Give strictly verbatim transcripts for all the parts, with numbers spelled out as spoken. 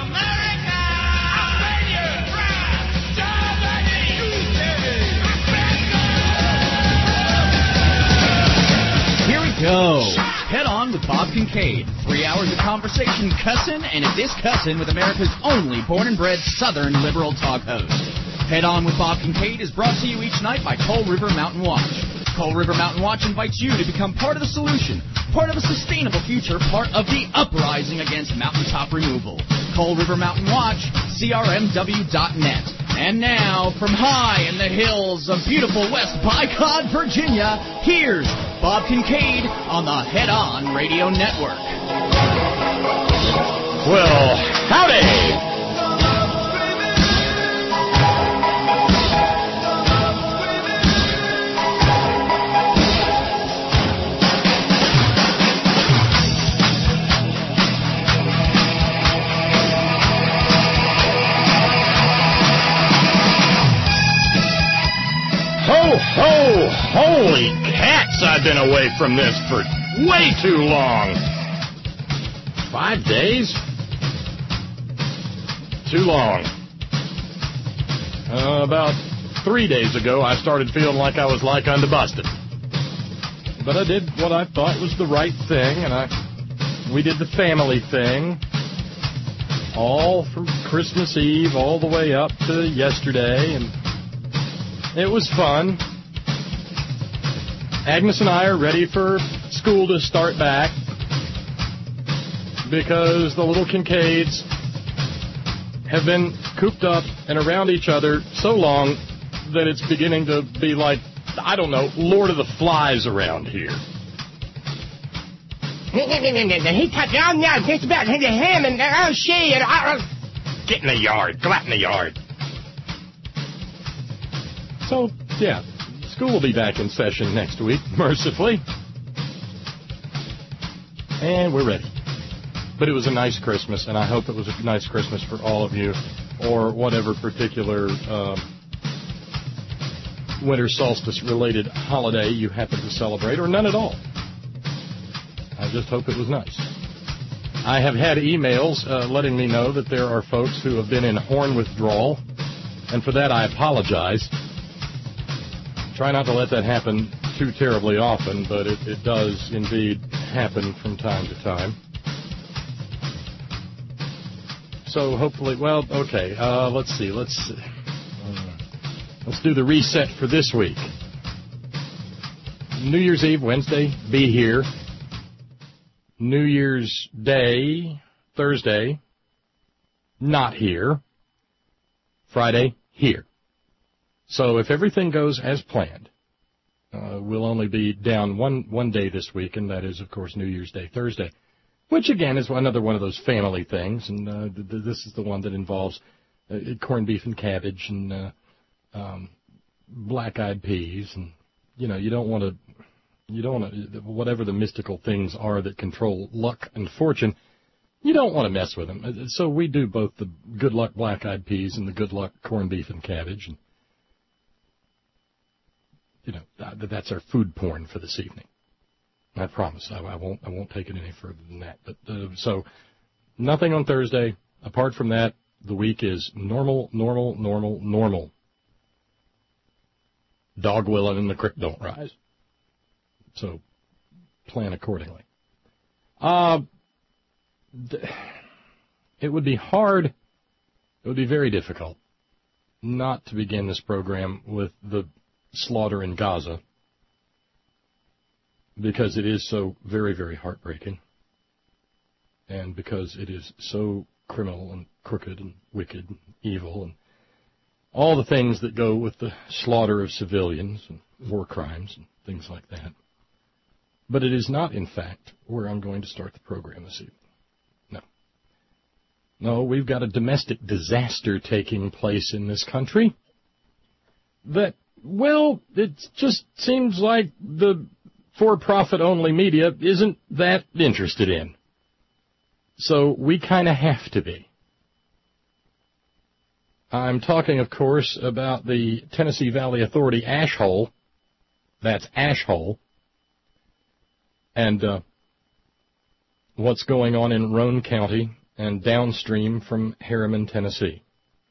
Go. Head On with Bob Kincaid. Three hours of conversation, cussin', and it is cussin' with America's only born and bred Southern liberal talk host. Head On with Bob Kincaid is brought to you each night by Coal River Mountain Watch. Coal River Mountain Watch invites you to become part of the solution, part of a sustainable future, part of the uprising against mountaintop removal. Coal River Mountain Watch, C R M W dot net. And now, from high in the hills of beautiful West Bycott, Virginia, here's Bob Kincaid on the Head On Radio Network. Well, howdy! Ho, ho, holy cats, I've been away from this for way too long. Five days? Too long. Uh, about three days ago, I started feeling like I was like unto busted. But I did what I thought was the right thing, and I we did the family thing, all from Christmas Eve all the way up to yesterday, and it was fun. Agnes and I are ready for school to start back because the little Kincaids have been cooped up and around each other so long that it's beginning to be like, I don't know, Lord of the Flies around here. He touched on now just about him and I'll see it. Get in the yard. Go out in the yard. So, yeah, school will be back in session next week, mercifully. And we're ready. But it was a nice Christmas, and I hope it was a nice Christmas for all of you, or whatever particular um, winter solstice-related holiday you happen to celebrate, or none at all. I just hope it was nice. I have had emails uh, letting me know that there are folks who have been in horn withdrawal, and for that I apologize. Try not to let that happen too terribly often, but it, it does indeed happen from time to time. So hopefully, well, okay, uh, let's see, let's uh, let's do the reset for this week. New Year's Eve, Wednesday, be here. New Year's Day, Thursday, not here. Friday, here. So if everything goes as planned, uh, we'll only be down one, one day this week, and that is, of course, New Year's Day, Thursday, which, again, is another one of those family things, and uh, th- th- this is the one that involves uh, corned beef and cabbage and uh, um, black-eyed peas, and, you know, you don't want to, you don't want to, whatever the mystical things are that control luck and fortune, you don't want to mess with them. So we do both the good luck black-eyed peas and the good luck corned beef and cabbage, and you know, that's our food porn for this evening. I promise I, I won't I won't take it any further than that. But uh, so nothing on Thursday. Apart from that, the week is normal, normal, normal, normal. Dog willing and the creek don't rise. So plan accordingly. Uh, it would be hard, it would be very difficult not to begin this program with the slaughter in Gaza, because it is so very, very heartbreaking, and because it is so criminal and crooked and wicked and evil and all the things that go with the slaughter of civilians and war crimes and things like that. But it is not, in fact, where I'm going to start the program this evening. No. No, we've got a domestic disaster taking place in this country that, well, it just seems like the for-profit-only media isn't that interested in. So we kind of have to be. I'm talking, of course, about the Tennessee Valley Authority ash hole. That's ash hole. And uh, what's going on in Roane County and downstream from Harriman, Tennessee.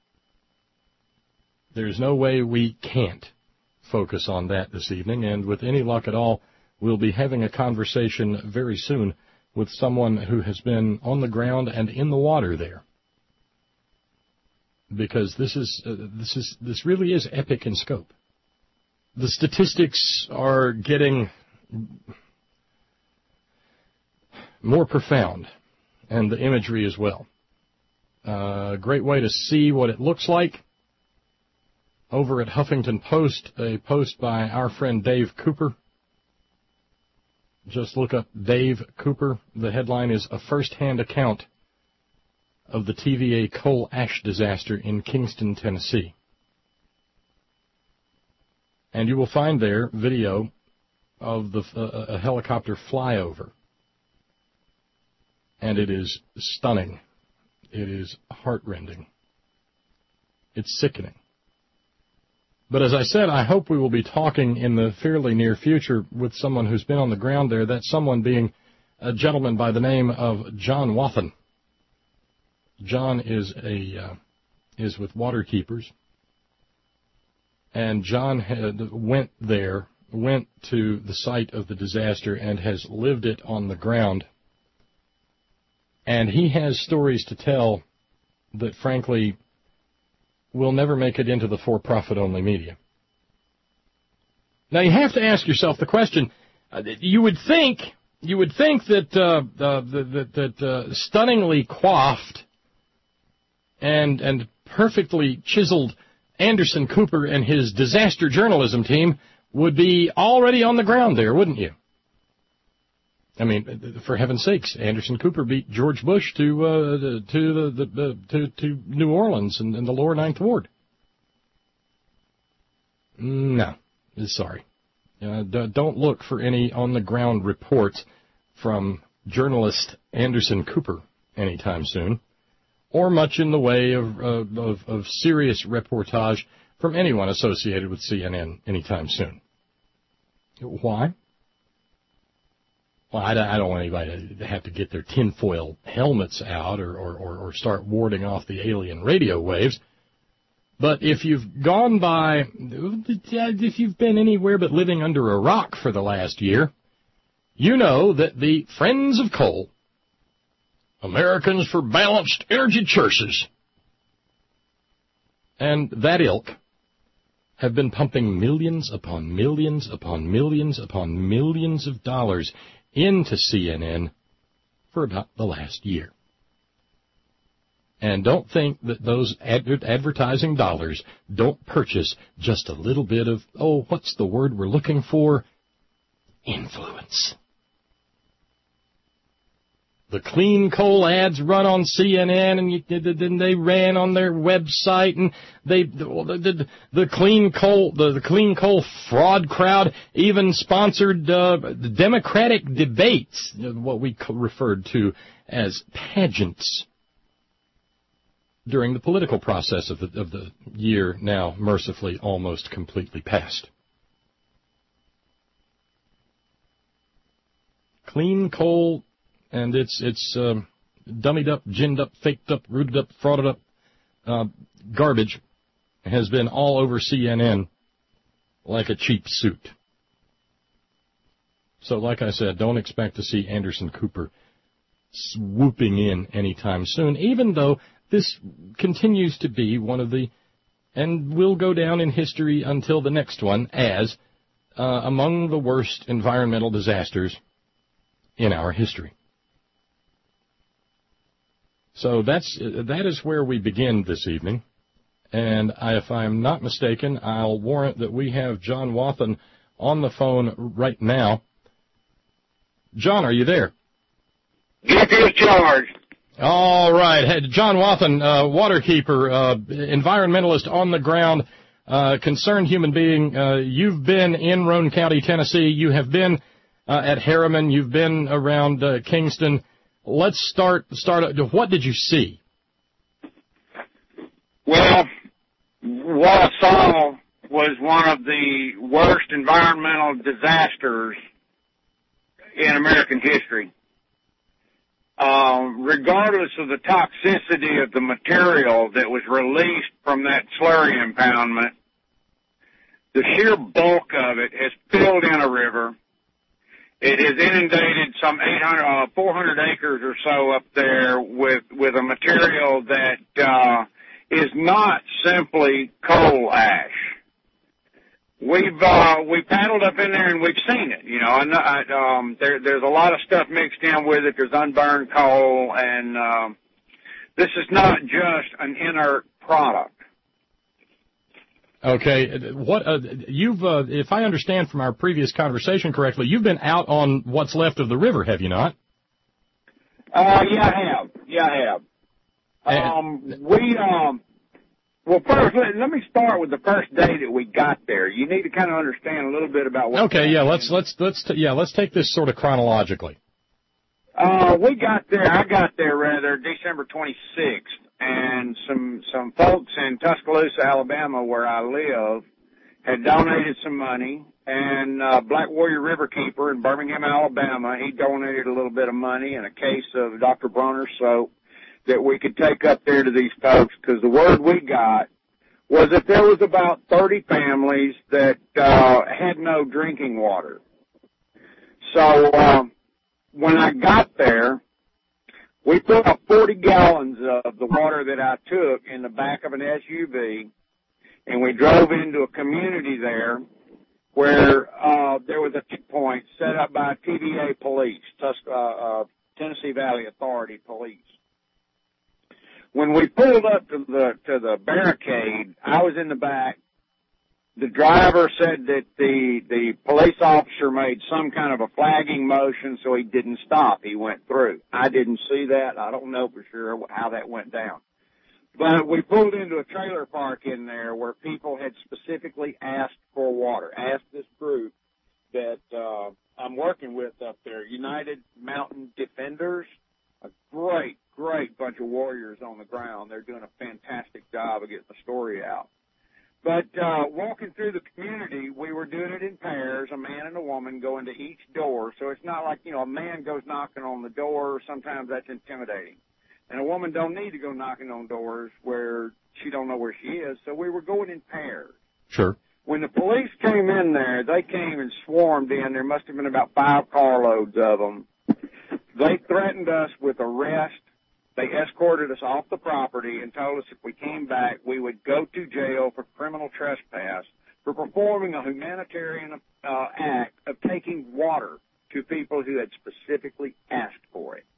There's no way we can't focus on that this evening, and with any luck at all, we'll be having a conversation very soon with someone who has been on the ground and in the water there. Because this is uh, this is this really is epic in scope. The statistics are getting more profound, and the imagery as well. A uh, great way to see what it looks like. Over at Huffington Post, a post by our friend Dave Cooper. Just look up Dave Cooper. The headline is A First-Hand Account of the T V A Coal Ash Disaster in Kingston, Tennessee. And you will find there video of the, uh, a helicopter flyover. And it is stunning. It is heartrending. It's sickening. But as I said, I hope we will be talking in the fairly near future with someone who's been on the ground there, that someone being a gentleman by the name of John Wathen. John is a uh, is with Waterkeepers, and John had went there, went to the site of the disaster, and has lived it on the ground. And he has stories to tell that, frankly, will never make it into the for-profit only media. Now, you have to ask yourself the question, uh, you would think, you would think that, uh, uh, that, that uh, stunningly coiffed and, and perfectly chiseled Anderson Cooper and his disaster journalism team would be already on the ground there, wouldn't you? I mean, for heaven's sakes, Anderson Cooper beat George Bush to uh, to the, the to to New Orleans and, and the lower Ninth Ward. No, sorry. Uh, don't look for any on-the-ground reports from journalist Anderson Cooper anytime soon, or much in the way of of, of, of serious reportage from anyone associated with C N N anytime soon. Why? Well, I don't want anybody to have to get their tinfoil helmets out or, or, or start warding off the alien radio waves. But if you've gone by, if you've been anywhere but living under a rock for the last year, you know that the Friends of Coal, Americans for Balanced Energy Churches, and that ilk have been pumping millions upon millions upon millions upon millions of dollars into C N N for about the last year. And don't think that those ad- advertising dollars don't purchase just a little bit of, oh, what's the word we're looking for? Influence. The clean coal ads run on C N N, and you, then they ran on their website, and they the, the, the clean coal the, the clean coal fraud crowd even sponsored uh, the Democratic debates, what we referred to as pageants, during the political process of the of the year now mercifully almost completely past. Clean coal. And it's it's um, dummied up, ginned up, faked up, rooted up, frauded up uh, garbage has been all over C N N like a cheap suit. So, like I said, don't expect to see Anderson Cooper swooping in anytime soon, even though this continues to be one of the, and will go down in history until the next one, as uh, among the worst environmental disasters in our history. So that's that is where we begin this evening, and I, if I'm not mistaken, I'll warrant that we have John Wathen on the phone right now. John, are you there? Get your charge. All right. Hey, John Wathen, uh, Waterkeeper, uh, environmentalist on the ground, uh, concerned human being. Uh, you've been in Roane County, Tennessee. You have been uh, at Harriman. You've been around uh, Kingston. Let's start, start, what did you see? Well, what I saw was one of the worst environmental disasters in American history. Uh, regardless of the toxicity of the material that was released from that slurry impoundment, the sheer bulk of it has filled in a river. It has inundated some eight hundred, uh, four hundred acres or so up there with, with a material that, uh, is not simply coal ash. We've, uh, we paddled up in there and we've seen it, you know, and, uh, um, there, there's a lot of stuff mixed in with it. There's unburned coal, and, um, this is not just an inert product. Okay. What, uh, you've, uh, if I understand from our previous conversation correctly, you've been out on what's left of the river, have you not? Uh, yeah, I have. Yeah, I have. Um, we, um, well, first, let, let me start with the first day that we got there. You need to kind of understand a little bit about what. Okay, yeah, let's let's let's t- yeah, let's take this sort of chronologically. Uh, we got there. I got there rather December twenty-sixth, and some some folks in Tuscaloosa, Alabama, where I live, had donated some money. And uh, Black Warrior Riverkeeper in Birmingham, Alabama, he donated a little bit of money and a case of Doctor Bronner soap that we could take up there to these folks, because the word we got was that there was about thirty families that uh, had no drinking water. So um, when I got there, we put up forty gallons of the water that I took in the back of an S U V, and we drove into a community there where uh, there was a checkpoint set up by T V A police, Tus- uh, uh, Tennessee Valley Authority police. When we pulled up to the to the barricade, I was in the back. The driver said that the the police officer made some kind of a flagging motion, so he didn't stop. He went through. I didn't see that. I don't know for sure how that went down. But we pulled into a trailer park in there where people had specifically asked for water, asked this group that uh, I'm working with up there, United Mountain Defenders, a great, great bunch of warriors on the ground. They're doing a fantastic job of getting the story out. But uh, walking through the community, we were doing it in pairs, a man and a woman going to each door. So it's not like, you know, a man goes knocking on the door. Sometimes that's intimidating. And a woman don't need to go knocking on doors where she don't know where she is. So we were going in pairs. Sure. When the police came in there, they came and swarmed in. There must have been about five carloads of them. They threatened us with arrest. They escorted us off the property and told us if we came back, we would go to jail for criminal trespass for performing a humanitarian uh, act of taking water to people who had specifically asked for it.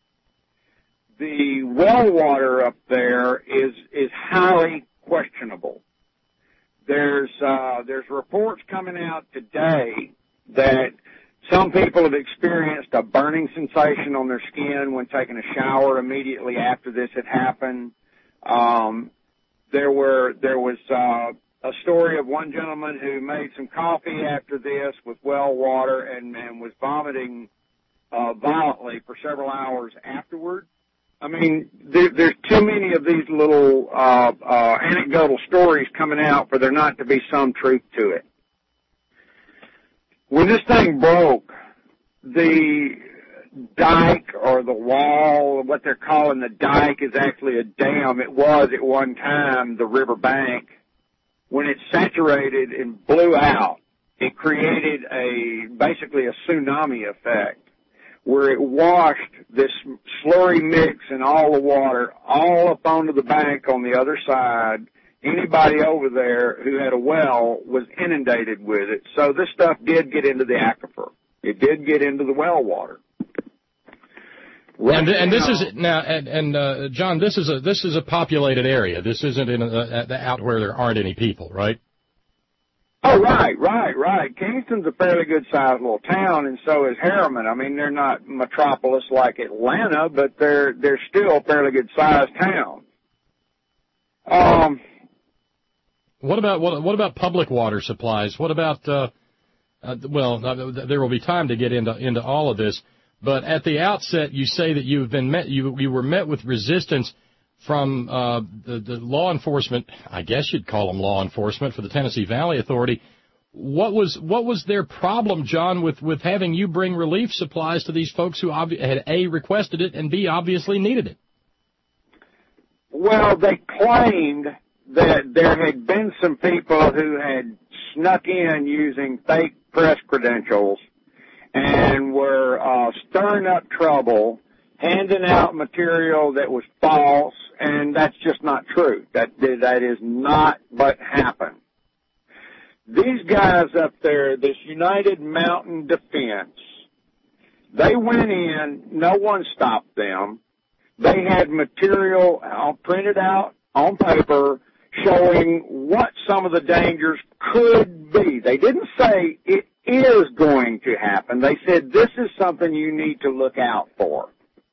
The well water up there is is highly questionable. There's uh, there's reports coming out today that some people have experienced a burning sensation on their skin when taking a shower immediately after this had happened. Um, there were there was uh, a story of one gentleman who made some coffee after this with well water and, and was vomiting uh, violently for several hours afterward. I mean, there, there's too many of these little uh, uh, anecdotal stories coming out for there not to be some truth to it. When this thing broke, the dike or the wall, what they're calling the dike, is actually a dam. It was at one time the river bank. When it saturated and blew out, it created a basically a tsunami effect, where it washed this slurry mix and all the water all up onto the bank on the other side. Anybody over there who had a well was inundated with it. So this stuff did get into the aquifer. It did get into the well water. Right and, and this now, is now, and, and uh, John, this is a this is a populated area. This isn't in a, a, out where there aren't any people, right? Oh, right, right, right. Kingston's a fairly good-sized little town, and so is Harriman. I mean, they're not metropolis like Atlanta, but they're they're still a fairly good-sized town. Um, what about what what about public water supplies? What about uh, uh, well, uh, there will be time to get into into all of this, but at the outset, you say that you've been met you you were met with resistance from uh, the, the law enforcement, I guess you'd call them law enforcement, for the Tennessee Valley Authority. what was what was their problem, John, with, with having you bring relief supplies to these folks who obvi- had A, requested it, and B, obviously needed it? Well, they claimed that there had been some people who had snuck in using fake press credentials and were uh, stirring up trouble, handing out material that was false, and that's just not true. That that is not what happened. These guys up there, this United Mountain Defense, they went in, no one stopped them. They had material printed out on paper showing what some of the dangers could be. They didn't say it is going to happen. They said this is something you need to look out for.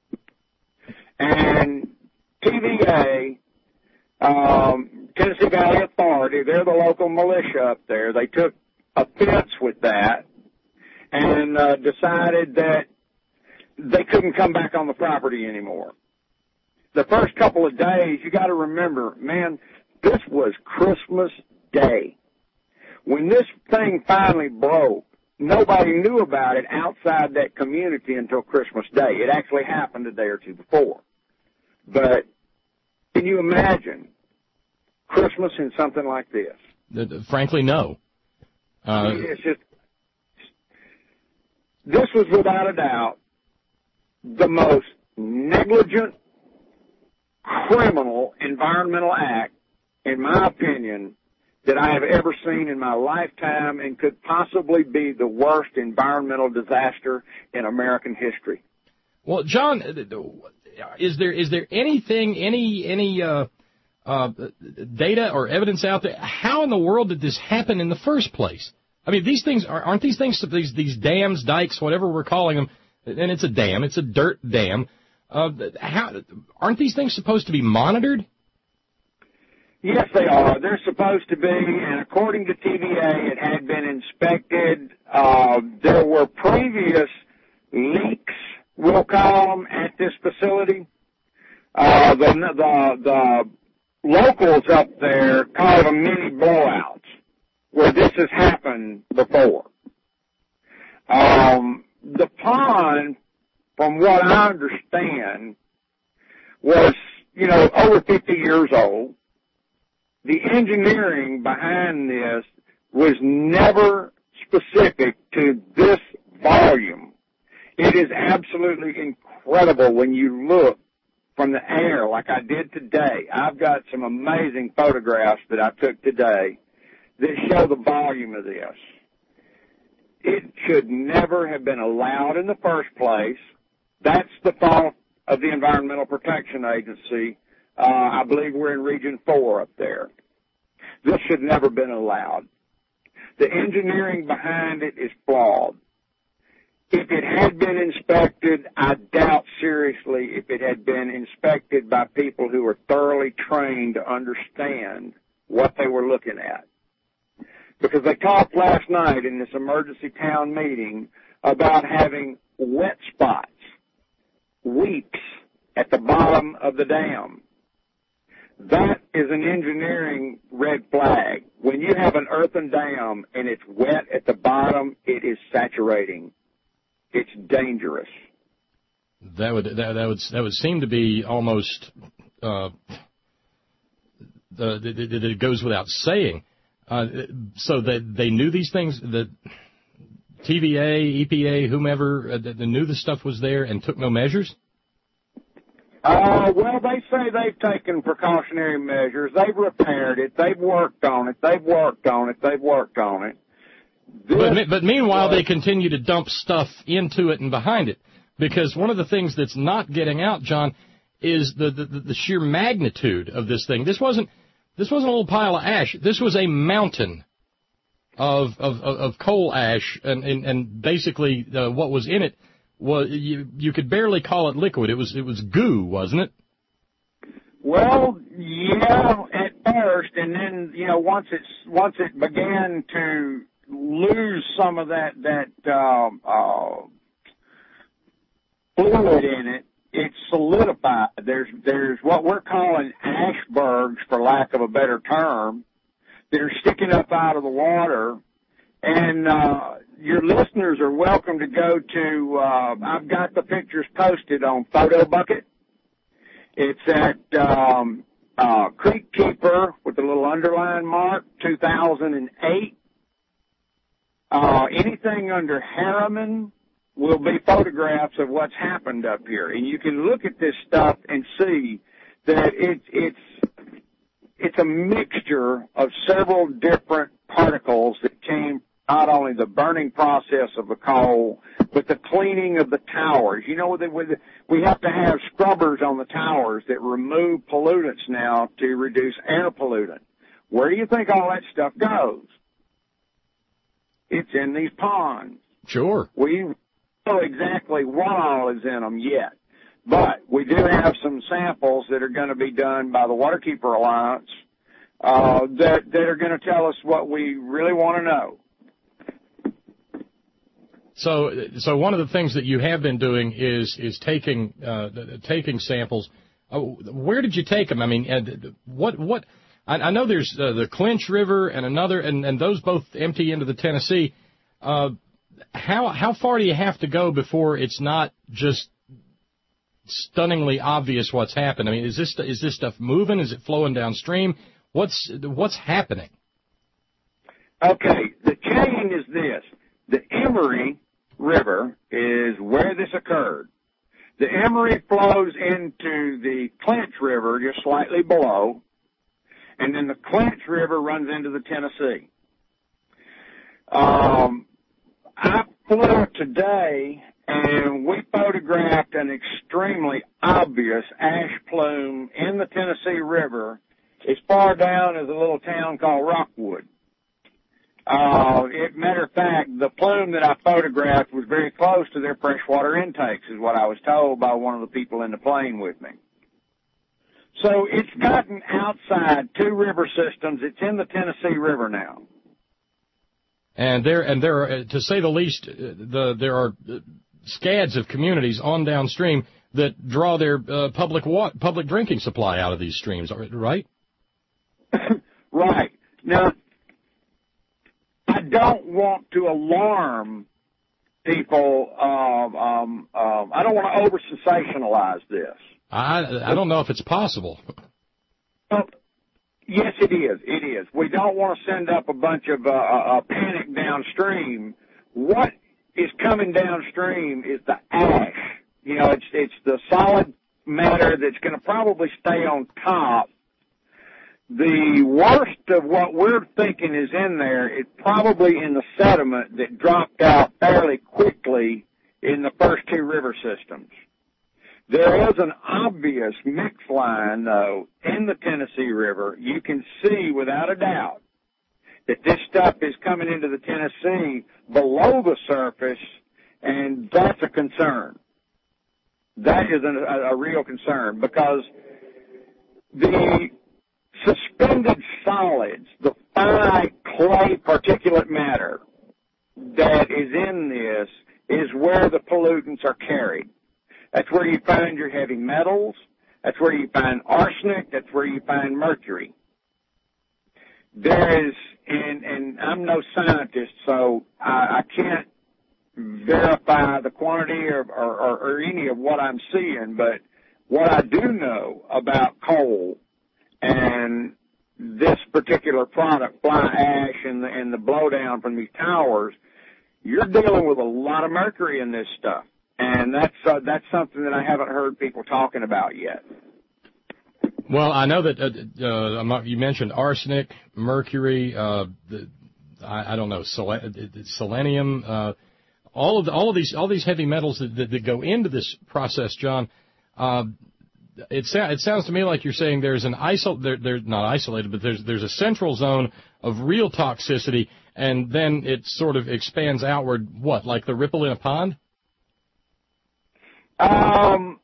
And T V A, um, Tennessee Valley Authority, they're the local militia up there. They took offense with that and uh, decided that they couldn't come back on the property anymore. The first couple of days, you got to remember, man, this was Christmas Day. When this thing finally broke, nobody knew about it outside that community until Christmas Day. It actually happened a day or two before. But can you imagine Christmas in something like this? Uh, frankly, no. Uh, it's just, this was without a doubt the most negligent, criminal environmental act, in my opinion, that I have ever seen in my lifetime, and could possibly be the worst environmental disaster in American history. Well, John, is there is there anything, any any uh, uh, data or evidence out there? How in the world did this happen in the first place? I mean, these things are, aren't these things these these dams, dikes, whatever we're calling them, and it's a dam, it's a dirt dam. Uh, how aren't these things supposed to be monitored? Yes, they are. They're supposed to be, and according to T V A, it had been inspected. Uh, there were previous leaks, we'll call them, at this facility. Uh, the, the, the locals up there call them mini blowouts, where this has happened before. Um, the pond, from what I understand, was, you know, over fifty years old. The engineering behind this was never specific to this volume. It is absolutely incredible when you look from the air like I did today. I've got some amazing photographs that I took today that show the volume of this. It should never have been allowed in the first place. That's the fault of the Environmental Protection Agency. Uh, I believe we're in Region four up there. This should never have been allowed. The engineering behind it is flawed. If it had been inspected, I doubt seriously if it had been inspected by people who were thoroughly trained to understand what they were looking at. Because they talked last night in this emergency town meeting about having wet spots, weeps at the bottom of the dam. That is an engineering red flag. When you have an earthen dam and it's wet at the bottom, it is saturating. It's dangerous. That would that, that would that would seem to be almost uh, the, the, the, it goes without saying. Uh, so that they knew these things, that T V A, E P A, whomever, uh, they knew the stuff was there and took no measures? Uh, well, they say they've taken precautionary measures. They've repaired it. They've worked on it. They've worked on it. They've worked on it. This but, but meanwhile, was, they continue to dump stuff into it and behind it. Because one of the things that's not getting out, John, is the, the, the sheer magnitude of this thing. This wasn't this wasn't a little pile of ash. This was a mountain of of, of coal ash, and, and, and basically uh, what was in it was you, you could barely call it liquid. It was it was goo, wasn't it? Well, yeah, at first, and then you know once it's once it began to lose some of that that uh, uh, fluid in it, it's solidified. There's there's what we're calling ashbergs, for lack of a better term, that are sticking up out of the water, And uh, your listeners are welcome to go to, uh, I've got the pictures posted on Photo Bucket. It's at um, uh, Creek Keeper with a little underline mark, two thousand eight. Uh, anything under Harriman will be photographs of what's happened up here. And you can look at this stuff and see that it, it's, it's a mixture of several different particles that came not only the burning process of the coal, but the cleaning of the towers. You know, we have to have scrubbers on the towers that remove pollutants now to reduce air pollutant. Where do you think all that stuff goes? It's in these ponds. Sure. We don't know exactly what all is in them yet, but we do have some samples that are going to be done by the Waterkeeper Alliance uh, that, that are going to tell us what we really want to know. So, so one of the things that you have been doing is is taking uh, taking samples. Uh, where did you take them? I mean, and what what? I, I know there's uh, the Clinch River and another, and, and those both empty into the Tennessee. Uh, how how far do you have to go before it's not just stunningly obvious what's happened? I mean, is this is this stuff moving? Is it flowing downstream? What's what's happening? Okay, the chain is this. The Emory River is where this occurred. The Emory flows into the Clinch River just slightly below, and then the Clinch River runs into the Tennessee. Um, I flew today, and we photographed an extremely obvious ash plume in the Tennessee River as far down as a little town called Rockwood. Uh, it, matter of fact, the plume that I photographed was very close to their freshwater intakes, is what I was told by one of the people in the plane with me. So it's gotten outside two river systems. It's in the Tennessee River now. And there, and there, are, to say the least, the there are scads of communities on downstream that draw their uh, public water, public drinking supply out of these streams, right? Right. Now, I don't want to alarm people. Um, um, um, I don't want to over-sensationalize this. I, I don't know if it's possible. Well, yes, it is. It is. We don't want to send up a bunch of uh, uh, panic downstream. What is coming downstream is the ash. You know, it's it's the solid matter that's going to probably stay on top. The worst of what we're thinking is in there is probably in the sediment that dropped out fairly quickly in the first two river systems. There is an obvious mix line, though, in the Tennessee River. You can see without a doubt that this stuff is coming into the Tennessee below the surface, and that's a concern. That is a, a real concern because the suspended solids, the fine clay particulate matter that is in this is where the pollutants are carried. That's where you find your heavy metals. That's where you find arsenic. That's where you find mercury. There is, and, and I'm no scientist, so I, I can't verify the quantity or, or, or any of what I'm seeing, but what I do know about coal and this particular product, fly ash and the, and the blowdown from these towers, you're dealing with a lot of mercury in this stuff. And that's uh, that's something that I haven't heard people talking about yet. Well, I know that uh, uh, you mentioned arsenic, mercury, uh, the, I, I don't know, sel- selenium, uh, all of the, all of these all these heavy metals that, that, that go into this process, John. Uh, it, sa- it sounds to me like you're saying there's an isol they're, they're not isolated, but there's there's a central zone of real toxicity, and then it sort of expands outward. What, like the ripple in a pond? Um,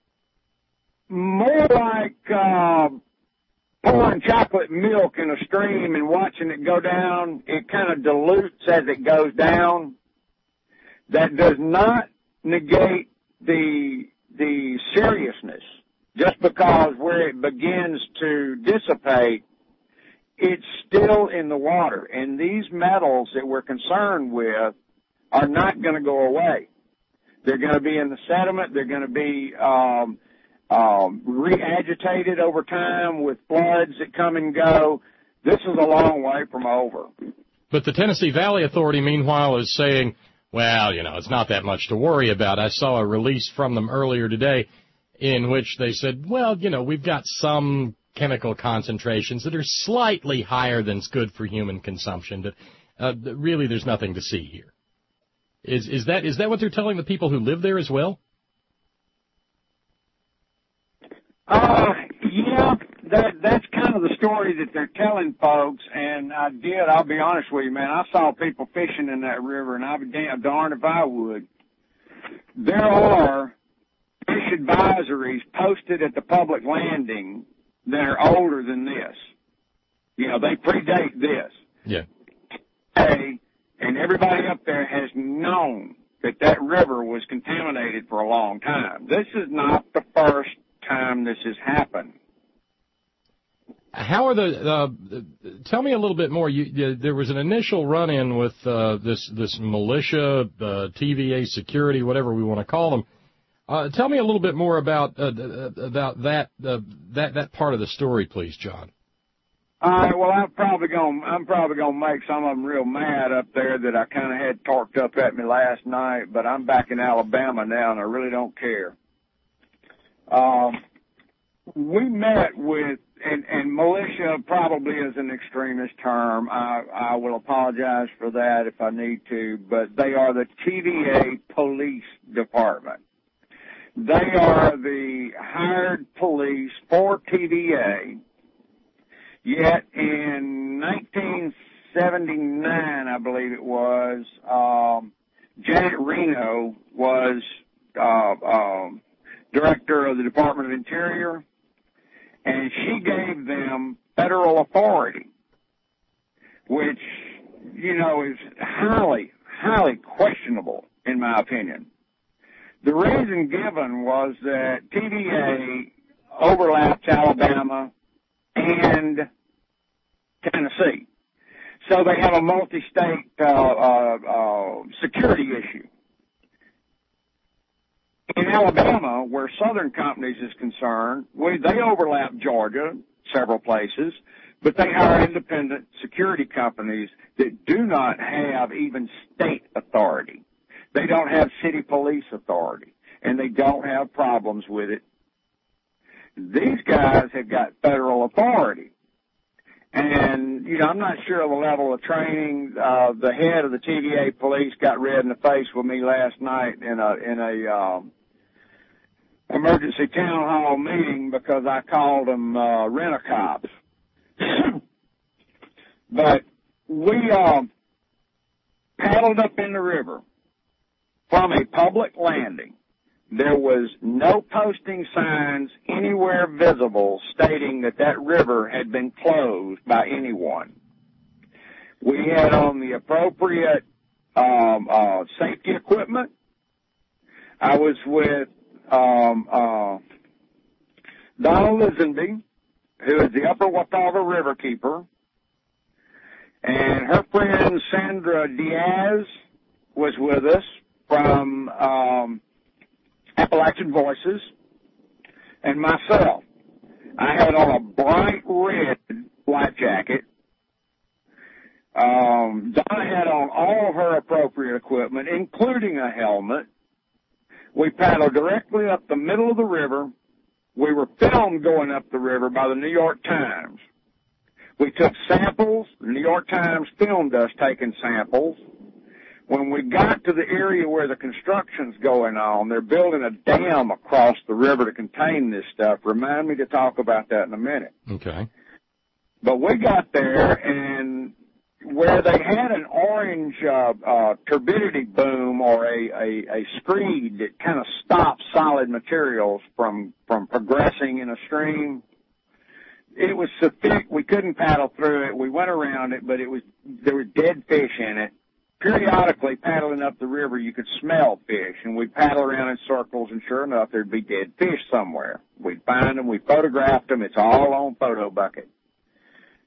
more like uh, pouring chocolate milk in a stream and watching it go down. It kind of dilutes as it goes down. That does not negate the the seriousness. Just because where it begins to dissipate, it's still in the water. And these metals that we're concerned with are not going to go away. They're going to be in the sediment. They're going to be um, um, re-agitated over time with floods that come and go. This is a long way from over. But the Tennessee Valley Authority, meanwhile, is saying, well, you know, it's not that much to worry about. I saw a release from them earlier today in which they said, well, you know, we've got some chemical concentrations that are slightly higher than's good for human consumption, but uh, really there's nothing to see here. Is is that is that what they're telling the people who live there as well? Uh, yeah, that that's kind of the story that they're telling folks, and I did, I'll be honest with you, man, I saw people fishing in that river, and I'd be damn darned if I would. There are fish advisories posted at the public landing that are older than this. You know, they predate this. Yeah. Hey, and everybody up there has known that that river was contaminated for a long time. This is not the first time this has happened. How are the? Uh, tell me a little bit more. You, you, there was an initial run-in with uh, this this militia, uh, T V A security, whatever we want to call them. Uh, tell me a little bit more about uh, about that uh, that that part of the story, please, John. All right. Well, I'm probably gonna I'm probably gonna make some of them real mad up there that I kind of had torqued up at me last night. But I'm back in Alabama now, and I really don't care. Um, we met with and, and militia probably is an extremist term. I, I will apologize for that if I need to, but they are the T V A police department. They are the hired police for T V A. Yet in nineteen seventy-nine, I believe it was, um, Janet Reno was uh, um, director of the Department of Interior, and she gave them federal authority, which, you know, is highly, highly questionable, in my opinion. The reason given was that T V A overlaps Alabama and Tennessee. So they have a multi-state uh, uh, uh, security issue. In Alabama, where Southern Companies is concerned, we, they overlap Georgia, several places, but they hire independent security companies that do not have even state authority. They don't have city police authority, and they don't have problems with it. These guys have got federal authority. And, you know, I'm not sure of the level of training. Uh, the head of the T V A police got red in the face with me last night in a, in a, um, emergency town hall meeting because I called them, uh, rent-a-cops. But we, um, paddled up in the river from a public landing. There was no posting signs anywhere visible stating that that river had been closed by anyone. We had on the appropriate um, uh, safety equipment. I was with um, uh, Donald Lisenby, who is the Upper Watauga River Keeper, and her friend Sandra Diaz was with us from um, Appalachian Voices, and myself. I had on a bright red life jacket. Um, Donna had on all of her appropriate equipment, including a helmet. We paddled directly up the middle of the river. We were filmed going up the river by the New York Times. We took samples. The New York Times filmed us taking samples. When we got to the area where the construction's going on, they're building a dam across the river to contain this stuff. Remind me to talk about that in a minute. Okay. But we got there, and where they had an orange uh, uh, turbidity boom or a, a, a screed that kind of stops solid materials from, from progressing in a stream, it was so thick we couldn't paddle through it. We went around it, but it was there were dead fish in it. Periodically, paddling up the river, you could smell fish, and we'd paddle around in circles, and sure enough, there'd be dead fish somewhere. We'd find them, we photographed them, it's all on Photo Bucket.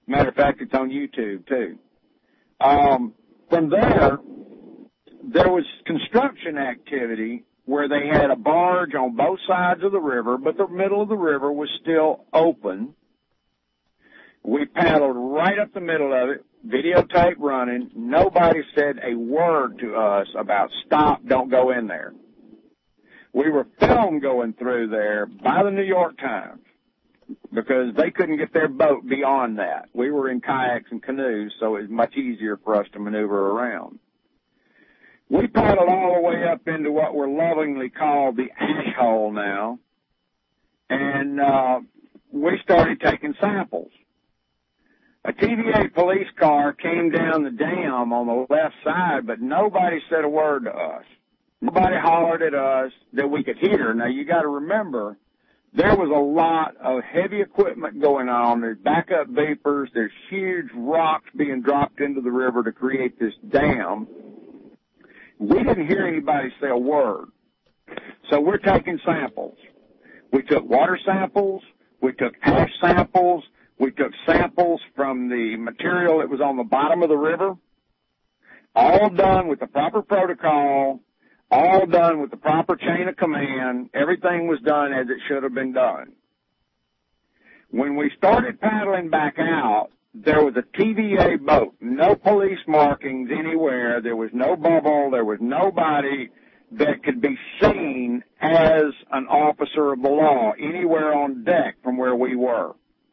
Matter of fact, it's on YouTube, too. Um, from there, there was construction activity where they had a barge on both sides of the river, but the middle of the river was still open. We paddled right up the middle of it, videotape running. Nobody said a word to us about stop, don't go in there. We were filmed going through there by the New York Times because they couldn't get their boat beyond that. We were in kayaks and canoes, so it was much easier for us to maneuver around. We paddled all the way up into what we're lovingly called the ash hole now, and uh, we started taking samples. A T V A police car came down the dam on the left side, but nobody said a word to us. Nobody hollered at us that we could hear. Now, you got to remember, there was a lot of heavy equipment going on. There's backup vapors. There's huge rocks being dropped into the river to create this dam. We didn't hear anybody say a word. So we're taking samples. We took water samples. We took ash samples. We took samples from the material that was on the bottom of the river, all done with the proper protocol, all done with the proper chain of command. Everything was done as it should have been done. When we started paddling back out, there was a T V A boat, no police markings anywhere. There was no bubble. There was nobody that could be seen as an officer of the law anywhere on deck from where we were.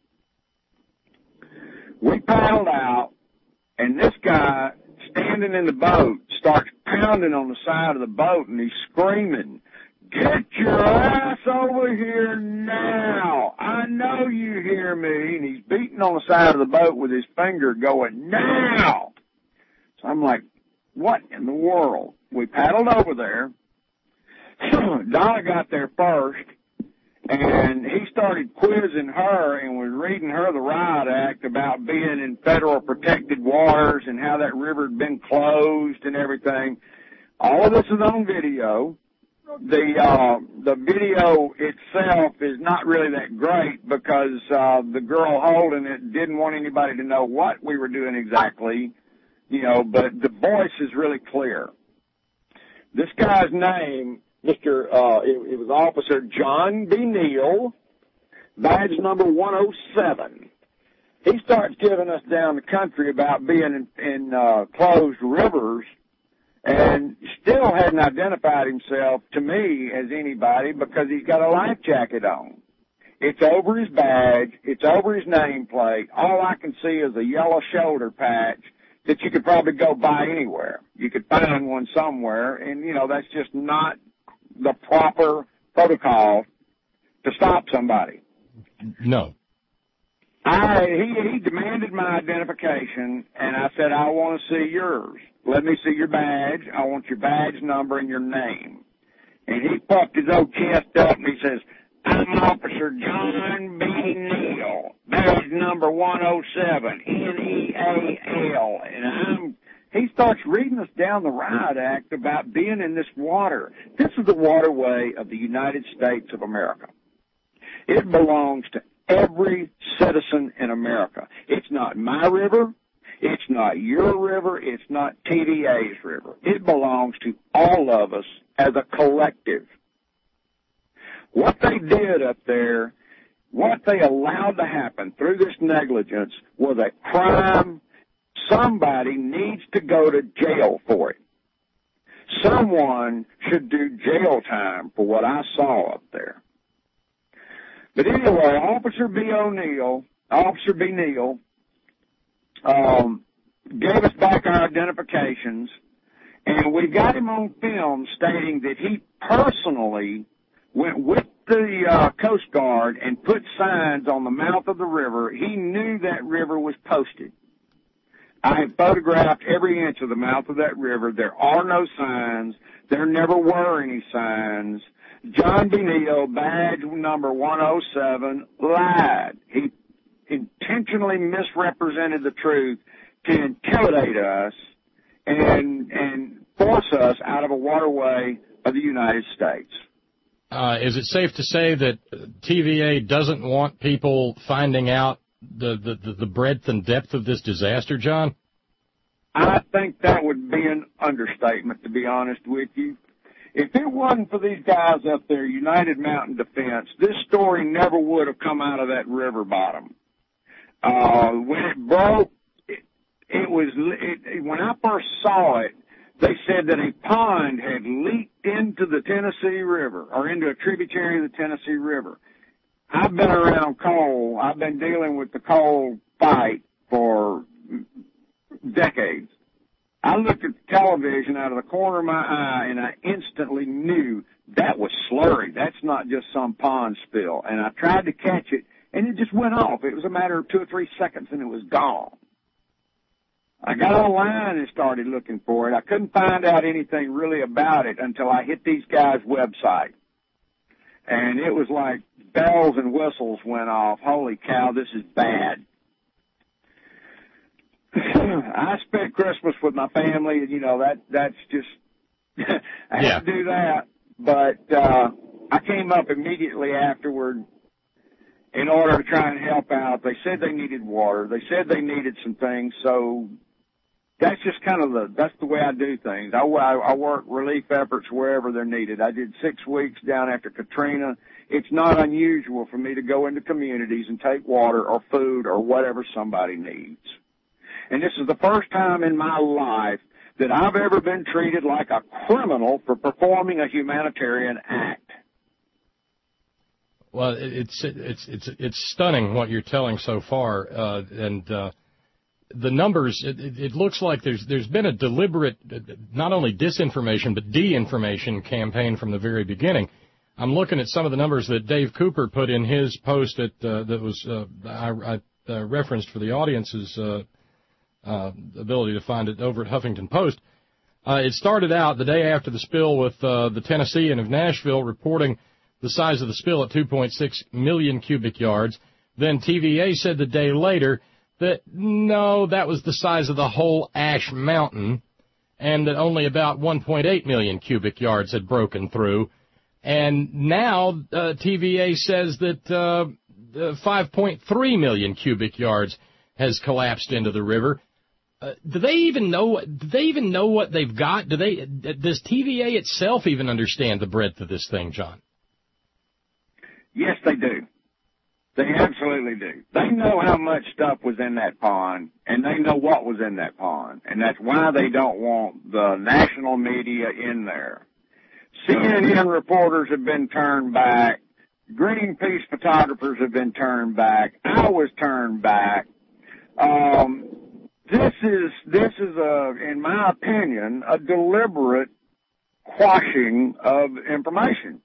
We paddled out, and this guy standing in the boat starts pounding on the side of the boat, and he's screaming, "Get your ass over here now! I know you hear me!" And he's beating on the side of the boat with his finger going, "Now!" So I'm like, what in the world? We paddled over there. Donna got there first, and he started quizzing her and was reading her the riot act about being in federal protected waters and how that river had been closed and everything. All of this is on video. The uh, the video itself is not really that great because uh, the girl holding it didn't want anybody to know what we were doing exactly, you know, but the voice is really clear. This guy's name, Mister Uh, it, it was Officer John B. Neal, badge number one oh seven. He starts giving us down the country about being in, in uh, closed rivers, and still hadn't identified himself to me as anybody because he's got a life jacket on. It's over his badge. It's over his nameplate. All I can see is a yellow shoulder patch that you could probably go buy anywhere. You could find one somewhere, and, you know, that's just not the proper protocol to stop somebody. No. I he, he demanded my identification, and I said, I want to see yours. Let me see your badge. I want your badge number and your name. And he puffed his old chest up, and he says, I'm Officer John B. Neal, badge number one oh seven, N E A L. And I'm, he starts reading us down the riot act about being in this water. This is the waterway of the United States of America. It belongs to every citizen in America. It's not my river. It's not your river. It's not T V A's river. It belongs to all of us as a collective. What they did up there, what they allowed to happen through this negligence was a crime. Somebody needs to go to jail for it. Someone should do jail time for what I saw up there. But anyway, Officer B. O'Neill, Officer B. Neal, um, gave us back our identifications, and we got him on film stating that he personally went with the uh, Coast Guard and put signs on the mouth of the river. He knew that river was posted. I have photographed every inch of the mouth of that river. There are no signs. There never were any signs. John B. Neal, badge number one oh seven, lied. He intentionally misrepresented the truth to intimidate us and and force us out of a waterway of the United States. Uh, is it safe to say that T V A doesn't want people finding out the, the, the breadth and depth of this disaster, John? I think that would be an understatement, to be honest with you. If it wasn't for these guys up there, United Mountain Defense, this story never would have come out of that river bottom. Uh, when it broke, it, it was, it, it, when I first saw it, they said that a pond had leaked into the Tennessee River, or into a tributary of the Tennessee River. I've been around coal. I've been dealing with the coal fight for decades. I looked at the television out of the corner of my eye, and I instantly knew that was slurry. That's not just some pond spill. And I tried to catch it, and it just went off. It was a matter of two or three seconds, and it was gone. I got online and started looking for it. I couldn't find out anything really about it until I hit these guys' website. And it was like bells and whistles went off. Holy cow, this is bad. I spent Christmas with my family, and, you know, that that's just, I yeah. had to do that. But uh, I came up immediately afterward in order to try and help out. They said they needed water. They said they needed some things, so that's just kind of the, that's the way I do things. I, I, I work relief efforts wherever they're needed. I did six weeks down after Katrina. It's not unusual for me to go into communities and take water or food or whatever somebody needs. And this is the first time in my life that I've ever been treated like a criminal for performing a humanitarian act. Well, it's it's it's it's stunning what you're telling so far, uh, and uh, the numbers. It, it looks like there's there's been a deliberate, not only disinformation but de-information campaign from the very beginning. I'm looking at some of the numbers that Dave Cooper put in his post that uh, that was uh, I, I uh, referenced for the audience's uh, uh, ability to find it over at Huffington Post. Uh, it started out the day after the spill with uh, the Tennessean of Nashville reporting the size of the spill at two point six million cubic yards. Then T V A said the day later that, no, that was the size of the whole Ash Mountain, and that only about one point eight million cubic yards had broken through. And now uh, T V A says that uh, uh, five point three million cubic yards has collapsed into the river. Uh, do they even know? Do they even know what they've got? Do they? Does T V A itself even understand the breadth of this thing, John? Yes, they do. They absolutely do. They know how much stuff was in that pond, and they know what was in that pond, and that's why they don't want the national media in there. C N N reporters have been turned back. Greenpeace photographers have been turned back. I was turned back. Um, this is, this is a, in my opinion, a deliberate quashing of information.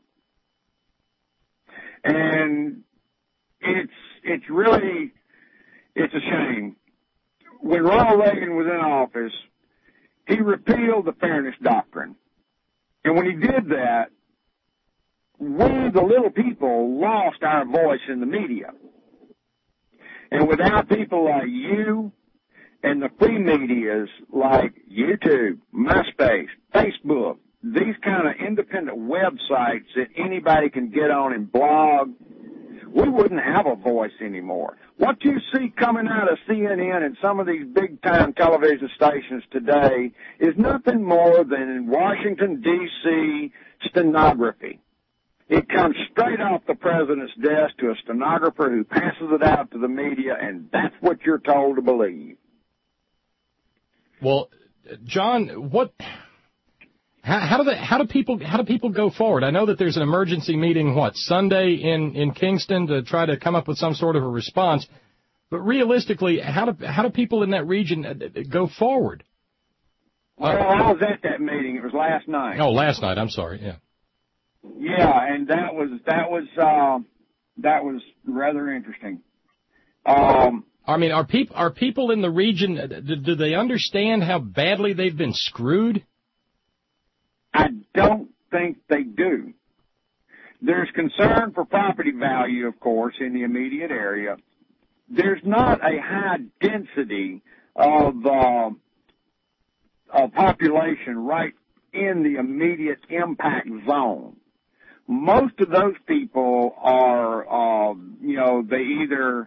And it's, it's really, it's a shame. When Ronald Reagan was in office, he repealed the Fairness Doctrine. And when he did that, we, the little people, lost our voice in the media. And without people like you and the free medias like YouTube, MySpace, Facebook, these kind of independent websites that anybody can get on and blog, we wouldn't have a voice anymore. What you see coming out of C N N and some of these big-time television stations today is nothing more than Washington, D C stenography. It comes straight off the president's desk to a stenographer who passes it out to the media, and that's what you're told to believe. Well, John, what... How, how do they, how do people how do people go forward? I know that there's an emergency meeting, what, Sunday in, in Kingston to try to come up with some sort of a response. But realistically, how do how do people in that region go forward? Well, I was at that meeting. It was last night. Oh, last night. I'm sorry. Yeah. Yeah, and that was that was uh, that was rather interesting. Um, I mean, are people are people in the region? Do, do they understand how badly they've been screwed? I don't think they do. There's concern for property value, of course, in the immediate area. There's not a high density of, uh, of population right in the immediate impact zone. Most of those people are, uh, you know, they either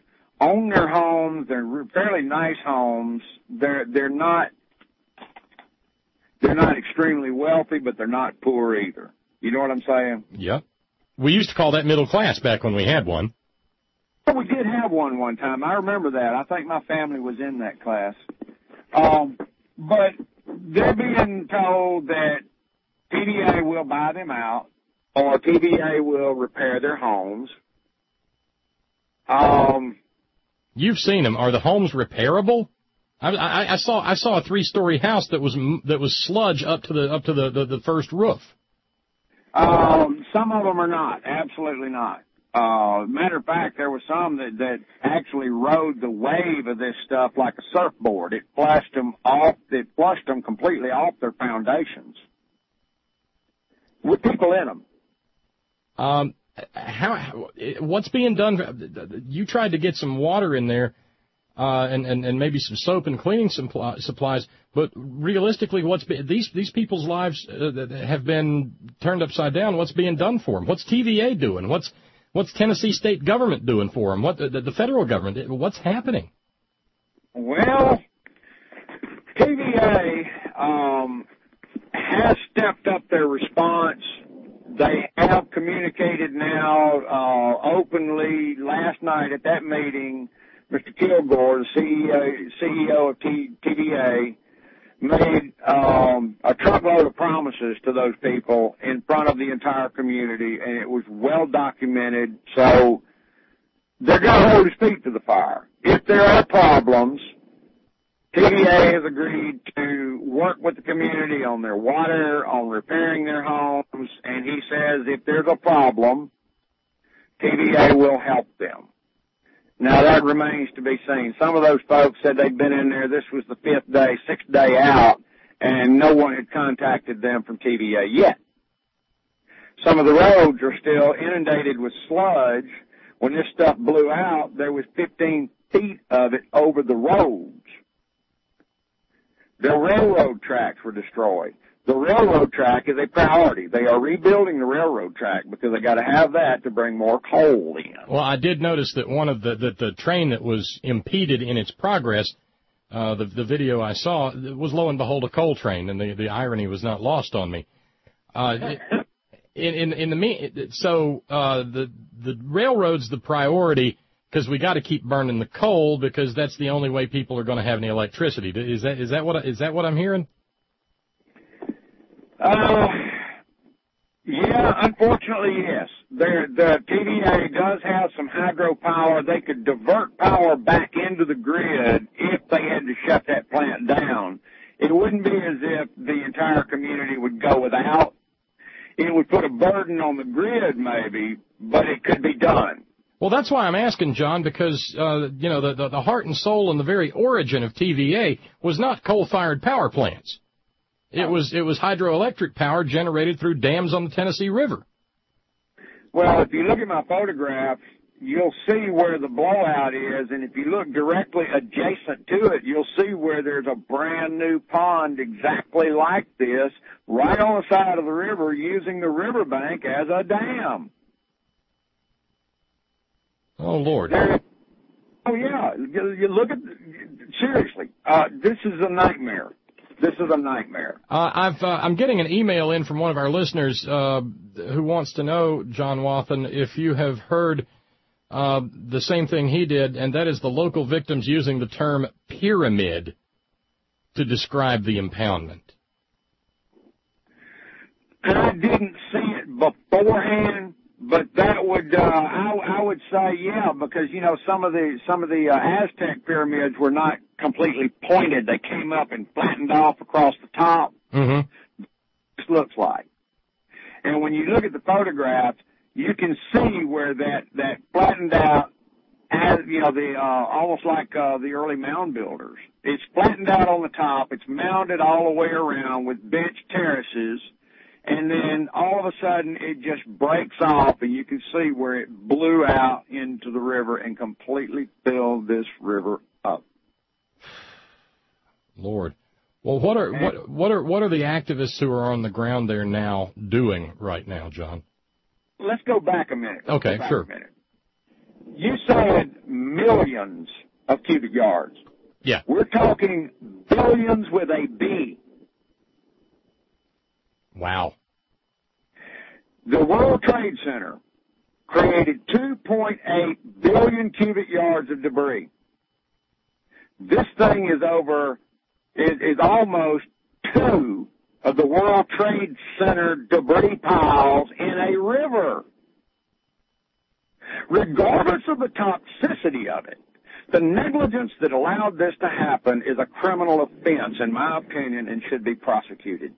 own their homes. They're fairly nice homes. They're they're not they're not extremely wealthy, but they're not poor either. You know what I'm saying? Yep. We used to call that middle class back when we had one. Well, we did have one one time. I remember that. I think my family was in that class. Um, but they're being told that T V A will buy them out, or T V A will repair their homes. Um, You've seen them. Are the homes repairable? I, I, I saw I saw a three-story house that was that was sludge up to the up to the, the, the first roof. Um, some of them are not. Absolutely not. Uh, matter of fact, there were some that, that actually rode the wave of this stuff like a surfboard. It flushed them off. It flushed them completely off their foundations with people in them. Um, how? What's being done? You tried to get some water in there, uh, and, and and maybe some soap and cleaning supplies. But realistically, what's be, these these people's lives uh, have been turned upside down? What's being done for them? What's T V A doing? What's What's Tennessee state government doing for them? What the, the federal government? What's happening? Well, T V A um, has stepped up their response. They have communicated now uh, openly. Last night at that meeting, Mister Kilgore, the C E O, C E O of T V A, made um, a truckload of promises to those people in front of the entire community, and it was well documented. So they're going to hold his feet to the fire. If there are problems, T V A has agreed to work with the community on their water, on repairing their homes, and he says if there's a problem, T V A will help them. Now, that remains to be seen. Some of those folks said they'd been in there. This was the fifth day, sixth day out, and no one had contacted them from T V A yet. Some of the roads are still inundated with sludge. When this stuff blew out, there was fifteen feet of it over the roads. The railroad tracks were destroyed. The railroad track is a priority. They are rebuilding the railroad track because they got to have that to bring more coal in. Well, I did notice that one of the the, the train that was impeded in its progress, uh, the the video I saw was lo and behold a coal train, and the the irony was not lost on me. Uh, in in in the me so uh, the the railroad's the priority because we got to keep burning the coal because that's the only way people are going to have any electricity. Is that is that what is that what I'm hearing? Uh, yeah, unfortunately, yes. There, the T V A does have some hydropower. They could divert power back into the grid if they had to shut that plant down. It wouldn't be as if the entire community would go without. It would put a burden on the grid, maybe, but it could be done. Well, that's why I'm asking, John, because, uh, you know, the, the, the heart and soul and the very origin of T V A was not coal-fired power plants. It was it was hydroelectric power generated through dams on the Tennessee River. Well, if you look at my photograph, you'll see where the blowout is, and if you look directly adjacent to it, you'll see where there's a brand new pond exactly like this right on the side of the river using the riverbank as a dam. Oh, Lord. There, oh, yeah. You, you look at, seriously, uh, this is a nightmare. This is a nightmare. Uh, I've, uh, I'm getting an email in from one of our listeners uh, who wants to know, John Wathen, if you have heard uh, the same thing he did, and that is the local victims using the term pyramid to describe the impoundment. I didn't see it beforehand, but that would uh, I, I would say yeah, because you know some of the some of the uh, Aztec pyramids were not completely pointed; they came up and flattened off across the top. Mm-hmm. This looks like, and when you look at the photograph, you can see where that that flattened out, as you know, the uh, almost like uh, the early mound builders. It's flattened out on the top. It's mounded all the way around with bench terraces. And then all of a sudden it just breaks off, and you can see where it blew out into the river and completely filled this river up. Lord. Well, what are what what are what are the activists who are on the ground there now doing right now, John? Let's go back a minute. Let's okay, go back sure. A minute. You said billions of cubic yards. Yeah. We're talking billions with a B. Wow. The World Trade Center created two point eight billion cubic yards of debris. This thing is over, is, is almost two of the World Trade Center debris piles in a river. Regardless of the toxicity of it, the negligence that allowed this to happen is a criminal offense, in my opinion, and should be prosecuted.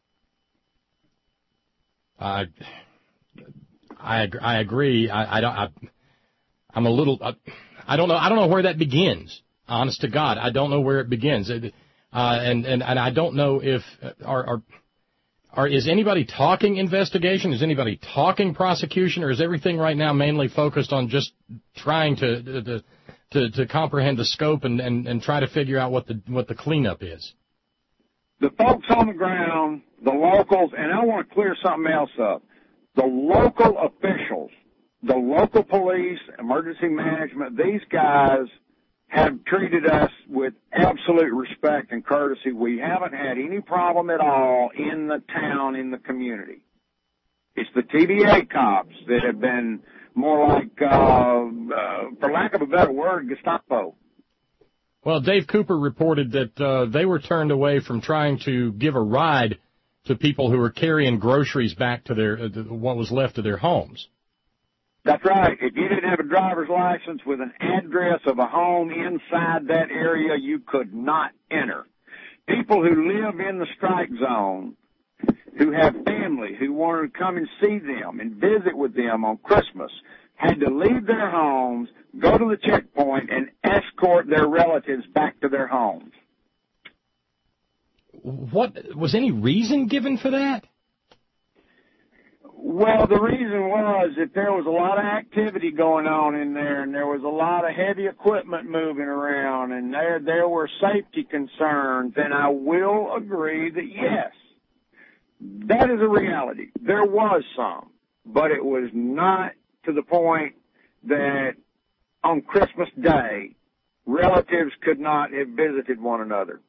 I, I, I agree. I, I don't. I, I'm a little. I, I don't know. I don't know where that begins. Honest to God, I don't know where it begins. Uh, and, and and I don't know if are are are is anybody talking investigation? Is anybody talking prosecution? Or is everything right now mainly focused on just trying to to to, to comprehend the scope and, and, and try to figure out what the what the cleanup is? The folks on the ground, the locals, and I want to clear something else up. The local officials, the local police, emergency management, these guys have treated us with absolute respect and courtesy. We haven't had any problem at all in the town, in the community. It's the T V A cops that have been more like, uh, uh, for lack of a better word, Gestapo. Well, Dave Cooper reported that uh, they were turned away from trying to give a ride to people who were carrying groceries back to their uh, what was left of their homes. That's right. If you didn't have a driver's license with an address of a home inside that area, you could not enter. People who live in the strike zone, who have family, who wanted to come and see them and visit with them on Christmas, had to leave their homes, go to the checkpoint, and escort their relatives back to their homes. What was any reason given for that? Well, the reason was that there was a lot of activity going on in there, and there was a lot of heavy equipment moving around, and there there were safety concerns. And I will agree that yes, that is a reality. There was some, but it was not to the point that on Christmas Day, relatives could not have visited one another.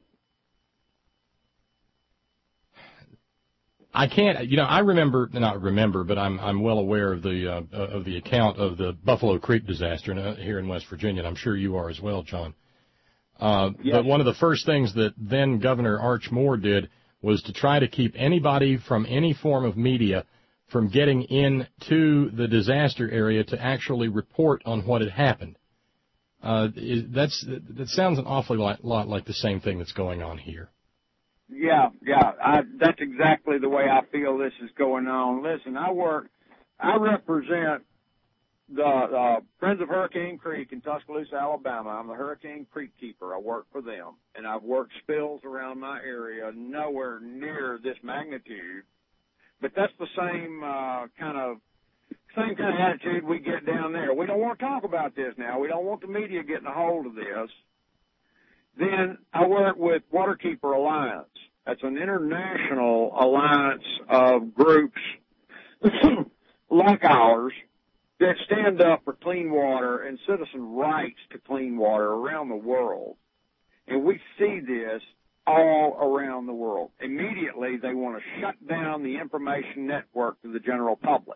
I can't, you know, I remember, not remember, but I'm I'm well aware of the uh, of the account of the Buffalo Creek disaster in, here in West Virginia, and I'm sure you are as well, John. Uh, yes. But one of the first things that then Governor Arch Moore did was to try to keep anybody from any form of media from getting into the disaster area to actually report on what had happened. Uh, that's that sounds an awfully lot, lot like the same thing that's going on here. Yeah, yeah, I, that's exactly the way I feel this is going on. Listen, I work, I represent the uh, Friends of Hurricane Creek in Tuscaloosa, Alabama. I'm the Hurricane Creek keeper. I work for them, and I've worked spills around my area, nowhere near this magnitude. But that's the same uh, kind of same kind of attitude we get down there. We don't want to talk about this now. We don't want the media getting a hold of this. Then I work with Waterkeeper Alliance. That's an international alliance of groups like ours that stand up for clean water and citizen rights to clean water around the world. And we see this all around the world. Immediately, they want to shut down the information network to the general public.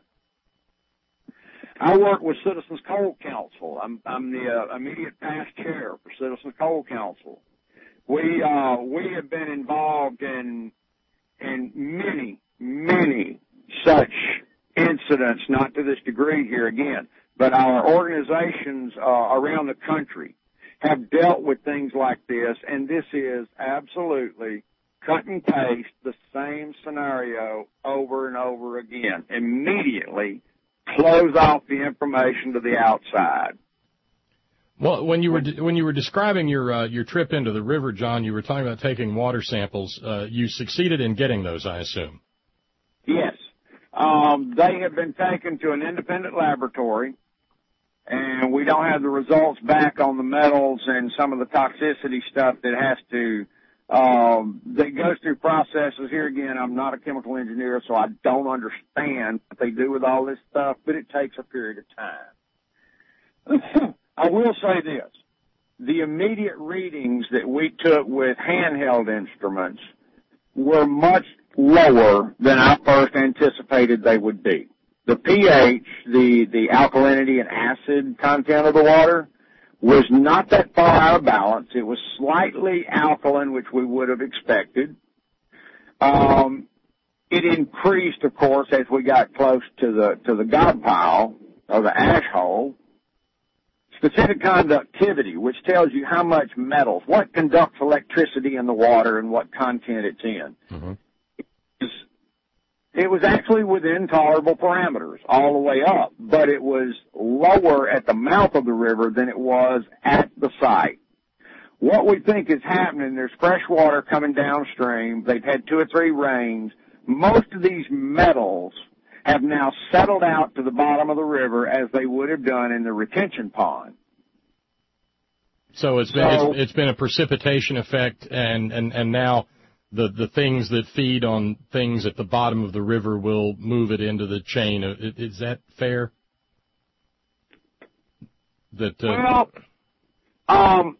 I work with Citizens Coal Council. I'm, I'm the uh, immediate past chair for Citizens Coal Council. We uh, we have been involved in in many many such incidents, not to this degree here again, but our organizations uh, around the country have dealt with things like this, and this is absolutely cut and paste the same scenario over and over again. Immediately close off the information to the outside. Well, when you were de- when you were describing your uh, your trip into the river, John, you were talking about taking water samples. Uh, you succeeded in getting those, I assume. Yes, um, they have been taken to an independent laboratory, and we don't have the results back on the metals and some of the toxicity stuff that has to um, that goes through processes. Here again, I'm not a chemical engineer, so I don't understand what they do with all this stuff, but it takes a period of time. I will say this. The immediate readings that we took with handheld instruments were much lower than I first anticipated they would be. The pH, the, the alkalinity and acid content of the water, was not that far out of balance. It was slightly alkaline, which we would have expected. Um, it increased, of course, as we got close to the to the gob pile or the ash hole. Specific conductivity, which tells you how much metals, what conducts electricity in the water and what content it's in. Mm-hmm. It was, it was actually within tolerable parameters all the way up, but it was lower at the mouth of the river than it was at the site. What we think is happening, there's fresh water coming downstream. They've had two or three rains. Most of these metals have now settled out to the bottom of the river as they would have done in the retention pond. So it's been so, it's, it's been a precipitation effect, and, and, and now the the things that feed on things at the bottom of the river will move it into the chain. Is that fair? That uh, well, um,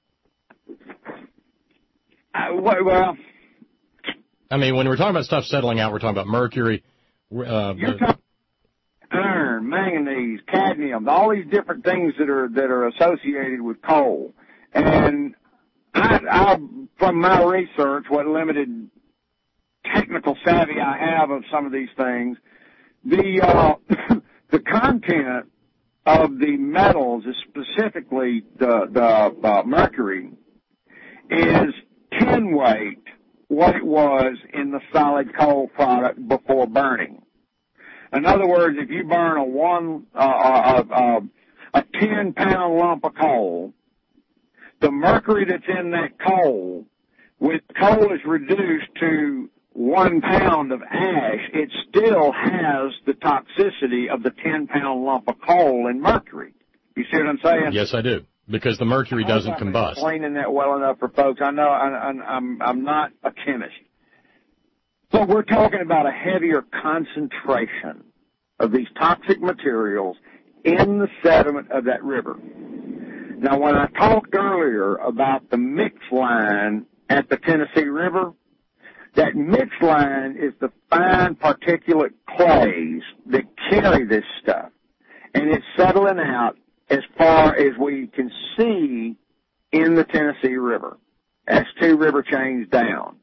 I, well, I mean, when we're talking about stuff settling out, we're talking about mercury. Uh, You're talking iron, manganese, cadmium, all these different things that are that are associated with coal. And I, I, from my research, what limited technical savvy I have of some of these things, the uh, the content of the metals, specifically the the uh, mercury, is ten weight what it was in the solid coal product before burning. In other words, if you burn a one, uh, uh, uh, a ten pound lump of coal, the mercury that's in that coal, when coal is reduced to one pound of ash, it still has the toxicity of the ten pound lump of coal in mercury. You see what I'm saying? Yes, I do. Because the mercury doesn't I'm combust. Explaining that well enough for folks. I know I, I'm I'm not a chemist, so we're talking about a heavier concentration of these toxic materials in the sediment of that river. Now, when I talked earlier about the mix line at the Tennessee River, that mix line is the fine particulate clays that carry this stuff, and it's settling out as far as we can see in the Tennessee River, as two river chains down.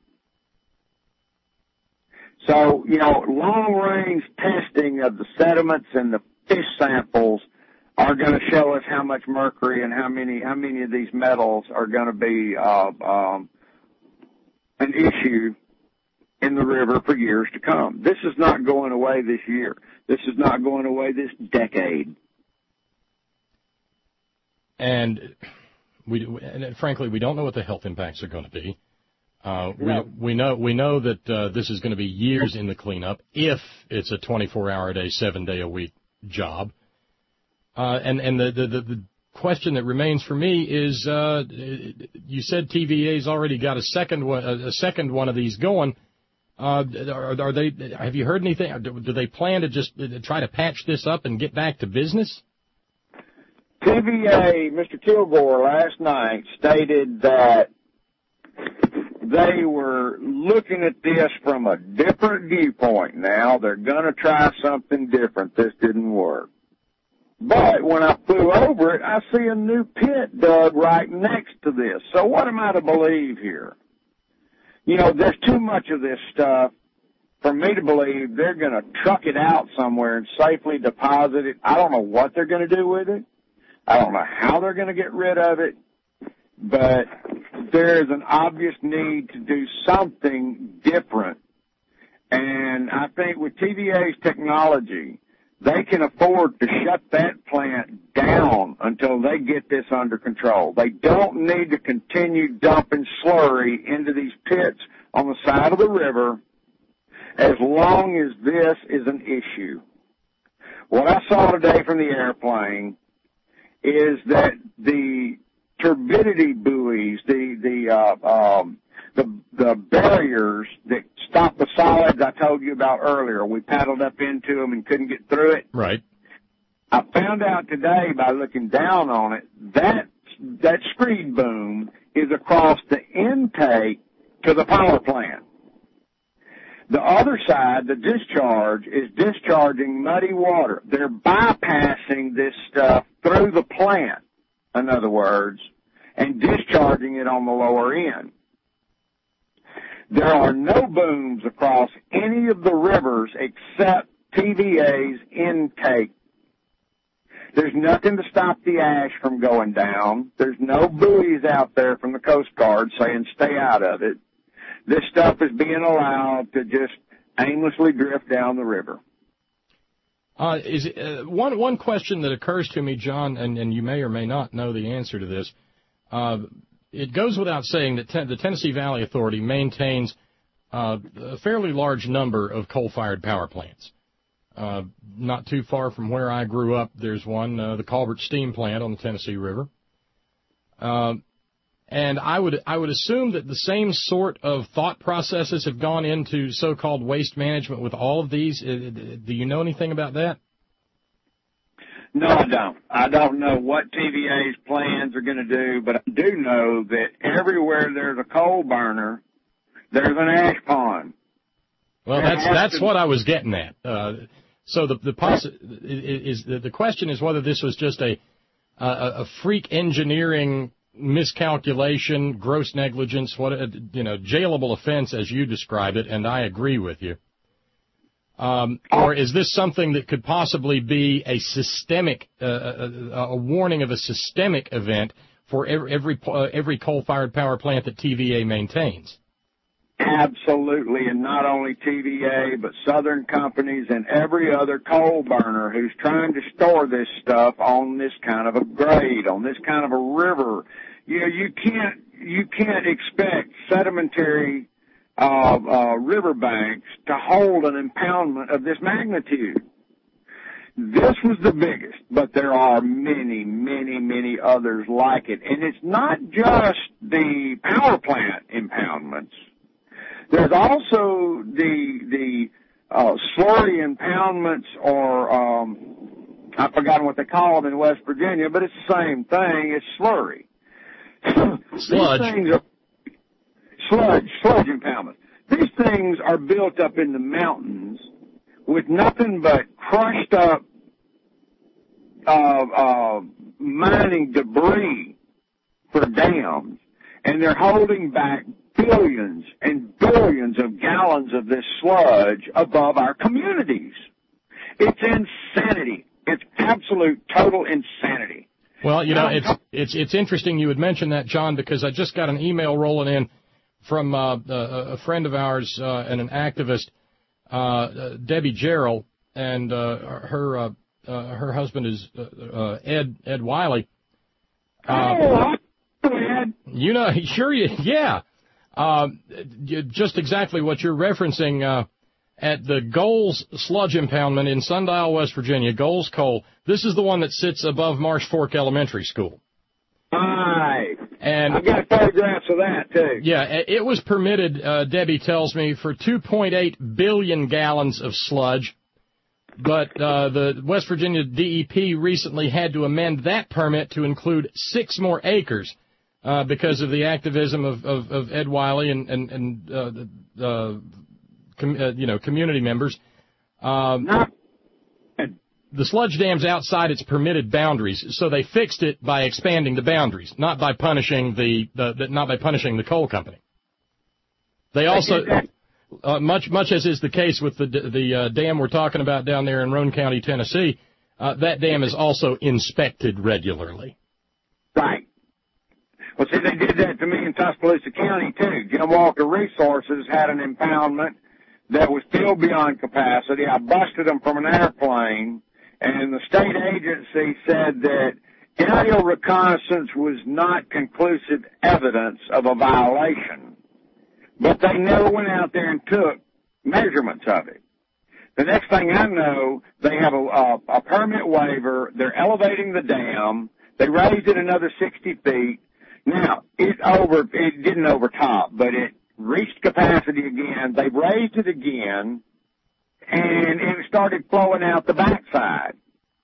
So, you know, long-range testing of the sediments and the fish samples are going to show us how much mercury and how many how many of these metals are going to be uh, um, an issue in the river for years to come. This is not going away this year. This is not going away this decade. And we, and frankly, we don't know what the health impacts are going to be. Uh, we, we know we know that uh, this is going to be years in the cleanup if it's a twenty-four hour a day, seven day a week job. Uh, and and the, the, the question that remains for me is, uh, you said T V A's already got a second one, a second one of these going. Uh, are, are they? Have you heard anything? Do they plan to just try to patch this up and get back to business? T V A, Mister Kilgore, last night stated that they were looking at this from a different viewpoint now. They're going to try something different. This didn't work. But when I flew over it, I see a new pit dug right next to this. So what am I to believe here? You know, there's too much of this stuff for me to believe they're going to truck it out somewhere and safely deposit it. I don't know what they're going to do with it. I don't know how they're going to get rid of it, but there is an obvious need to do something different. And I think with T V A's technology, they can afford to shut that plant down until they get this under control. They don't need to continue dumping slurry into these pits on the side of the river as long as this is an issue. What I saw today from the airplane is that the turbidity buoys, the the uh, um, the the barriers that stop the solids I told you about earlier, we paddled up into them and couldn't get through it. Right. I found out today by looking down on it, that, that screed boom is across the intake to the power plant. The other side, the discharge, is discharging muddy water. They're bypassing this stuff through the plant, in other words, and discharging it on the lower end. There are no booms across any of the rivers except T V A's intake. There's nothing to stop the ash from going down. There's no buoys out there from the Coast Guard saying stay out of it. This stuff is being allowed to just aimlessly drift down the river. Uh, is it, uh, one one question that occurs to me, John, and, and you may or may not know the answer to this. Uh, it goes without saying that ten, the Tennessee Valley Authority maintains uh, a fairly large number of coal-fired power plants. Uh, not too far from where I grew up, there's one, uh, the Colbert Steam Plant on the Tennessee River. Uh, And I would I would assume that the same sort of thought processes have gone into so-called waste management with all of these. Do you know anything about that? No, I don't. I don't know what T V A's plans are going to do, but I do know that everywhere there's a coal burner, there's an ash pond. Well, that's that's what I was getting at. Uh, so the the, possi- is, the the question is whether this was just a a, a freak engineering miscalculation, gross negligence, what you know, jailable offense as you describe it, and I agree with you. Um, or is this something that could possibly be a systemic, uh, a, a warning of a systemic event for every every, uh, every coal-fired power plant that T V A maintains? Absolutely, and not only T V A, but Southern companies and every other coal burner who's trying to store this stuff on this kind of a grade, on this kind of a river. You know, you can't, you can't expect sedimentary, uh, uh, riverbanks to hold an impoundment of this magnitude. This was the biggest, but there are many, many, many others like it. And it's not just the power plant impoundments. There's also the the uh, slurry impoundments, or um, I've forgotten what they call them in West Virginia, but it's the same thing. It's slurry. Sludge. These things are sludge, sludge impoundments. These things are built up in the mountains with nothing but crushed up uh, uh, mining debris for dams, and they're holding back billions and billions of gallons of this sludge above our communities. It's insanity. It's absolute, total insanity. Well, you know, it's it's it's interesting you would mention that, John, because I just got an email rolling in from uh, a, a friend of ours uh, and an activist, uh, Debbie Gerald, and uh, her uh, uh, her husband is uh, uh, Ed Ed Wiley. Uh, oh, Ed. You know, sure, you, yeah. Uh, just exactly what you're referencing uh, at the Goals sludge impoundment in Sundial, West Virginia, Goals Coal. This is the one that sits above Marsh Fork Elementary School. Aye. And I've got photographs of that, too. Yeah, it was permitted, uh, Debbie tells me, for two point eight billion gallons of sludge. But uh, the West Virginia D E P recently had to amend that permit to include six more acres. Uh, because of the activism of, of, of Ed Wiley and, and, and uh, the, uh, com, uh, you know, community members. Um, the sludge dam's outside its permitted boundaries, so they fixed it by expanding the boundaries, not by punishing the, the, the not by punishing the coal company. They also, uh, much much as is the case with the the uh, dam we're talking about down there in Roane County, Tennessee, uh, that dam is also inspected regularly. Right. Well, see, they did that to me in Tuscaloosa County, too. Jim Walker Resources had an impoundment that was filled beyond capacity. I busted them from an airplane, and the state agency said that aerial reconnaissance was not conclusive evidence of a violation. But they never went out there and took measurements of it. The next thing I know, they have a, a, a permit waiver. They're elevating the dam. They raised it another sixty feet. Now, it over, it didn't overtop, but it reached capacity again. They raised it again, and it started flowing out the backside.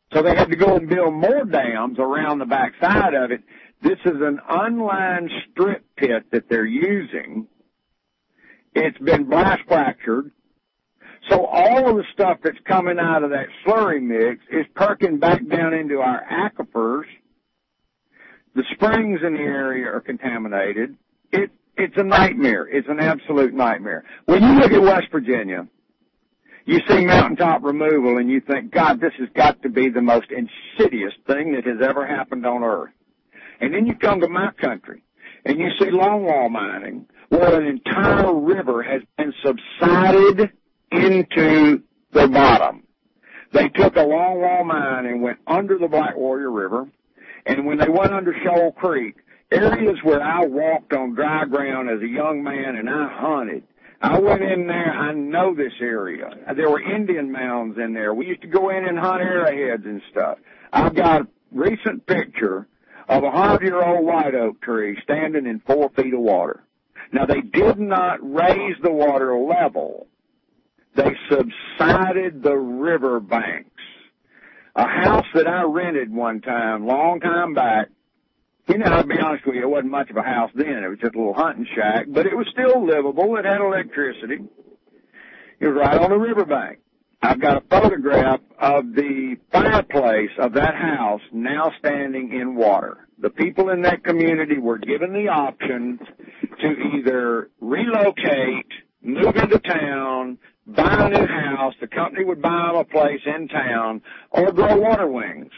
So they had to go and build more dams around the backside of it. This is an unlined strip pit that they're using. It's been blast fractured. So all of the stuff that's coming out of that slurry mix is perking back down into our aquifers. The springs in the area are contaminated. It, it's a nightmare. It's an absolute nightmare. When you look at West Virginia, you see mountaintop removal and you think, God, this has got to be the most insidious thing that has ever happened on earth. And then you come to my country and you see longwall mining where an entire river has been subsided into the bottom. They took a longwall mine and went under the Black Warrior River, and when they went under Shoal Creek, areas where I walked on dry ground as a young man and I hunted, I went in there, I know this area. There were Indian mounds in there. We used to go in and hunt arrowheads and stuff. I've got a recent picture of a hundred-year-old white oak tree standing in four feet of water. Now, they did not raise the water level. They subsided the river banks. A house that I rented one time, long time back, you know, I'll be honest with you, it wasn't much of a house then. It was just a little hunting shack, but it was still livable. It had electricity. It was right on the riverbank. I've got a photograph of the fireplace of that house now standing in water. The people in that community were given the option to either relocate, move into town, buy a new house, the company would buy them a place in town, or grow water wings.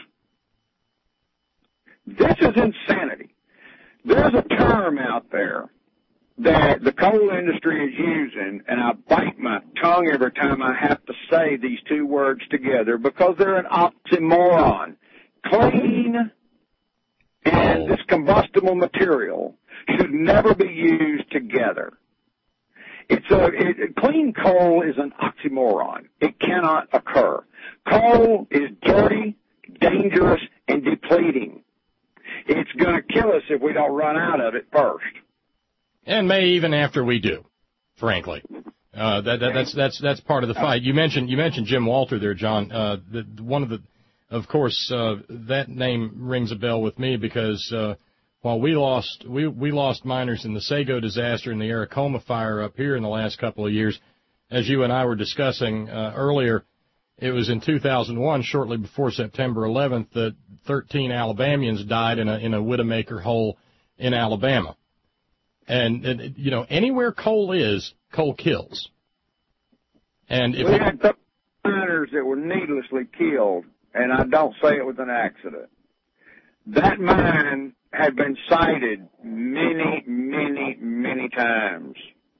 This is insanity. There's a term out there that the coal industry is using, and I bite my tongue every time I have to say these two words together because they're an oxymoron. Clean and this combustible material should never be used together. It's a, it, clean coal is an oxymoron. It cannot occur. Coal is dirty, dangerous, and depleting. It's going to kill us if we don't run out of it first. And may even after we do, frankly. Uh, that, that, that's, that's, that's part of the fight. You mentioned, you mentioned Jim Walter there, John. Uh, the, one of the, of course, uh, that name rings a bell with me because, uh, while we lost, we, we lost miners in the Sago disaster and the Aracoma fire up here in the last couple of years, as you and I were discussing, uh, earlier, it was in two thousand one, shortly before September eleventh, that thirteen Alabamians died in a, in a Widowmaker hole in Alabama. And, and, you know, anywhere coal is, coal kills. And if we it, had miners that were needlessly killed, and I don't say it was an accident. That mine had been cited many, many, many times.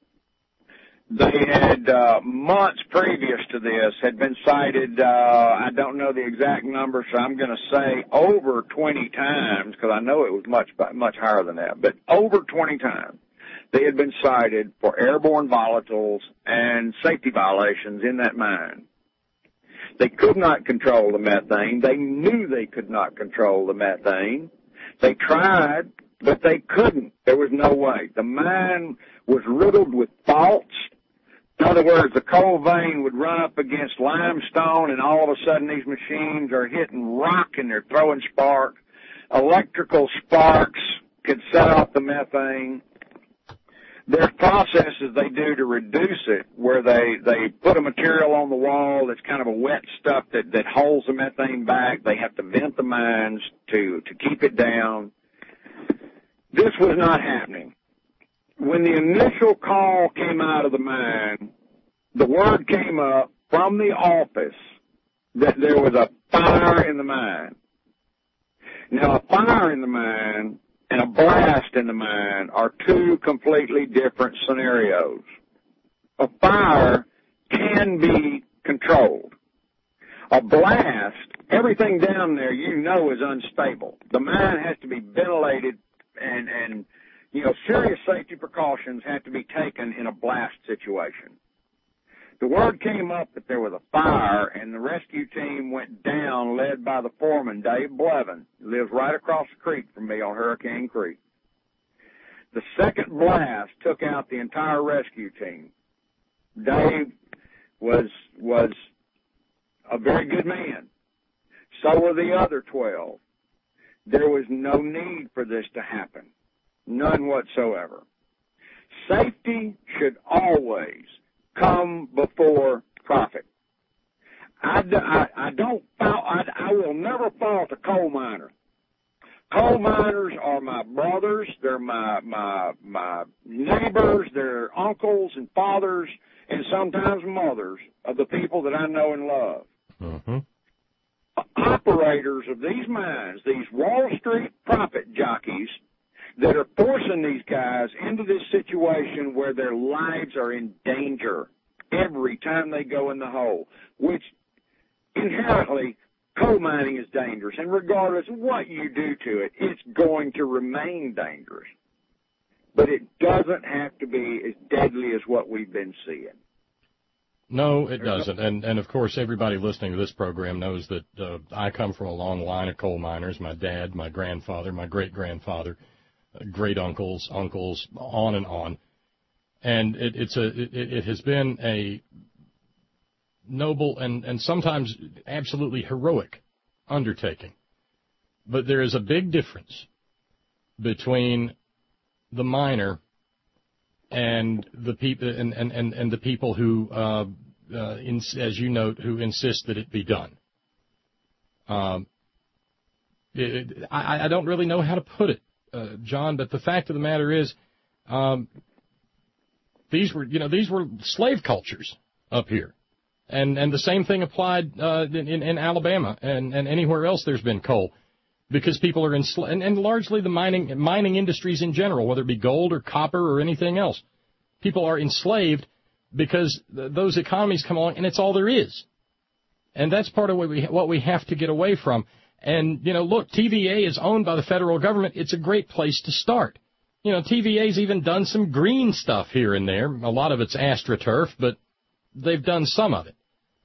They had, uh, months previous to this, had been cited, uh, I don't know the exact number, so I'm going to say over twenty times, because I know it was much, much higher than that, but over twenty times. They had been cited for airborne volatiles and safety violations in that mine. They could not control the methane. They knew they could not control the methane. They tried, but they couldn't. There was no way. The mine was riddled with faults. In other words, the coal vein would run up against limestone, and all of a sudden these machines are hitting rock and they're throwing sparks. Electrical sparks could set off the methane. There's processes they do to reduce it where they, they put a material on the wall that's kind of a wet stuff that, that holds the methane back. They have to vent the mines to, to keep it down. This was not happening. When the initial call came out of the mine, the word came up from the office that there was a fire in the mine. Now, a fire in the mine and a blast in the mine are two completely different scenarios. A fire can be controlled. A blast, everything down there you know is unstable. The mine has to be ventilated and, and you know, serious safety precautions have to be taken in a blast situation. The word came up that there was a fire, and the rescue team went down, led by the foreman, Dave Blevin, who lives right across the creek from me on Hurricane Creek. The second blast took out the entire rescue team. Dave was was a very good man. So are the other twelve. There was no need for this to happen. None whatsoever. Safety should always come before profit. I, I, I don't, I, I will never fault a coal miner. Coal miners are my brothers, they're my, my, my neighbors, they're uncles and fathers, and sometimes mothers of the people that I know and love. Mm-hmm. Operators of these mines, these Wall Street profit jockeys that are forcing these guys into this situation where their lives are in danger every time they go in the hole, which inherently coal mining is dangerous, and regardless of what you do to it, it's going to remain dangerous. But it doesn't have to be as deadly as what we've been seeing. No, it doesn't. And, and of course, everybody listening to this program knows that uh, I come from a long line of coal miners. My dad, my grandfather, my great-grandfather, uh, great-uncles, uncles, on and on. And it, it's a, it, it has been a noble and, and sometimes absolutely heroic undertaking. But there is a big difference between the miner and the people and, and, and, and the people who, uh, uh, in, as you note, who insist that it be done. Um, it, it, I, I don't really know how to put it, uh, John, but the fact of the matter is, um, these were, you know, these were slave cultures up here. And and the same thing applied uh, in, in Alabama and, and anywhere else there's been coal, because people are enslaved, and, and largely the mining mining industries in general, whether it be gold or copper or anything else, people are enslaved because th- those economies come along and it's all there is, and that's part of what we what we have to get away from. And you know, look, T V A is owned by the federal government. It's a great place to start. You know, T V A's even done some green stuff here and there. A lot of it's AstroTurf, but they've done some of it,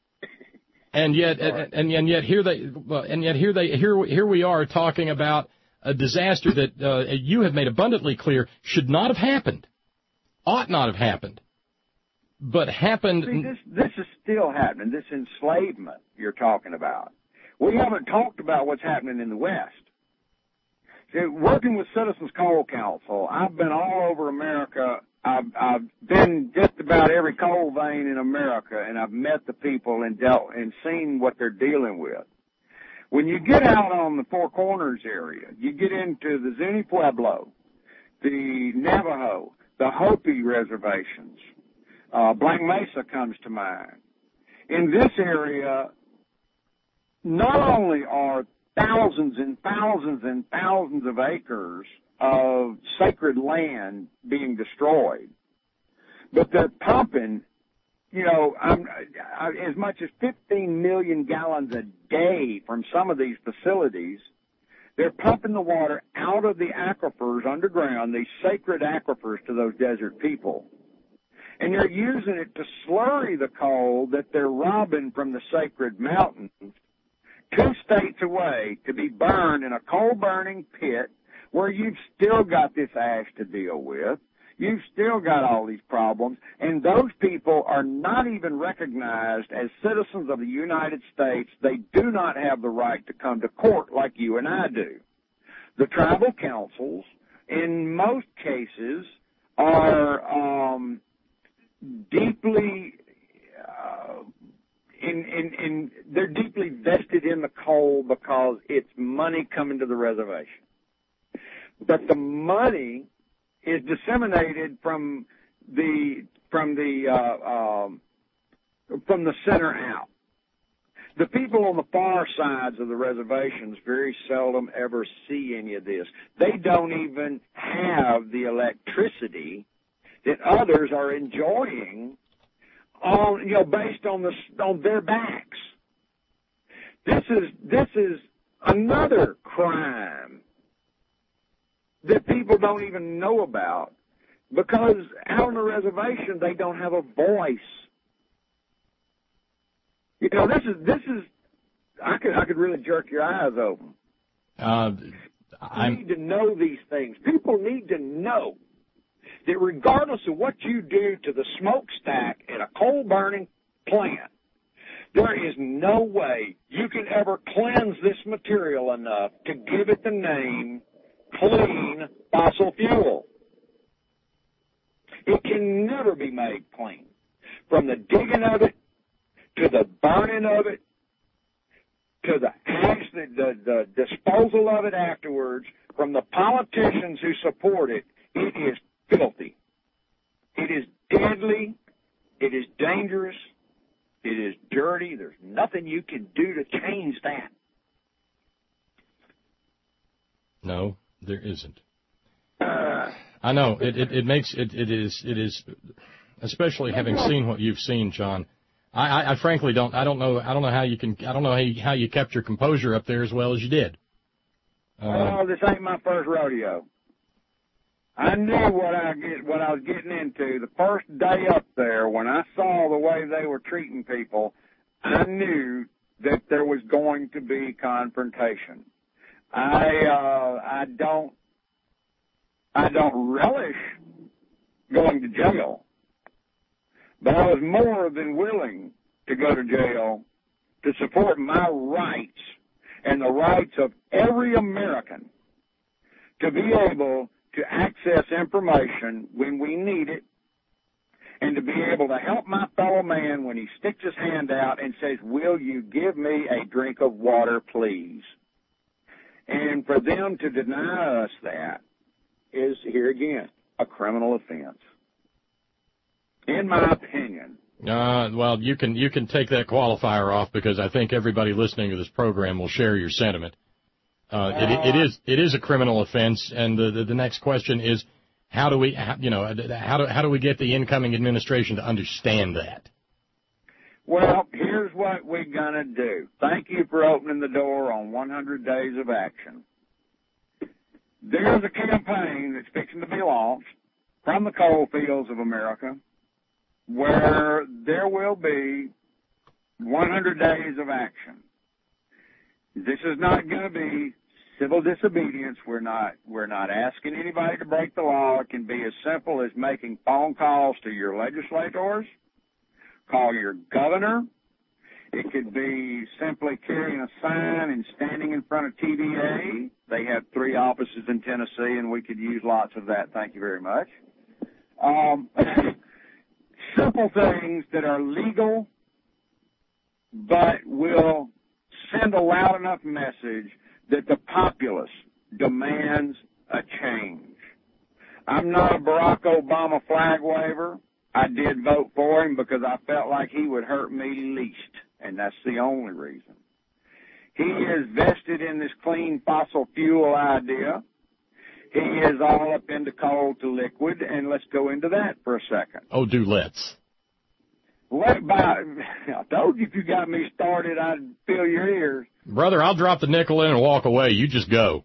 and yet, and, and, and yet here they, and yet here they, here, here we are talking about a disaster that uh, you have made abundantly clear should not have happened, ought not have happened, but happened. See, this, this is still happening. This enslavement you're talking about. We haven't talked about what's happening in the West. See, working with Citizens Coal Council, I've been all over America. I've, I've been just about every coal vein in America, and I've met the people and dealt and seen what they're dealing with. When you get out on the Four Corners area, you get into the Zuni Pueblo, the Navajo, the Hopi reservations. Uh, Black Mesa comes to mind. In this area, not only are thousands and thousands and thousands of acres of sacred land being destroyed, but they're pumping, you know, um, as much as fifteen million gallons a day from some of these facilities. They're pumping the water out of the aquifers underground, these sacred aquifers to those desert people. And they're using it to slurry the coal that they're robbing from the sacred mountains two states away to be burned in a coal-burning pit where you've still got this ash to deal with. You've still got all these problems, and those people are not even recognized as citizens of the United States. They do not have the right to come to court like you and I do. The tribal councils, in most cases, are um, deeply uh, in, in, in they're deeply vested in the coal because it's money coming to the reservation. But the money is disseminated from the from the uh, um, from the center out. The people on the far sides of the reservations very seldom ever see any of this. They don't even have the electricity that others are enjoying on, you know, based on the on their backs. This is this is another crime that people don't even know about, because out on the reservation they don't have a voice. You know, this is this is I could I could really jerk your eyes open. Uh, you need to know these things. People need to know that regardless of what you do to the smokestack at a coal burning plant, There is no way you can ever cleanse this material enough to give it the name clean fossil fuel. It can never be made clean. From the digging of it, to the burning of it, to the, the, the, the disposal of it afterwards, from the politicians who support it, it is filthy. It is deadly. It is dangerous. It is dirty. There's nothing you can do to change that. No, there isn't. Uh, I know it. It, it makes it. It is. It is. Especially having seen what you've seen, John. I, I, I frankly don't. I don't know. I don't know how you can. I don't know how you, how you kept your composure up there as well as you did. Uh, oh, this ain't my first rodeo. I knew what I get, what I was getting into. The first day up there, when I saw the way they were treating people, I knew that there was going to be confrontation. I uh, I don't I don't relish going to jail, but I was more than willing to go to jail to support my rights and the rights of every American to be able to access information when we need it, and to be able to help my fellow man when he sticks his hand out and says, will you give me a drink of water, please? And for them to deny us that is, here again, a criminal offense, in my opinion. Uh, well, you can you can take that qualifier off, because I think everybody listening to this program will share your sentiment. Uh, it, it is it is a criminal offense, and the, the the next question is, how do we how, you know how do how do we get the incoming administration to understand that? Well, here's what we're gonna do. Thank you for opening the door on one hundred days of action. There's a campaign that's fixing to be launched from the coal fields of America, where there will be one hundred days of action. This is not going to be civil disobedience. We're not, we're not asking anybody to break the law. It can be as simple as making phone calls to your legislators, call your governor. It could be simply carrying a sign and standing in front of T V A. They have three offices in Tennessee, and we could use lots of that. Thank you very much. Um, simple things that are legal, but will send a loud enough message that the populace demands a change. I'm not a Barack Obama flag waver. I did vote for him because I felt like he would hurt me least, and that's the only reason. He is vested in this clean fossil fuel idea. He is all up into coal to liquid, and let's go into that for a second. Oh, do let's. Let by, I told you if you got me started, I'd fill your ears. Brother, I'll drop the nickel in and walk away. You just go.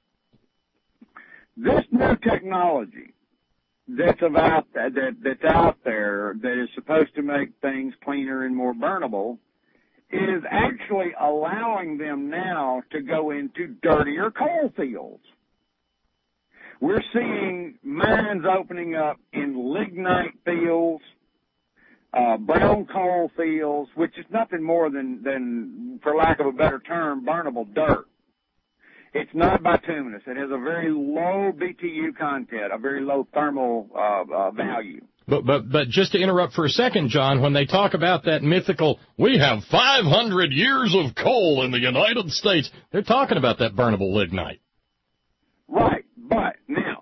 This new technology that's about that that's out there that is supposed to make things cleaner and more burnable is actually allowing them now to go into dirtier coal fields. We're seeing mines opening up in lignite fields, Uh, brown coal fields, which is nothing more than, than, for lack of a better term, burnable dirt. It's not bituminous. It has a very low B T U content, a very low thermal uh, uh, value. But, but, but just to interrupt for a second, John, when they talk about that mythical, we have five hundred years of coal in the United States, they're talking about that burnable lignite. Right, but now,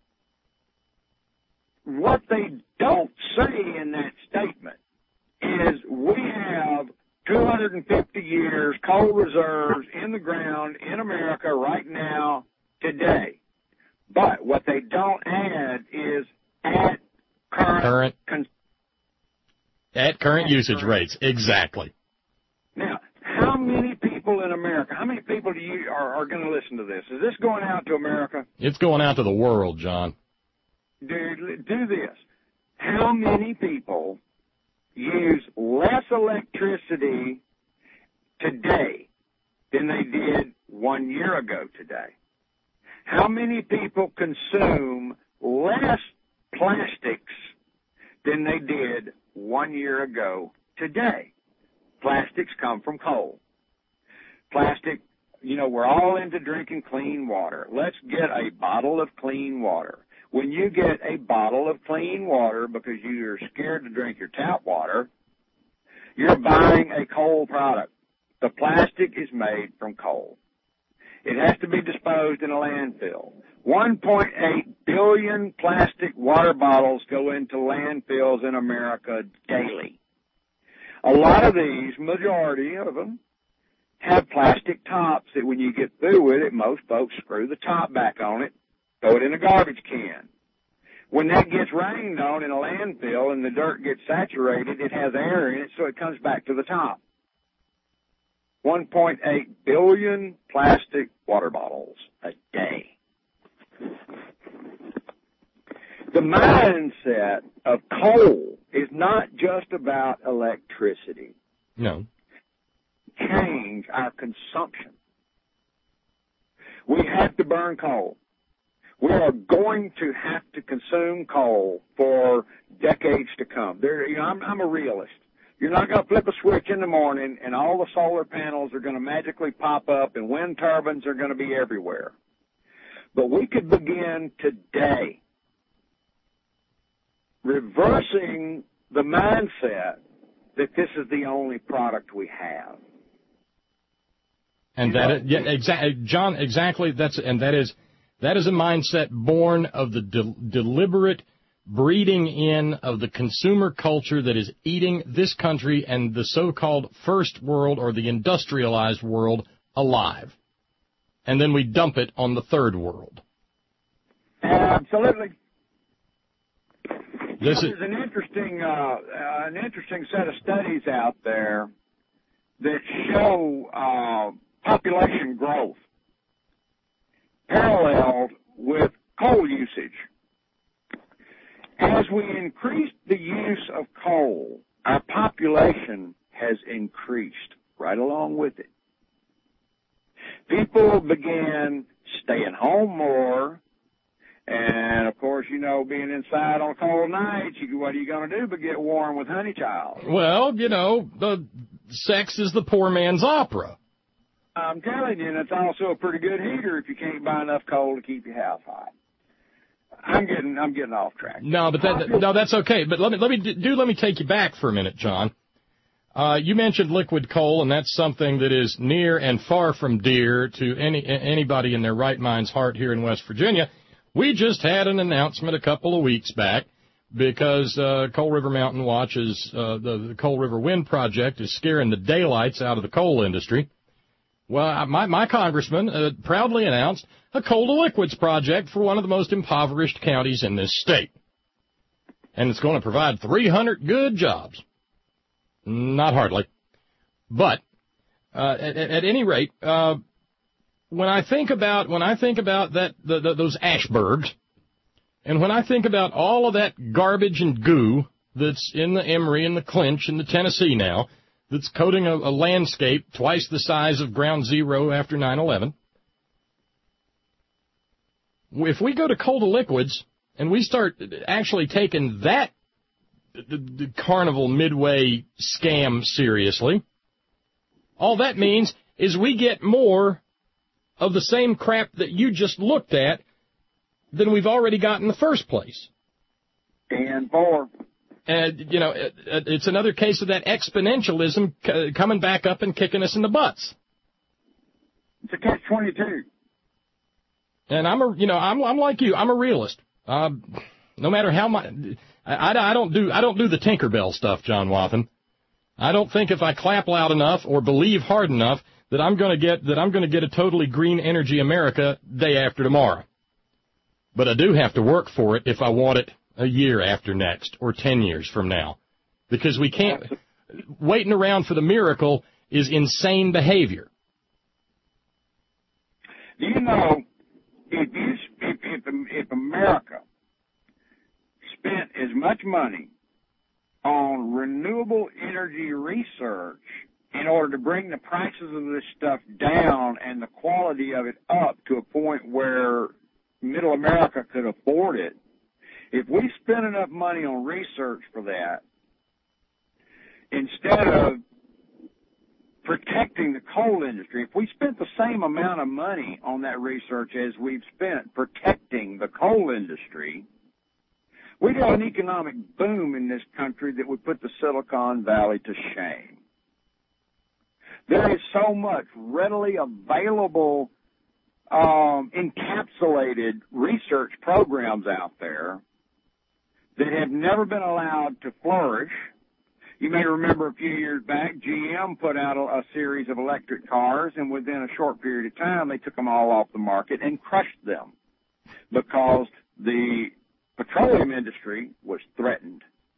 what they don't say in that statement is we have two hundred fifty years coal reserves in the ground in America right now, today. But what they don't add is at current... Current. Con- at current at usage current. rates, exactly. Now, how many people in America, how many people do you are, are going to listen to this? Is this going out to America? It's going out to the world, John. Dude, do this. How many people use less electricity today than they did one year ago today? How many people consume less plastics than they did one year ago today? plastics come from coal. Plastic, you know, we're all into drinking clean water. Let's get a bottle of clean water. When you get a bottle of clean water because you're scared to drink your tap water, you're buying a coal product. The plastic is made from coal. It has to be disposed in a landfill. one point eight billion plastic water bottles go into landfills in America daily. A lot of these, majority of them, have plastic tops that when you get through with it, most folks screw the top back on it, throw it in a garbage can. When that gets rained on in a landfill and the dirt gets saturated, it has air in it, so it comes back to the top. one point eight billion plastic water bottles a day. The mindset of coal is not just about electricity. No. Change our consumption. We have to burn coal. We are going to have to consume coal for decades to come. There, you know, I'm, I'm a realist. You're not going to flip a switch in the morning and all the solar panels are going to magically pop up and wind turbines are going to be everywhere. But we could begin today reversing the mindset that this is the only product we have. And that, is, yeah, exactly, John, exactly. That's and that is that is a mindset born of the de- deliberate breeding in of the consumer culture that is eating this country and the so-called first world or the industrialized world alive, and then we dump it on the third world. Absolutely. This you know, is there's an interesting, uh, uh, an interesting set of studies out there that show uh, population growth paralleled with coal usage. As we increase the use of coal, our population has increased right along with it. People began staying home more, and of course, you know, being inside on cold nights, you, what are you going to do but get warm with Honey Child? Well, you know, the sex is the poor man's opera. I'm telling you, and it's also a pretty good heater if you can't buy enough coal to keep your house hot. I'm getting, I'm getting off track. No, but that, no, that's okay. But let me, let me do, let me take you back for a minute, John. Uh, you mentioned liquid coal, and that's something that is near and far from dear to any anybody in their right mind's heart here in West Virginia. We just had an announcement a couple of weeks back because uh, Coal River Mountain Watch is uh, the, the Coal River Wind Project is scaring the daylights out of the coal industry. Well, my, my congressman uh, proudly announced a coal-to-liquids project for one of the most impoverished counties in this state. And it's going to provide three hundred good jobs. Not hardly. But uh, at, at any rate, uh, when I think about when I think about that the, the, those Ashbergs, and when I think about all of that garbage and goo that's in the Emory and the Clinch and the Tennessee now, that's coating a, a landscape twice the size of ground zero after nine eleven. If we go to coal to liquids and we start actually taking that the, the Carnival Midway scam seriously, all that means is we get more of the same crap that you just looked at than we've already got in the first place. And four. And, you know, it, it's another case of that exponentialism c- coming back up and kicking us in the butts. It's a catch twenty-two. And I'm a, you know, I'm, I'm like you. I'm a realist. Uh, no matter how much, I, I, I don't do, I don't do the Tinkerbell stuff, John Wathen. I don't think if I clap loud enough or believe hard enough that I'm going to get, that I'm going to get a totally green energy America day after tomorrow. But I do have to work for it if I want it a year after next or ten years from now. Because we can't, waiting around for the miracle is insane behavior. Do you know, if you, if, if, if America spent as much money on renewable energy research in order to bring the prices of this stuff down and the quality of it up to a point where middle America could afford it, if we spend enough money on research for that, instead of protecting the coal industry. If we spent the same amount of money on that research as we've spent protecting the coal industry, we'd have an economic boom in this country that would put the Silicon Valley to shame. There is so much readily available, um, encapsulated research programs out there that have never been allowed to flourish. You may remember a few years back, G M put out a, a series of electric cars, and within a short period of time, they took them all off the market and crushed them because the petroleum industry was threatened.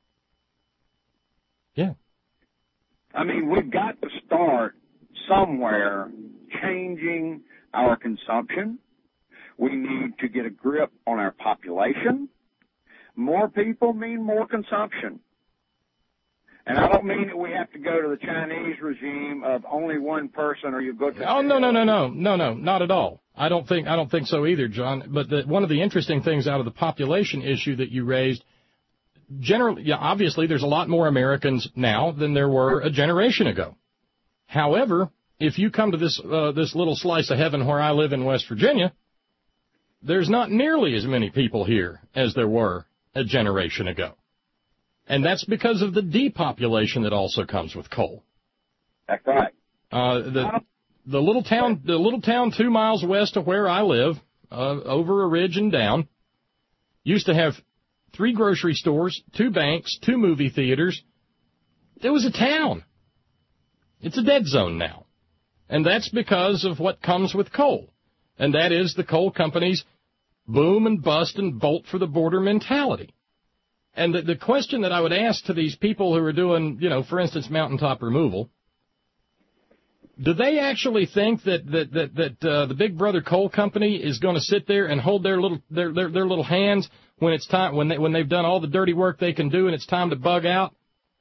Yeah. I mean, we've got to start somewhere changing our consumption. We need to get a grip on our population. More people mean more consumption. And I don't mean that we have to go to the Chinese regime of only one person or you go to... Oh, no, no, no, no, no, no, not at all. I don't think I don't think so either, John. But the, one of the interesting things out of the population issue that you raised, generally, yeah, obviously there's a lot more Americans now than there were a generation ago. However, if you come to this uh, this little slice of heaven where I live in West Virginia, there's not nearly as many people here as there were a generation ago. And that's because of the depopulation that also comes with coal. That's right. Uh, the the little town the little town two miles west of where I live, uh, over a ridge and down, used to have three grocery stores, two banks, two movie theaters. It was a town. It's a dead zone now. And that's because of what comes with coal. And that is the coal companies boom and bust and bolt for the border mentality. And the, the question that I would ask to these people who are doing, you know, for instance, mountaintop removal, do they actually think that that that, that uh, the Big Brother coal company is going to sit there and hold their little their, their their little hands when it's time when they when they've done all the dirty work they can do and it's time to bug out?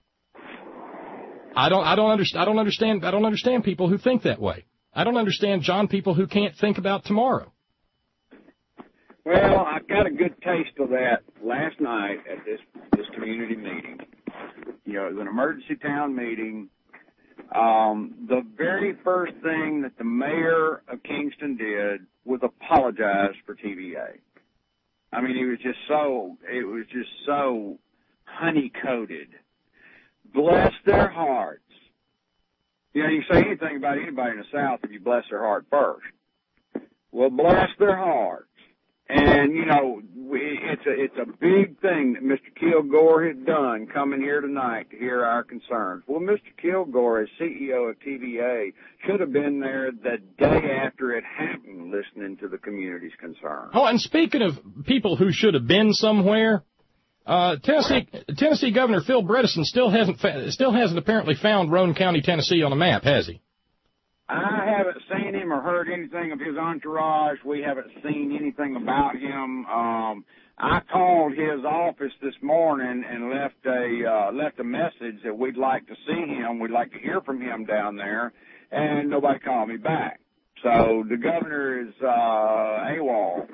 I don't I don't understand I don't understand I don't understand people who think that way. I don't understand, John, people who can't think about tomorrow. Well, I got a good taste of that last night at this this community meeting. You know, it was an emergency town meeting. Um, the very first thing that the mayor of Kingston did was apologize for T V A. I mean, he was just so it was just so honey-coated. Bless their hearts. You know, you say anything about anybody in the South if you bless their heart first. Well, bless their hearts. And, you know, we, it's a it's a big thing that Mister Kilgore had done coming here tonight to hear our concerns. Well, Mister Kilgore, as C E O of T V A, should have been there the day after it happened listening to the community's concerns. Oh, and speaking of people who should have been somewhere, uh, Tennessee Tennessee Governor Phil Bredesen still hasn't fa- still hasn't apparently found Roane County, Tennessee on a map, has he? I haven't seen him or heard anything of his entourage. We haven't seen anything about him. Um, I called his office this morning and left a uh, left a message that we'd like to see him. We'd like to hear from him down there, and nobody called me back. So the governor is uh, AWOL.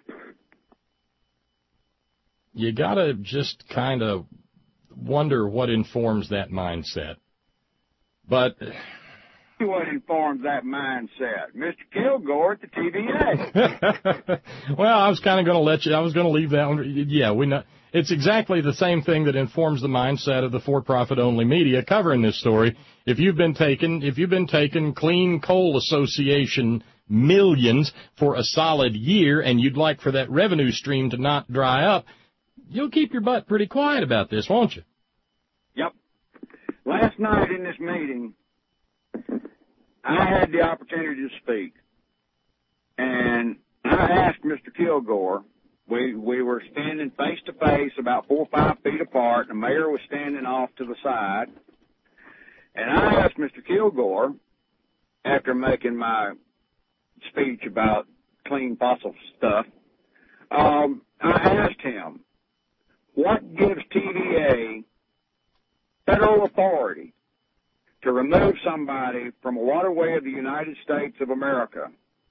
You gotta just kind of wonder what informs that mindset. But what informs that mindset? Mister Kilgore at the T V A. Well, I was kind of going to let you, I was going to leave that one. Yeah, we know. It's exactly the same thing that informs the mindset of the for-profit only media covering this story. If you've been taking, if you've been taking Clean Coal Association millions for a solid year and you'd like for that revenue stream to not dry up, you'll keep your butt pretty quiet about this, won't you? Yep. Last night in this meeting, I had the opportunity to speak, and I asked Mister Kilgore, we we were standing face-to-face about four or five feet apart, and the mayor was standing off to the side, and I asked Mister Kilgore, after making my speech about clean fossil stuff, um, I asked him, what gives T V A federal authority to remove somebody from a waterway of the United States of America,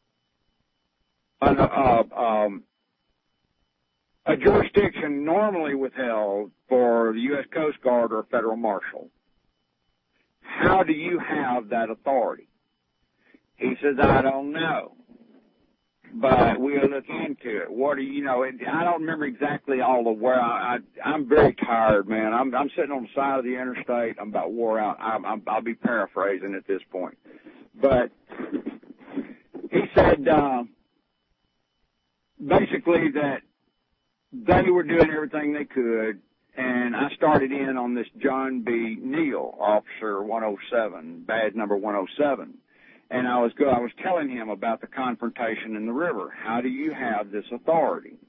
an, uh, um, a jurisdiction normally withheld for the U S Coast Guard or federal marshal? how do you have that authority? He says, I don't know, but we'll look into it. What do you know? I don't remember exactly all of where I, I I'm very tired, man. I'm I'm sitting on the side of the interstate. I'm about wore out. I'm, I'm, I'll be paraphrasing at this point, but he said uh, basically that they were doing everything they could, and I started in on this John B. Neal, Officer one oh seven, badge number one oh seven. And I was go. I was telling him about the confrontation in the river. How do you have this authority?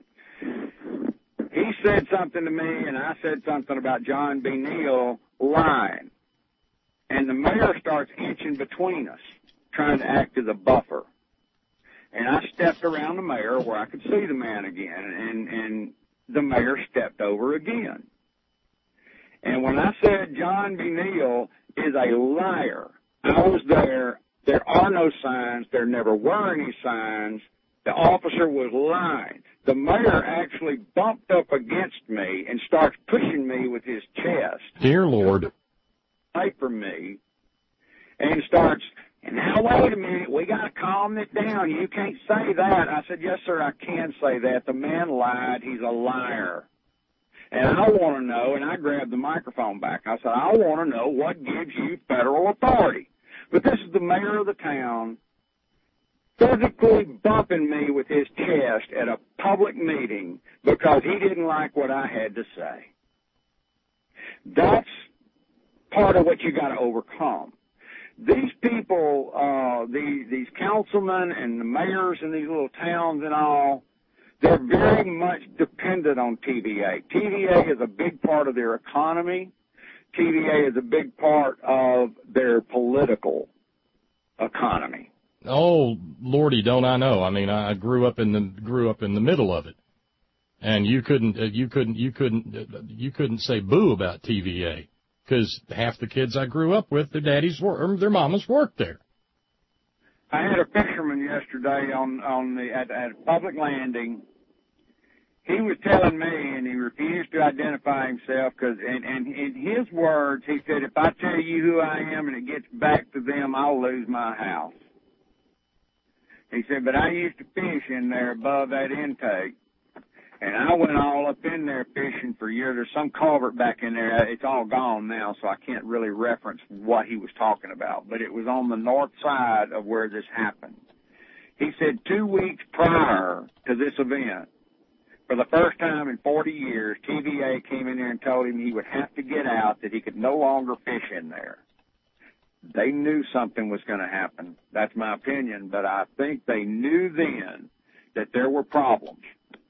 He said something to me, and I said something about John B. Neal lying. And the mayor starts inching between us, trying to act as a buffer. And I stepped around the mayor where I could see the man again, and, and the mayor stepped over again. And when I said John B. Neal is a liar, I was there. There are no signs. There never were any signs. The officer was lying. The mayor actually bumped up against me and starts pushing me with his chest. Dear Lord. For me, and starts, and now wait a minute, we got to calm it down. You can't say that. I said, yes, sir, I can say that. The man lied. He's a liar. And I want to know, and I grabbed the microphone back. I said, I want to know what gives you federal authority. But this is the mayor of the town physically bumping me with his chest at a public meeting because he didn't like what I had to say. That's part of what you got to overcome. These people, uh, these, these councilmen and the mayors in these little towns and all, they're very much dependent on T V A. T V A is a big part of their economy. T V A is a big part of their political economy. Oh, Lordy, don't I know? I mean, I grew up in the grew up in the middle of it, and you couldn't you couldn't you couldn't you couldn't say boo about T V A because half the kids I grew up with, their daddies were their mamas worked there. I had a fisherman yesterday on on the at, at a public landing. He was telling me, and he refused to identify himself, because, and, and in his words, he said, if I tell you who I am and it gets back to them, I'll lose my house. He said, but I used to fish in there above that intake, and I went all up in there fishing for years. There's some culvert back in there. It's all gone now, so I can't really reference what he was talking about, but it was on the north side of where this happened. He said two weeks prior to this event, for the first time in forty years, T V A came in there and told him he would have to get out, that he could no longer fish in there. They knew something was going to happen. That's my opinion, but I think they knew then that there were problems.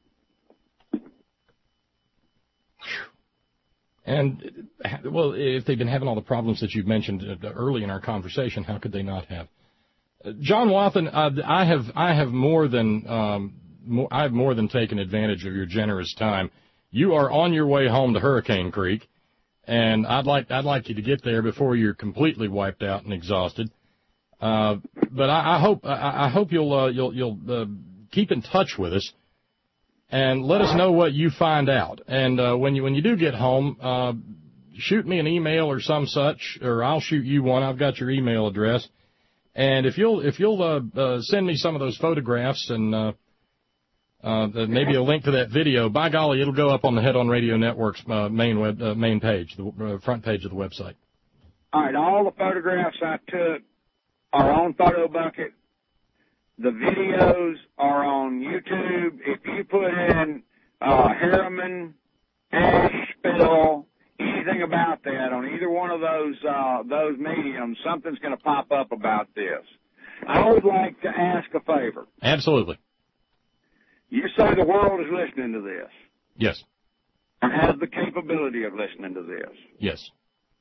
And, well, if they've been having all the problems that you've mentioned early in our conversation, how could they not have? John Wathen, uh, I have I have more than um, more, I've more than taken advantage of your generous time. You are on your way home to Hurricane Creek, and I'd like I'd like you to get there before you're completely wiped out and exhausted. Uh, but I, I hope I, I hope you'll uh, you'll you'll uh, keep in touch with us and let us know what you find out. And uh, when you when you do get home, uh, shoot me an email or some such, or I'll shoot you one. I've got your email address. And if you'll if you'll uh, uh, send me some of those photographs and uh, uh, maybe a link to that video, by golly, it'll go up on the Head On Radio Network's uh, main web uh, main page, the uh, front page of the website. All right, all the photographs I took are on Photo Bucket. The videos are on YouTube. If you put in uh, Harriman, Asheville, anything about that on either one of those uh, those mediums, something's going to pop up about this. I would like to ask a favor. Absolutely. You say the world is listening to this. Yes. Or has the capability of listening to this. Yes.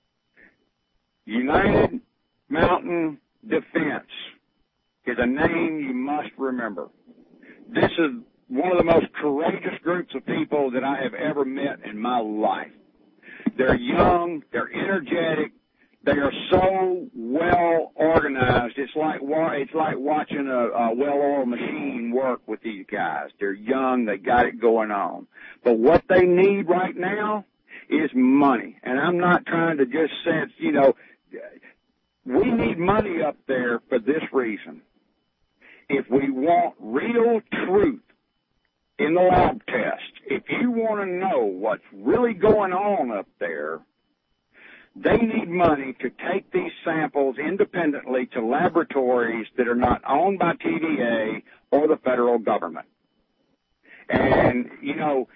United Mountain Defense is a name you must remember. This is one of the most courageous groups of people that I have ever met in my life. They're young, they're energetic, they are so well organized. It's like it's like watching a, a well-oiled machine work with these guys. They're young, they got it going on. But what they need right now is money. And I'm not trying to just sense, you know, we need money up there for this reason. If we want real truth in the lab test, if you want to know what's really going on up there, they need money to take these samples independently to laboratories that are not owned by T V A or the federal government. And, you know,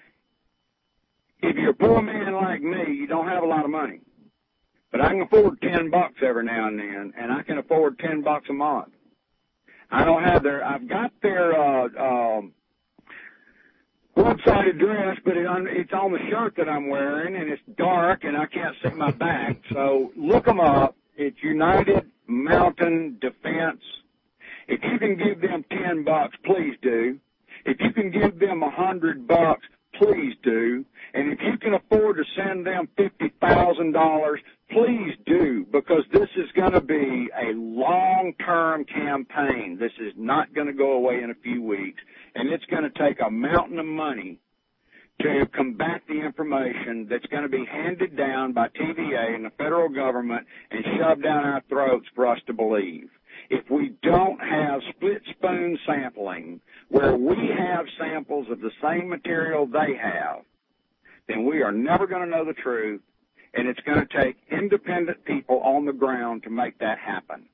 if you're a poor man like me, you don't have a lot of money. But I can afford ten bucks every now and then, and I can afford ten bucks a month. I don't have their, I've got their, uh, um, website address, but it on, it's on the shirt that I'm wearing, and it's dark, and I can't see my back. So look them up. It's United Mountain Defense. If you can give them ten bucks, please do. If you can give them a hundred bucks, please do. And if you can afford to send them fifty thousand dollars, please do, because this is going to be a long-term campaign. This is not going to go away in a few weeks, and it's going to take a mountain of money to combat the information that's going to be handed down by T V A and the federal government and shoved down our throats for us to believe. If we don't have split-spoon sampling, where we have samples of the same material they have, then we are never going to know the truth, and it's going to take independent people on the ground to make that happen.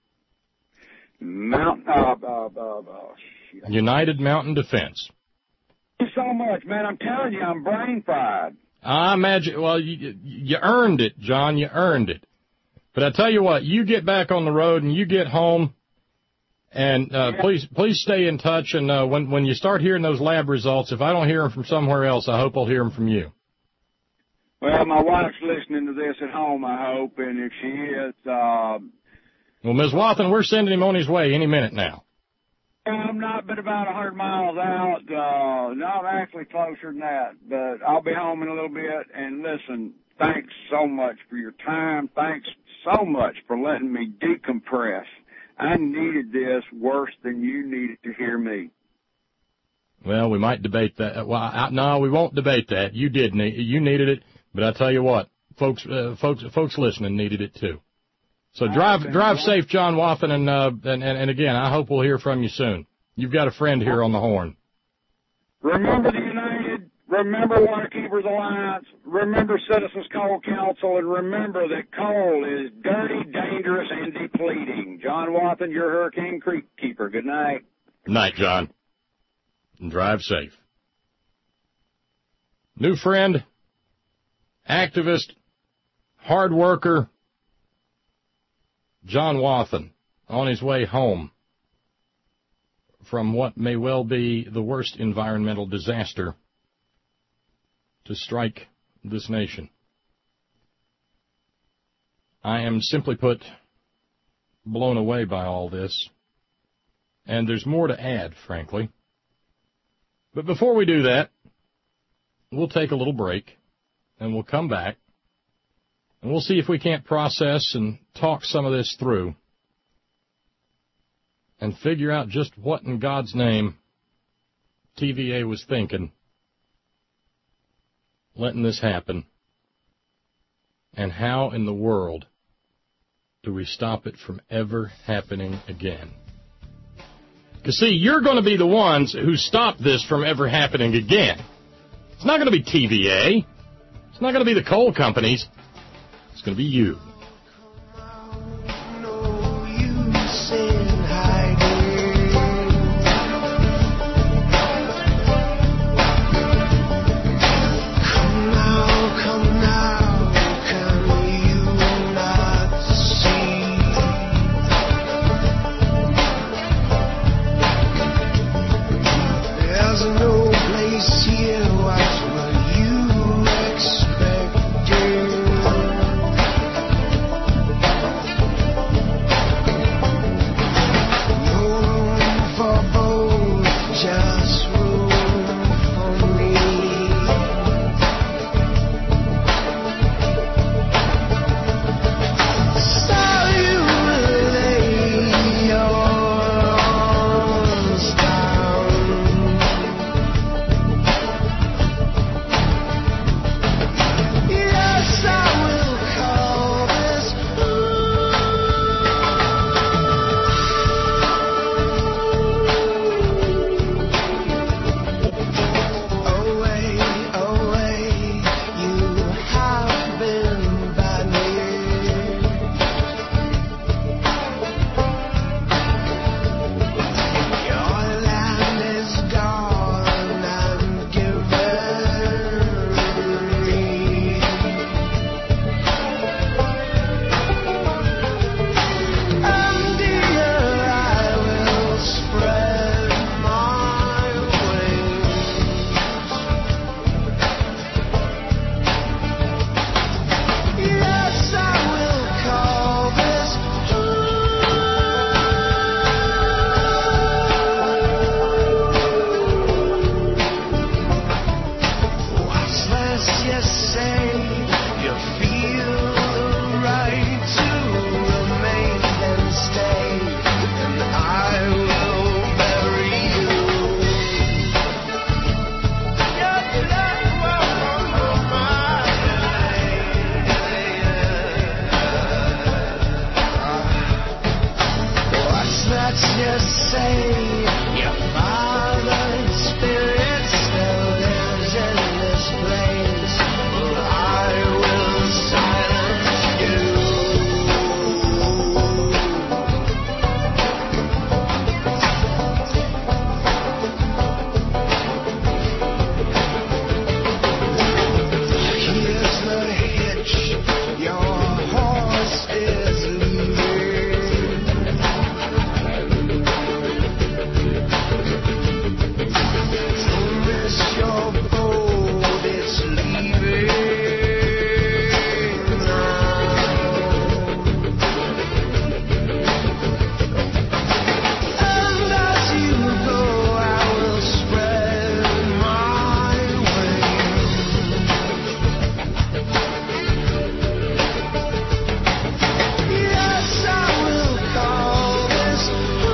Mount, uh, uh, uh, uh, United Mountain Defense. Thank you so much, man. I'm telling you, I'm brain fried. I imagine, well, you, you earned it, John. You earned it. But I tell you what, you get back on the road and you get home, and uh, yeah. please please stay in touch. And uh, when, when you start hearing those lab results, if I don't hear them from somewhere else, I hope I'll hear them from you. Well, my wife's listening to this at home, I hope, and if she is... Uh, well, Miz Wathen, we're sending him on his way any minute now. I'm not but about one hundred miles out. Uh, not actually closer than that, but I'll be home in a little bit. And listen, thanks so much for your time. Thanks so much for letting me decompress. I needed this worse than you needed to hear me. Well, we might debate that. Well, I, no, we won't debate that. You did need, you needed it, but I tell you what, folks, uh, folks, folks listening needed it too. So drive, drive safe, John Wathen, and, uh, and, and, and again, I hope we'll hear from you soon. You've got a friend here on the horn. Remember the United, remember Waterkeepers Alliance, remember Citizens Coal Council, and remember that coal is dirty, dangerous, and depleting. John Wathen, your Hurricane Creek keeper. Good night. Good night, John. And drive safe. New friend, activist, hard worker, John Wathen, on his way home from what may well be the worst environmental disaster to strike this nation. I am, simply put, blown away by all this, and there's more to add, frankly. But before we do that, we'll take a little break, and we'll come back, and we'll see if we can't process and talk some of this through and figure out just what in God's name T V A was thinking, letting this happen, and how in the world do we stop it from ever happening again? Because, see, you're going to be the ones who stop this from ever happening again. It's not going to be T V A. It's not going to be the coal companies. It's going to be you. just say you feel the right to remain and stay, and I will bury you. What's that just say? Your father's spirit still lives in this place. Well, I will silence you. Here's the hitch. Your horse is leaving. Miss your boat, it's leaving now. And as you go, I will spread my wings. Yes, I will call this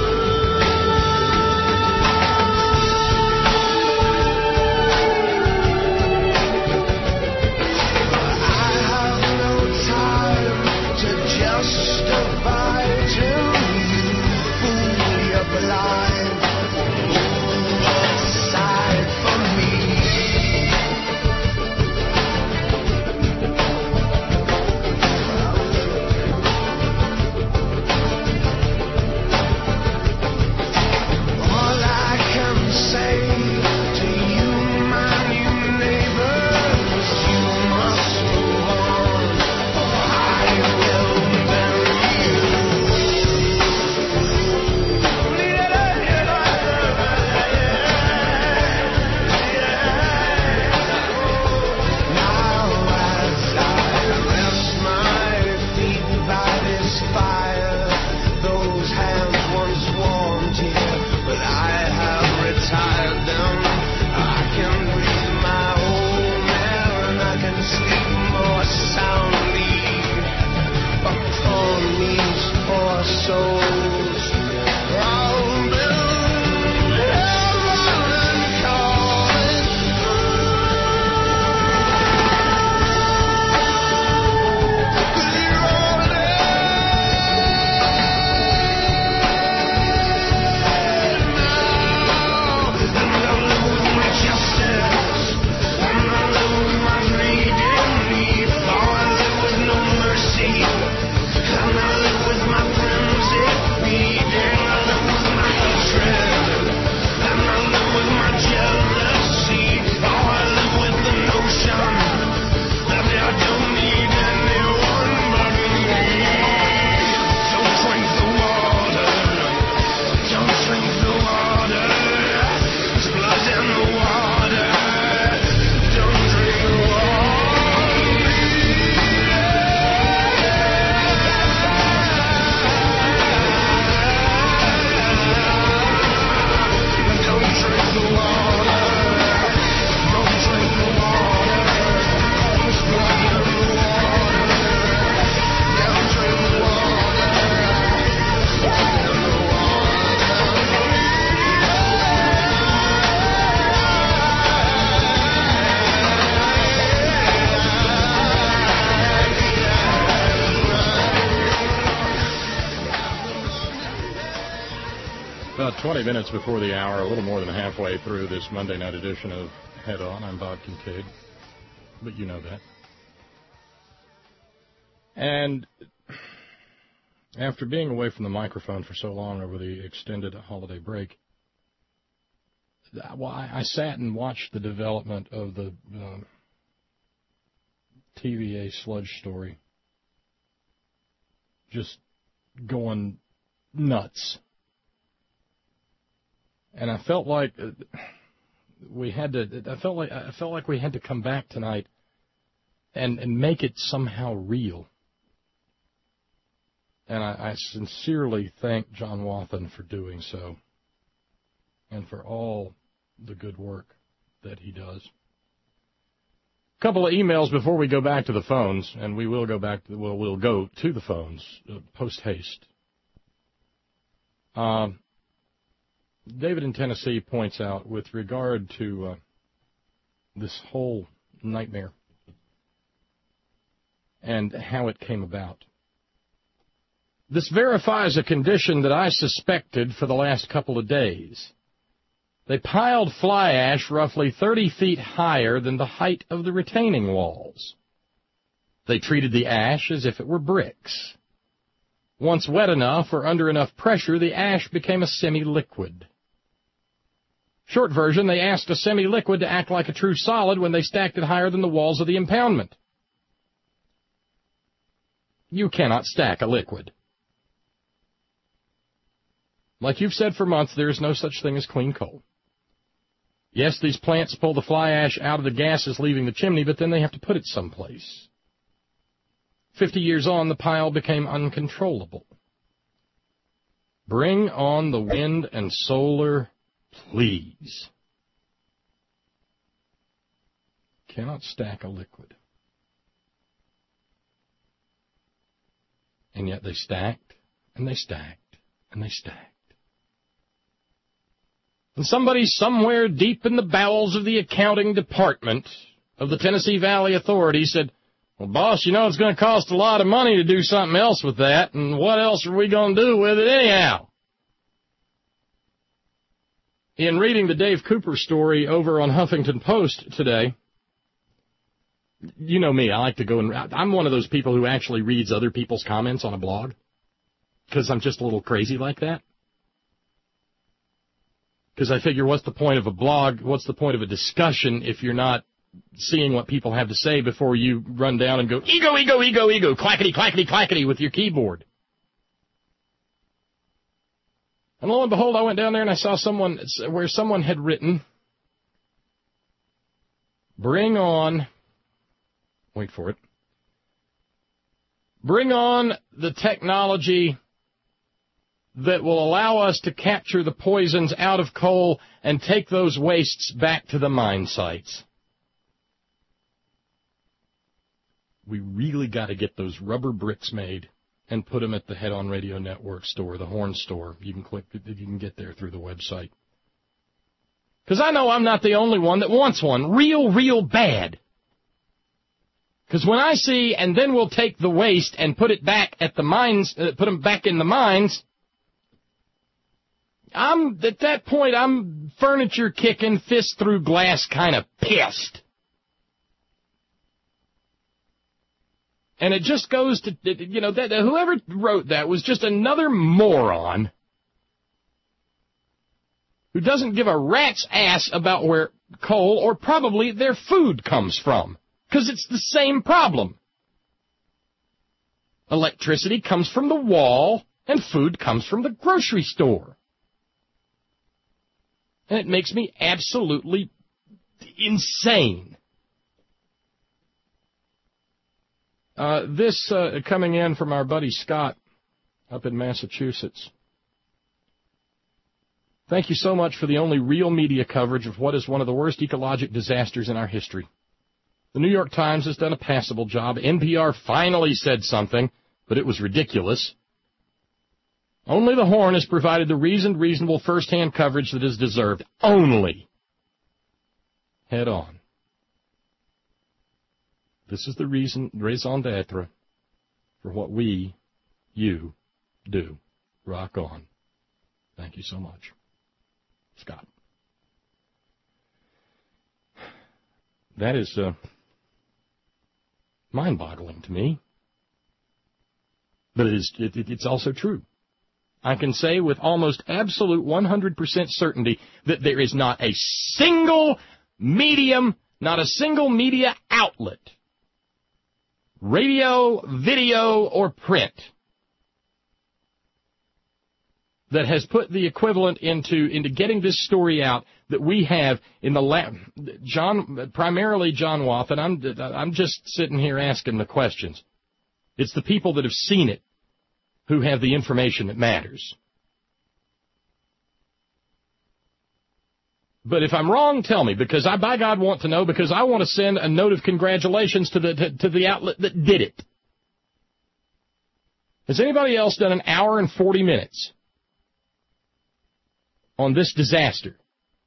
I have no time to justify to you. Fool, you're blind. Move aside from me. All I can say to you, my new neighbors, you must move on, or I will bury you. Now as I rest my feet by this fire, those hands once warmed here, but I have retired them. I can breathe my own air and I can sleep more soundly upon these poor souls. I'll build heaven and call it About twenty minutes before the hour, a little more than halfway through this Monday night edition of Head On. I'm Bob Kincaid, but you know that. And after being away from the microphone for so long over the extended holiday break, well, I, I sat and watched the development of the uh, T V A sludge story, just going nuts. And I felt like we had to. I felt like I felt like we had to come back tonight and and make it somehow real. And I, I sincerely thank John Wathen for doing so, and for all the good work that he does. couple of emails before we go back to the phones, and we will go back to, well, we'll go to the phones uh, post-haste. Um, David in Tennessee points out with regard to uh, this whole nightmare and how it came about. This verifies a condition that I suspected for the last couple of days. They piled fly ash roughly thirty feet higher than the height of the retaining walls. They treated the ash as if it were bricks. Once wet enough or under enough pressure, the ash became a semi-liquid. Short version, they asked a semi-liquid to act like a true solid when they stacked it higher than the walls of the impoundment. You cannot stack a liquid. Like you've said for months, there is no such thing as clean coal. Yes, these plants pull the fly ash out of the gases leaving the chimney, but then they have to put it someplace. Fifty years on, the pile became uncontrollable. Bring on the wind and solar, please. Cannot stack a liquid. And yet they stacked, and they stacked, and they stacked. And somebody somewhere deep in the bowels of the accounting department of the Tennessee Valley Authority said, well, boss, you know it's going to cost a lot of money to do something else with that, and what else are we going to do with it anyhow? In reading the Dave Cooper story over on Huffington Post today, you know me, I like to go and, I'm one of those people who actually reads other people's comments on a blog, because I'm just a little crazy like that. Because I figure, what's the point of a blog, what's the point of a discussion if you're not seeing what people have to say before you run down and go, ego, ego, ego, ego, clackety, clackety, clackety with your keyboard. And lo and behold, I went down there and I saw someone, where someone had written, bring on, wait for it, bring on the technology that will allow us to capture the poisons out of coal and take those wastes back to the mine sites. We really got to get those rubber bricks made and put them at the Head On Radio Network store, the Horn store. You can click, you can get there through the website. Because I know I'm not the only one that wants one, real, real bad. Because when I see, and then we'll take the waste and put it back at the mines, uh, put them back in the mines, I'm, at that point, I'm furniture kicking, fist through glass kind of pissed. And it just goes to, you know, that whoever wrote that was just another moron who doesn't give a rat's ass about where coal or probably their food comes from. Because it's the same problem. Electricity comes from the wall and food comes from the grocery store. And it makes me absolutely insane. Uh, this uh, coming in from our buddy Scott up in Massachusetts. Thank you so much for the only real media coverage of what is one of the worst ecologic disasters in our history. The New York Times has done a passable job. N P R finally said something, but it was ridiculous. Only the Horn has provided the reasoned, reasonable first-hand coverage that is deserved. Only. Head On. This is the reason, raison d'etre, for what we, you, do. Rock on. Thank you so much. Scott. That is uh, mind-boggling to me. But it is, it, it, it's also true. I can say with almost absolute one hundred percent certainty that there is not a single medium, not a single media outlet, radio, video, or print, that has put the equivalent into into getting this story out that we have in the la- John, primarily John Wath, and I'm I'm just sitting here asking the questions. It's the people that have seen it who have the information that matters. But if I'm wrong, tell me, because I, by God, want to know, because I want to send a note of congratulations to the to, to the outlet that did it. Has anybody else done an hour and forty minutes on this disaster?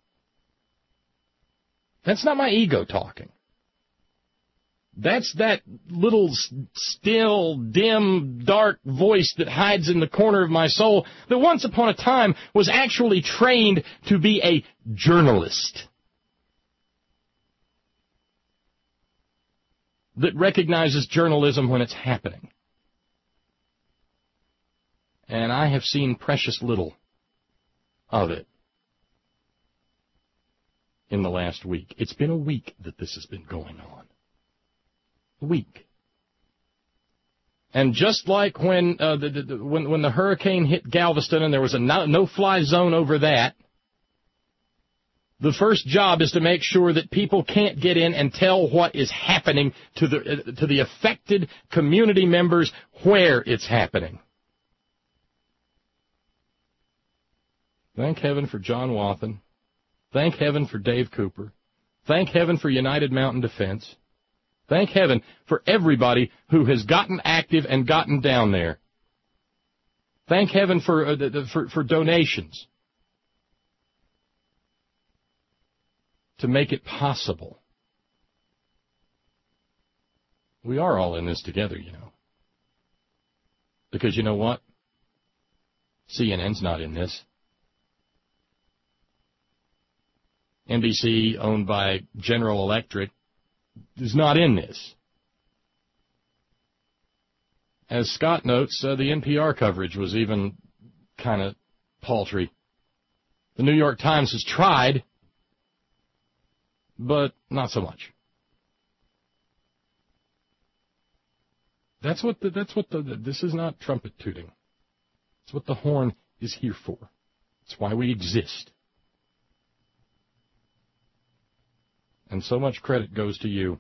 That's not my ego talking. That's that little still, dim, dark voice that hides in the corner of my soul that once upon a time was actually trained to be a journalist. That recognizes journalism when it's happening. And I have seen precious little of it in the last week. It's been a week that this has been going on. Week. And just like when uh, the, the, when when the hurricane hit Galveston and there was a no, no-fly zone over that, the first job is to make sure that people can't get in and tell what is happening to the uh, to the affected community members where it's happening. Thank heaven for John Wathen. Thank heaven for Dave Cooper. Thank heaven for United Mountain Defense. Thank heaven for everybody who has gotten active and gotten down there. Thank heaven for uh, for, for donations to make it possible. We are all in this together, you know. Because you know what? C N N's not in this. N B C, owned by General Electric, is not in this. As Scott notes, uh, the N P R coverage was even kind of paltry. The New York Times has tried, but not so much. That's what the, that's what the, this is not trumpet tooting. It's what the horn is here for. It's why we exist. And so much credit goes to you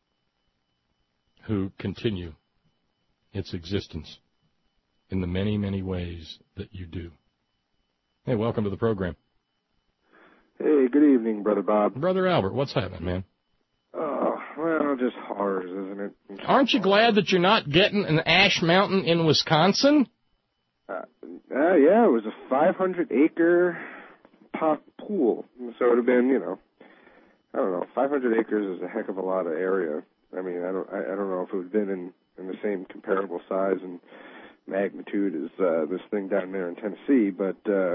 who continue its existence in the many, many ways that you do. Hey, welcome to the program. Hey, good evening, Brother Bob. Brother Albert, what's happening, man? Oh, well, just horrors, isn't it? Just Aren't you horrors. glad that you're not getting an Ash Mountain in Wisconsin? Uh, uh, yeah, it was a five hundred acre pop pool. So it would have been, you know, I don't know, five hundred acres is a heck of a lot of area. I mean, I don't, I, I don't know if it would have been in, in the same comparable size and magnitude as uh, this thing down there in Tennessee, but uh,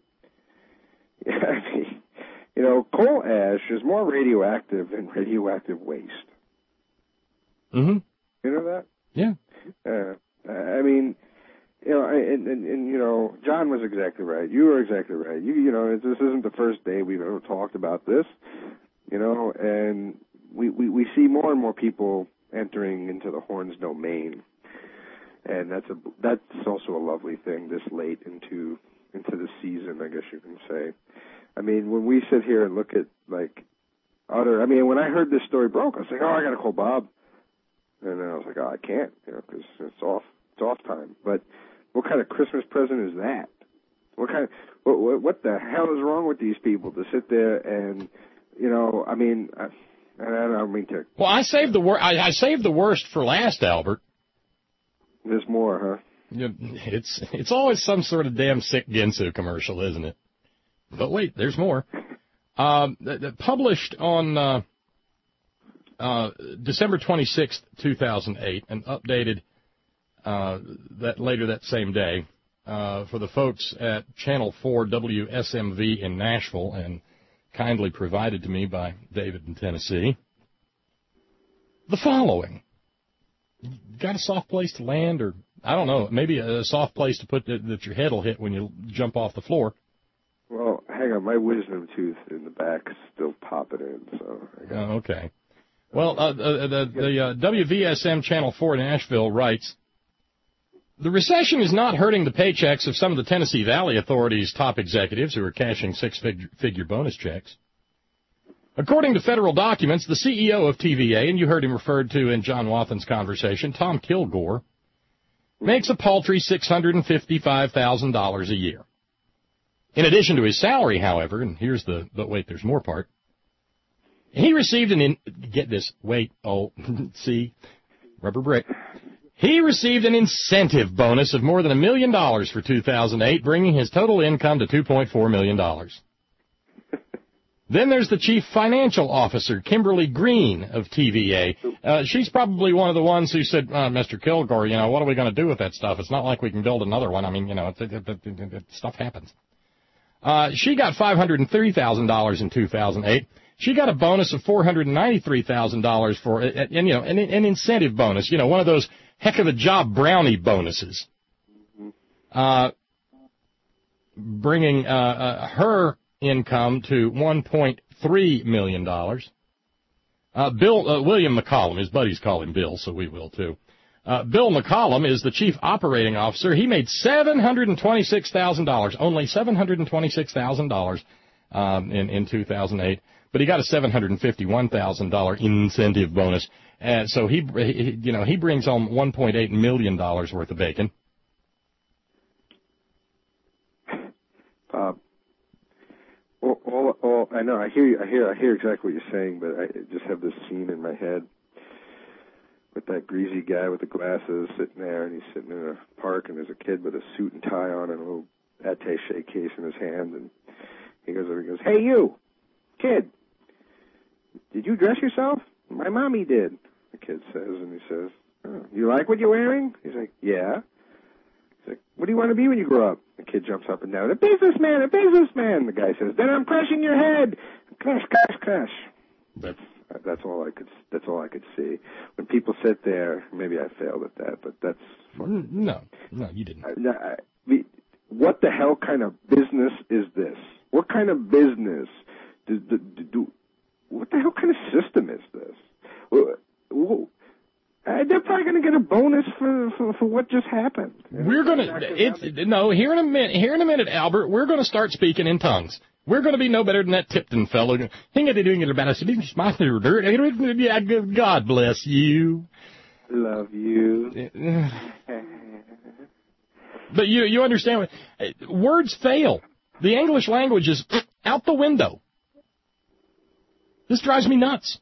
yeah, I mean, you know, coal ash is more radioactive than radioactive waste. Mm-hmm. You know that? Yeah. Uh, I mean, you know, and, and, and you know, John was exactly right. You were exactly right. You, you know, this isn't the first day we've ever talked about this. You know, and we, we, we see more and more people entering into the Horn's domain, and that's a that's also a lovely thing this late into into the season, I guess you can say. I mean, when we sit here and look at like other, I mean, when I heard this story broke, I was like, oh, I got to call Bob, and then I was like, oh, I can't, you know, because it's off it's off time. But what kind of Christmas present is that? What kind of what what, what the hell is wrong with these people to sit there and You know, I mean, I, I don't mean to. Well, I saved the wor- I, I saved the worst for last, Albert. There's more, huh? Yeah, it's it's always some sort of damn sick Ginsu commercial, isn't it? But wait, there's more. Um, th- th- published on uh, uh, December twenty-sixth, two thousand eight, and updated uh, that later that same day uh, for the folks at Channel four W S M V in Nashville, and kindly provided to me by David in Tennessee. The following. Got a soft place to land, or, I don't know, maybe a soft place to put that, that your head will hit when you jump off the floor. Well, hang on, my wisdom tooth in the back is still popping in, so. I got Oh, okay. Well, uh, the, the, the uh, W V S M Channel four Nashville writes, the recession is not hurting the paychecks of some of the Tennessee Valley Authority's top executives who are cashing six-figure bonus checks. According to federal documents, the C E O of T V A, and you heard him referred to in John Wathen's conversation, Tom Kilgore, makes a paltry six hundred fifty-five thousand dollars a year. In addition to his salary, however, and here's the, but wait, there's more part, he received an, in, get this, wait, oh, see, rubber brick. He received an incentive bonus of more than a million dollars for two thousand eight, bringing his total income to two point four million dollars. Then there's the chief financial officer, Kimberly Green of T V A. Uh, she's probably one of the ones who said, uh, Mister Kilgore, you know, what are we going to do with that stuff? It's not like we can build another one. I mean, you know, it, it, it, it, it, stuff happens. Uh, she got five hundred thirty thousand dollars in two thousand eight. She got a bonus of four hundred ninety-three thousand dollars for, and, you know, an, an incentive bonus, you know, one of those heck of a job brownie bonuses. Uh, bringing, uh, uh, her income to one point three million dollars. Uh, Bill, uh, William McCollum, his buddies call him Bill, so we will too. Uh, Bill McCollum is the chief operating officer. He made seven hundred twenty-six thousand dollars, only seven hundred twenty-six thousand dollars, um, in, in two thousand eight. But he got a seven hundred fifty-one thousand dollars incentive bonus. And so he, he, you know, he brings home one point eight million dollars worth of bacon. Bob, all, all, all, I know, I hear, you, I hear, I hear exactly what you're saying, but I just have this scene in my head with that greasy guy with the glasses sitting there, and he's sitting in a park, and there's a kid with a suit and tie on and a little attaché case in his hand, and he goes over, he goes, "Hey, you, kid, did you dress yourself?" "My mommy did," the kid says, and he says, "Oh, you like what you're wearing?" He's like, "Yeah." He's like, "What do you want to be when you grow up?" The kid jumps up and down, "A businessman, a businessman." The guy says, "Then I'm crushing your head." Crash, crash, crash. That's that's all I could that's all I could see. When people sit there, maybe I failed at that, but that's fun. No, no, you didn't. I, I, what the hell kind of business is this? What kind of business do, do, do what the hell kind of system is this? Well, well, uh, they're probably going to get a bonus for, for, for what just happened. We're going to, it's, no, here in a minute, here in a minute, Albert, we're going to start speaking in tongues. We're going to be no better than that Tipton fellow. God bless you. Love you. But you, you understand, words fail. The English language is out the window. This drives me nuts.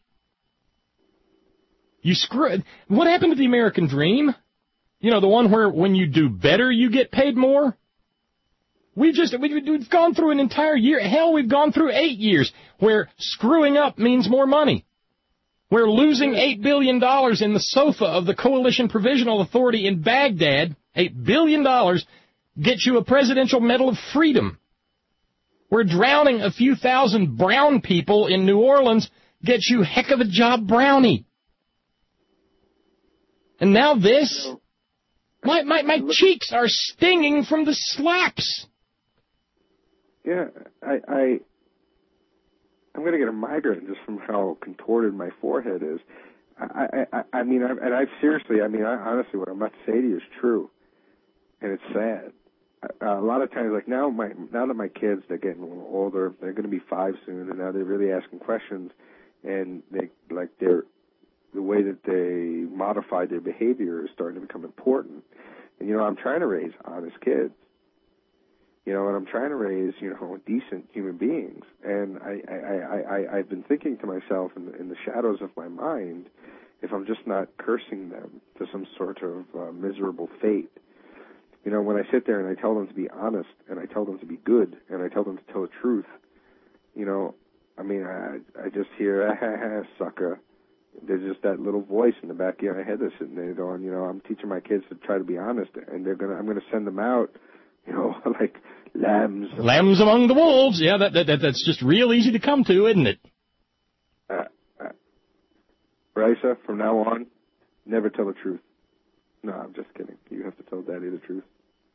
You screw it. What happened to the American dream? You know, the one where when you do better, you get paid more? We just, we've gone through an entire year. Hell, we've gone through eight years where screwing up means more money. Where losing eight billion dollars in the sofa of the Coalition Provisional Authority in Baghdad, eight billion dollars, gets you a Presidential Medal of Freedom. Where drowning a few thousand brown people in New Orleans gets you heck of a job brownie. And now this? My, my, my cheeks are stinging from the slaps. Yeah, I, I, I'm going to get a migraine just from how contorted my forehead is. I, I, I mean, I, and I seriously, I mean, I, honestly, what I'm about to say to you is true, and it's sad. Uh, a lot of times, like now, my now that my kids, they're getting a little older, they're going to be five soon, and now they're really asking questions, and they like they're the way that they modify their behavior is starting to become important. And you know, I'm trying to raise honest kids. You know, and I'm trying to raise, you know, decent human beings. And I, I, I, I, I've been thinking to myself in the, in the shadows of my mind, if I'm just not cursing them to some sort of uh, miserable fate. You know, when I sit there and I tell them to be honest, and I tell them to be good, and I tell them to tell the truth, you know, I mean, I, I just hear, ah, ha, ha, sucker. There's just that little voice in the back of my head that's sitting there going, you know, I'm teaching my kids to try to be honest, and they're gonna, I'm gonna send them out, you know, like lambs. Lambs among the wolves. Yeah, that, that, that that's just real easy to come to, isn't it? Uh, uh, Raisa, from now on, never tell the truth. No, I'm just kidding. You have to tell Daddy the truth.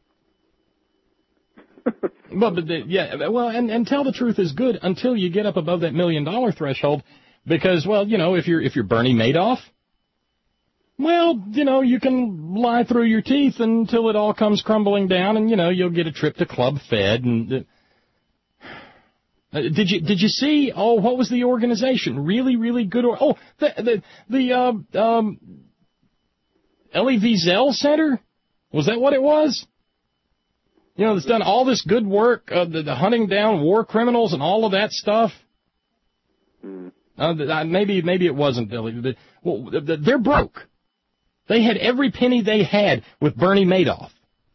Well, but the, yeah, well, and, and tell the truth is good until you get up above that million dollar threshold, because, well, you know, if you're if you're Bernie Madoff, well, you know, you can lie through your teeth until it all comes crumbling down, and you know, you'll get a trip to Club Fed. And uh, did you did you see? Oh, what was the organization? Really, really good. Or, oh, the the the uh, um. Elie Wiesel Center? Was that what it was? You know, that's done all this good work, uh, the, the hunting down war criminals and all of that stuff. Mm. Uh, maybe maybe it wasn't. Well, they're broke. They had every penny they had with Bernie Madoff.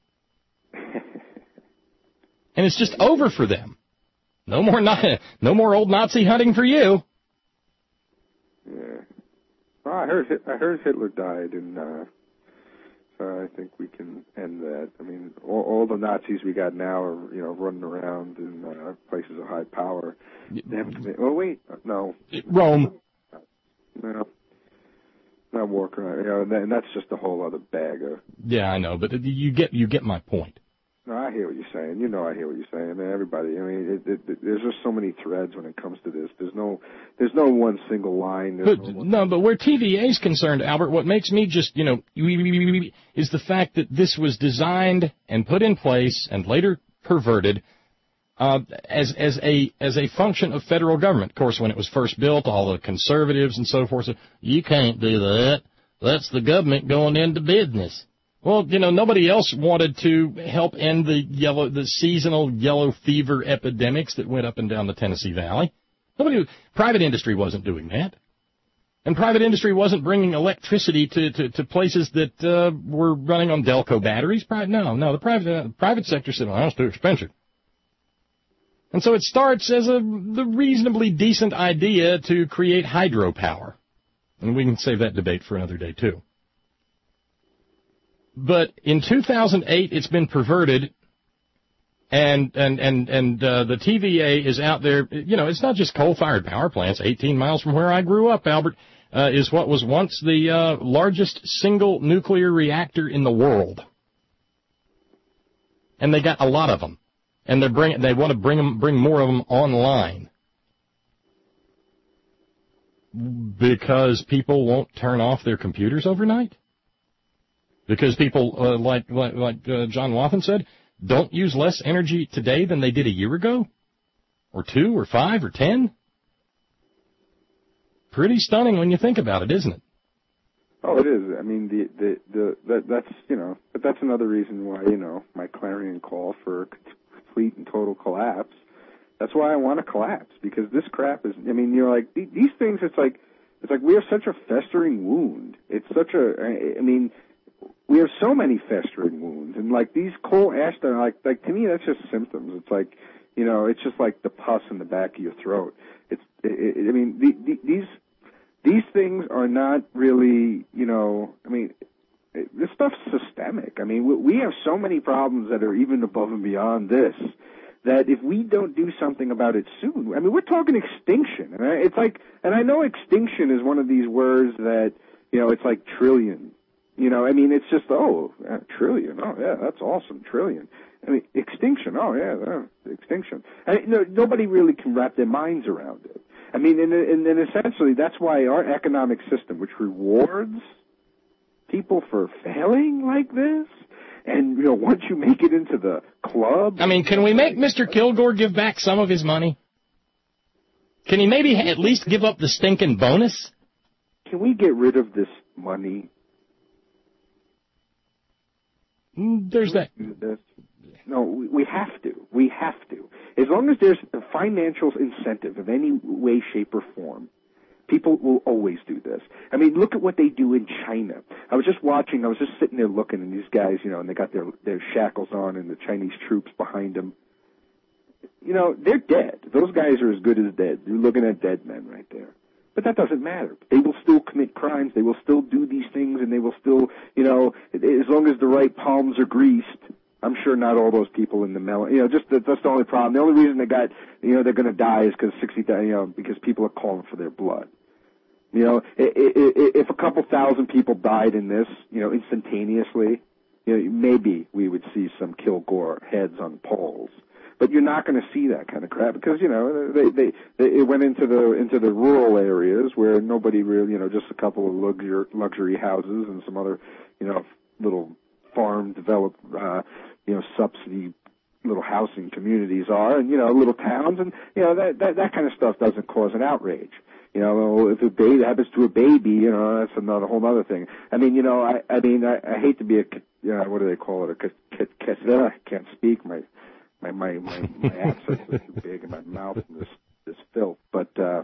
And it's just over for them. No more no more old Nazi hunting for you. Yeah. Well, I heard I heard Hitler died, and uh, so I think we can end that. I mean, all, all the Nazis we got now are, you know, running around in uh, places of high power. They haven't committed, oh, wait, no. Rome. No. Not war crime. You know, and that's just a whole other bag of... Yeah, I know, but you get you get my point. No, I hear what you're saying. You know I hear what you're saying. I mean, everybody, I mean, it, it, it, there's just so many threads when it comes to this. There's no there's no one single line. But, no, one... no, but where T V A is concerned, Albert, what makes me just, you know, is the fact that this was designed and put in place and later perverted uh, as as a as a function of federal government. Of course, when it was first built, all the conservatives and so forth said, you can't do that. That's the government going into business. Well, you know, nobody else wanted to help end the yellow, the seasonal yellow fever epidemics that went up and down the Tennessee Valley. Nobody, private industry wasn't doing that. And private industry wasn't bringing electricity to, to, to places that uh, were running on Delco batteries. No, no, the private, uh, private sector said, well, that's too expensive. And so it starts as a the reasonably decent idea to create hydropower. And we can save that debate for another day, too. But in two thousand eight, it's been perverted, and and and and uh, the T V A is out there. You know, it's not just coal-fired power plants. eighteen miles from where I grew up, Albert, uh, is what was once the uh, largest single nuclear reactor in the world, and they got a lot of them, and they're bring they want to bring them bring more of them online because people won't turn off their computers overnight. Because people, uh, like like, like uh, John Wathen said, don't use less energy today than they did a year ago? Or two, or five, or ten? Pretty stunning when you think about it, isn't it? Oh, it is. I mean, the the the that, that's, you know, but that's another reason why, you know, my clarion call for complete and total collapse. That's why I want to collapse, because this crap is, I mean, you're like, these things, it's like, it's like we have such a festering wound. It's such a, I mean... We have so many festering wounds, and like these coal ash, like like to me, that's just symptoms. It's like, you know, it's just like the pus in the back of your throat. It's, it, it, I mean, the, the, these these things are not really, you know, I mean, it, this stuff's systemic. I mean, we, we have so many problems that are even above and beyond this, that if we don't do something about it soon, I mean, we're talking extinction, and I, it's like, and I know extinction is one of these words that, you know, it's like trillion. You know, I mean, it's just, oh, uh, trillion. Oh, yeah, that's awesome, trillion. I mean, extinction. Oh, yeah, uh, extinction. I, no, nobody really can wrap their minds around it. I mean, and, and, and essentially, that's why our economic system, which rewards people for failing like this, and, you know, once you make it into the club... I mean, can we make Mister Kilgore give back some of his money? Can he maybe at least give up the stinking bonus? Can we get rid of this money? There's that. No, we have to. We have to. As long as there's a financial incentive of any way, shape, or form, people will always do this. I mean, look at what they do in China. I was just watching, I was just sitting there looking, and these guys, you know, and they got their, their shackles on and the Chinese troops behind them. You know, they're dead. Those guys are as good as dead. You're looking at dead men right there. But that doesn't matter. They will still commit crimes. They will still do these things, and they will still, you know, as long as the right palms are greased. I'm sure not all those people in the melon. You know, just that, that's the only problem. The only reason they got, you know, they're going to die is because sixty, you know, because people are calling for their blood. You know, if a couple thousand people died in this, you know, instantaneously, you know, maybe we would see some Kilgore heads on poles. But you're not going to see that kind of crap because, you know, they, they, they, it went into the, into the rural areas where nobody really, you know, just a couple of luxury, luxury houses and some other, you know, little farm developed, uh, you know, subsidy little housing communities are and, you know, little towns and, you know, that, that, that kind of stuff doesn't cause an outrage. You know, if a baby happens to a baby, you know, that's another whole other thing. I mean, you know, I, I mean, I, I hate to be a, you know, what do they call it? A, a, a, a I can't speak. My, my, my, my, my accents are too big in my mouth and this, this filth. But, uh,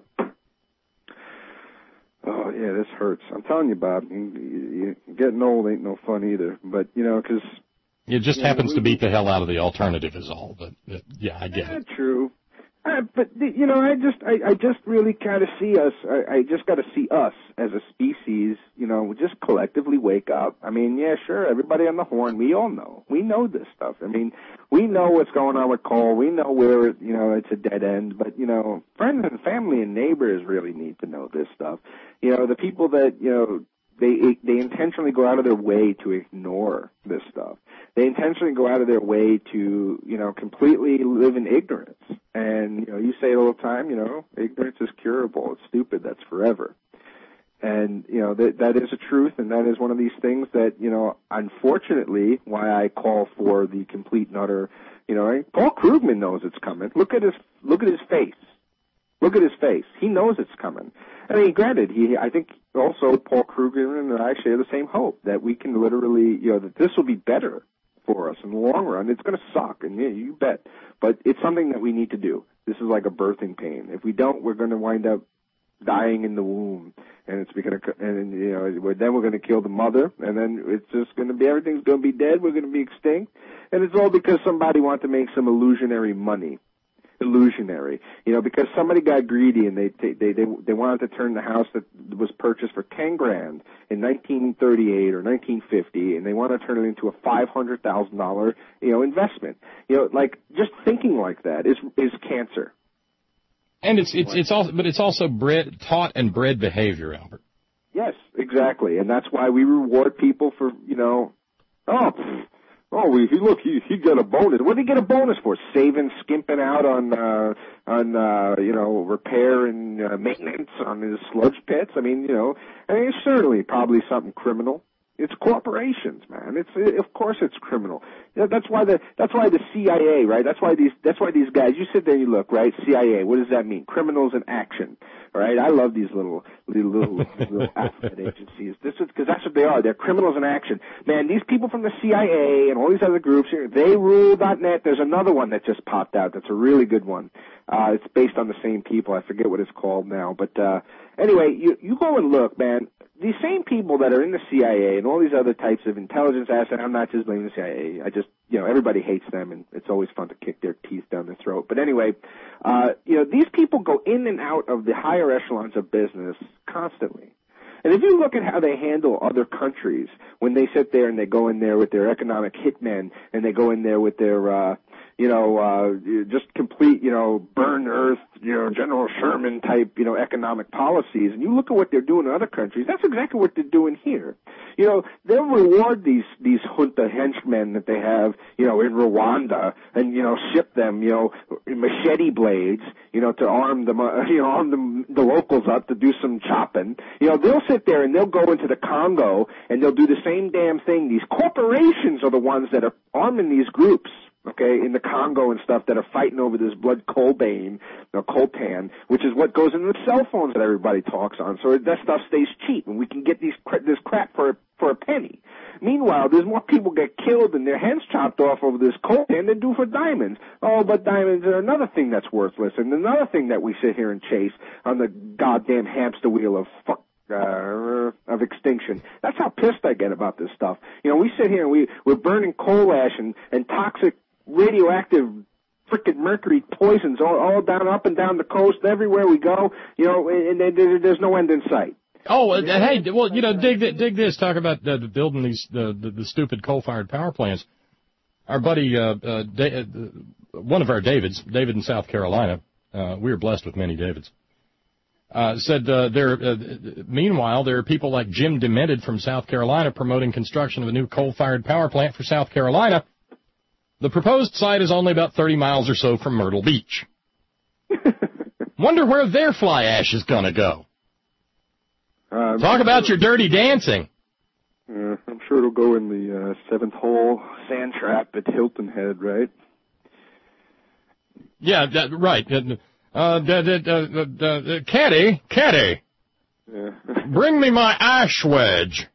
oh yeah, this hurts. I'm telling you, Bob, you, you, you, getting old ain't no fun either. But, you know, because. It just happens know, we, to beat the hell out of the alternative is all. But, uh, yeah, I get yeah, it. True. Uh, but, you know, I just, I, I just really kind of see us, I, I just got to see us as a species, you know, just collectively wake up. I mean, yeah, sure, everybody on the horn, we all know. We know this stuff. I mean, we know what's going on with coal. We know where, you know, it's a dead end. But, you know, friends and family and neighbors really need to know this stuff. You know, the people that, you know, they they intentionally go out of their way to ignore this stuff. They intentionally go out of their way to, you know, completely live in ignorance. And, you know, you say it all the time, you know, ignorance is curable. It's stupid. That's forever. And, you know, that that is a truth, and that is one of these things that, you know, unfortunately, why I call for the complete and utter, you know, Paul Krugman knows it's coming. Look at his, look at his face. Look at his face. He knows it's coming. I mean, granted, he, I think also Paul Krugman and I share the same hope that we can literally, you know, that this will be better for us in the long run. It's going to suck, and yeah, you bet. But it's something that we need to do. This is like a birthing pain. If we don't, we're going to wind up dying in the womb, and it's going to, and you know, then we're going to kill the mother, and then it's just going to be, everything's going to be dead. We're going to be extinct, and it's all because somebody wanted to make some illusionary money. Illusionary, you know, because somebody got greedy and they they they they wanted to turn the house that was purchased for ten grand in nineteen thirty-eight or nineteen fifty, and they want to turn it into a five hundred thousand dollar, you know, investment. You know, like just thinking like that is is cancer. And it's it's it's also, but it's also bred, taught and bred behavior, Albert. Yes, exactly, and that's why we reward people for, you know, oh. Oh, he, look, he he got a bonus. What did he get a bonus for? Saving, skimping out on uh, on uh, you know, repair and uh, maintenance on his sludge pits. I mean, you know, I mean, it's certainly probably something criminal. It's corporations, man. It's it, of course it's criminal. You know, that's why the that's why the C I A, right? That's why these that's why these guys. You sit there, and you look, right? C I A. What does that mean? Criminals in action, right? I love these little little little, little alphabet agencies. This is because that's what they are. They're criminals in action, man. These people from the C I A and all these other groups here, they rule dot net. There's another one that just popped out. That's a really good one. Uh, it's based on the same people. I forget what it's called now, but uh, anyway, you you go and look, man. These same people that are in the C I A and all these other types of intelligence assets, I'm not just blaming the C I A. I just, you know, everybody hates them, and it's always fun to kick their teeth down their throat. But anyway, uh, you know, these people go in and out of the higher echelons of business constantly. And if you look at how they handle other countries, when they sit there and they go in there with their economic hitmen, and they go in there with their, uh, you know, uh, just complete, you know, burn earth, you know, General Sherman type, you know, economic policies, and you look at what they're doing in other countries, that's exactly what they're doing here. You know, they'll reward these, these junta henchmen that they have, you know, in Rwanda, and, you know, ship them, you know, machete blades, you know, to arm them, uh, you know, arm them, the locals up to do some chopping. You know, they'll sit there and they'll go into the Congo, and they'll do the same damn thing. These corporations are the ones that are arming these groups, okay, in the Congo and stuff, that are fighting over this blood colbane, or coltan, which is what goes into the cell phones that everybody talks on. So that stuff stays cheap, and we can get these this crap for for a penny. Meanwhile, there's more people get killed and their heads chopped off over this coltan than do for diamonds. Oh, but diamonds are another thing that's worthless, and another thing that we sit here and chase on the goddamn hamster wheel of fuck. Uh, of extinction. That's how pissed I get about this stuff. You know, we sit here and we, we're burning coal ash and, and toxic radioactive frickin' mercury poisons all, all down, up and down the coast, everywhere we go, you know, and, and there, there's no end in sight. Oh, uh, hey, well, you know, dig dig this. Talk about uh, building these the, the, the stupid coal-fired power plants. Our buddy, uh, uh, da- uh, one of our Davids, David in South Carolina, uh, we are blessed with many Davids, uh, said uh, there. Uh, meanwhile, there are people like Jim Demented from South Carolina promoting construction of a new coal-fired power plant for South Carolina. The proposed site is only about thirty miles or so from Myrtle Beach. Wonder where their fly ash is going to go. Uh, Talk about your dirty dancing. Uh, I'm sure it'll go in the uh, seventh hole sand trap at Hilton Head, right? Yeah, that, right. Uh, d- d- d- d- d- Caddy, Caddy, Yeah. bring me my ash wedge.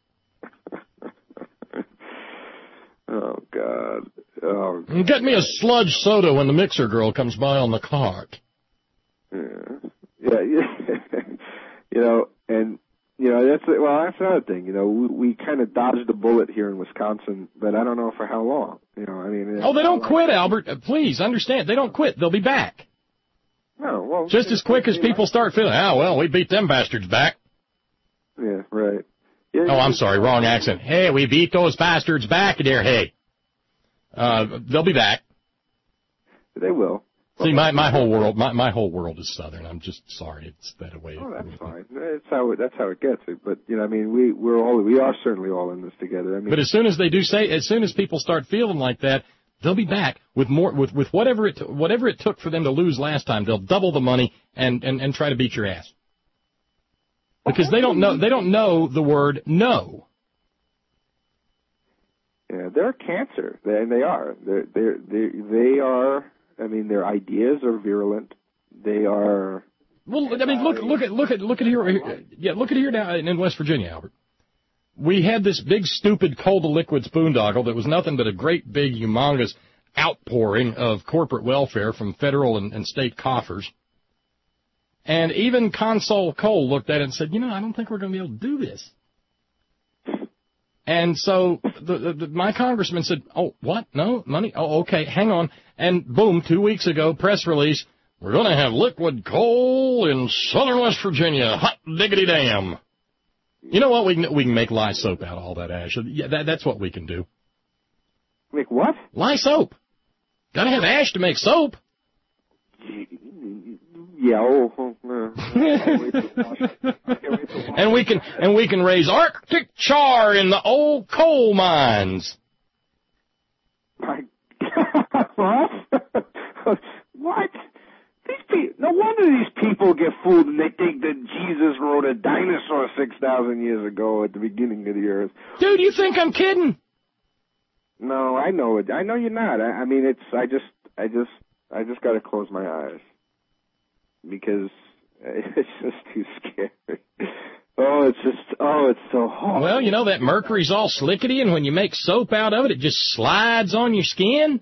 Oh, God. Oh, And get me a sludge soda when the mixer girl comes by on the cart. yeah. Yeah, yeah. You know, and, you know, that's, well, that's another thing. You know, we, we kind of dodged a bullet here in Wisconsin, but I don't know for how long. You know, I mean. Oh, they don't quit, Albert. Uh, Please, understand. They don't quit. They'll be back. No, well. Just as quick as people start feeling, ah, well, we beat them bastards back. Yeah, right. Yeah, Oh, I'm sorry, wrong accent. Hey, we beat those bastards back there, hey. Uh, they'll be back. They will. See, my, my whole world, my, my whole world is Southern. I'm just sorry it's that way. Oh, that's fine. That's how it, that's how it gets it. But, you know, I mean, we, we're all, we are certainly all in this together. I mean. But as soon as they do say, as soon as people start feeling like that, they'll be back with more, with, with whatever it, whatever it took for them to lose last time. They'll double the money and, and, and try to beat your ass. Because they don't know, they don't know the word no. Yeah, they're cancer. They, and they are. They're, they're, they they are, I mean, their ideas are virulent. They are. Well, I mean, look, look at, look at, look at here, yeah, look at here now in West Virginia, Albert. We had this big, stupid, coal-to-liquids boondoggle that was nothing but a great, big, humongous outpouring of corporate welfare from federal and, and state coffers. And even Consol Coal looked at it and said, you know, I don't think we're going to be able to do this. And so the, the, the, my congressman said, oh, what? No? Money? Oh, okay, hang on. And boom, two weeks ago, press release, we're going to have liquid coal in southern West Virginia. Hot diggity damn. You know what? We can, we can make lye soap out of all that ash. Yeah, that, that's what we can do. Make what? Lye soap. Got to have ash to make soap. Yeah, oh, oh no. And we can and we can raise Arctic char in the old coal mines. My God, what? What? These people, no wonder these people get fooled and they think that Jesus rode a dinosaur six thousand years ago at the beginning of the earth. Dude, you think I'm kidding? No, I know it. I know you're not. I, I mean, it's. I just, I just, I just got to close my eyes because it's just too scary. Oh, it's just, oh, it's so hot. Well, you know that mercury's all slickety, and when you make soap out of it, it just slides on your skin.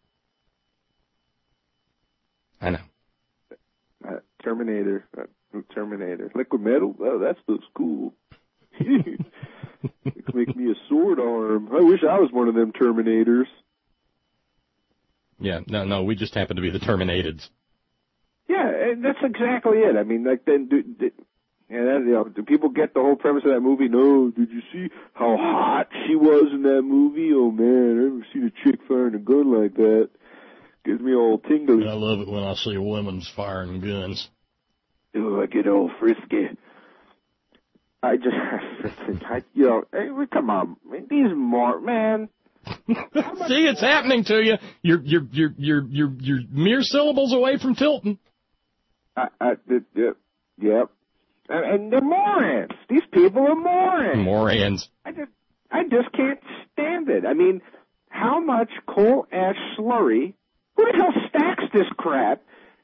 I know. Uh, Terminator, uh, Terminator, liquid metal. Oh, that looks cool. It could make me a sword arm. I wish I was one of them Terminators. Yeah, no, no, we just happen to be the Terminateds. Yeah, and that's exactly it. I mean, like, then, do, do, and then, you know, do people get the whole premise of that movie? No, did you see how hot she was in that movie? Oh man, I've never seen a chick firing a gun like that. Gives me all tingly. I love it when I see women's firing guns. Oh, I get all frisky. I just, I, you know, hey, come on, these more, man. See, it's happening to you. You're, you're, you're, you're, you're, you're mere syllables away from tilting. I, I, yep, yep. And, and they're morons. These people are morons. Morons. I just, I just can't stand it. I mean, how much coal ash slurry? Who the hell stacks this crap?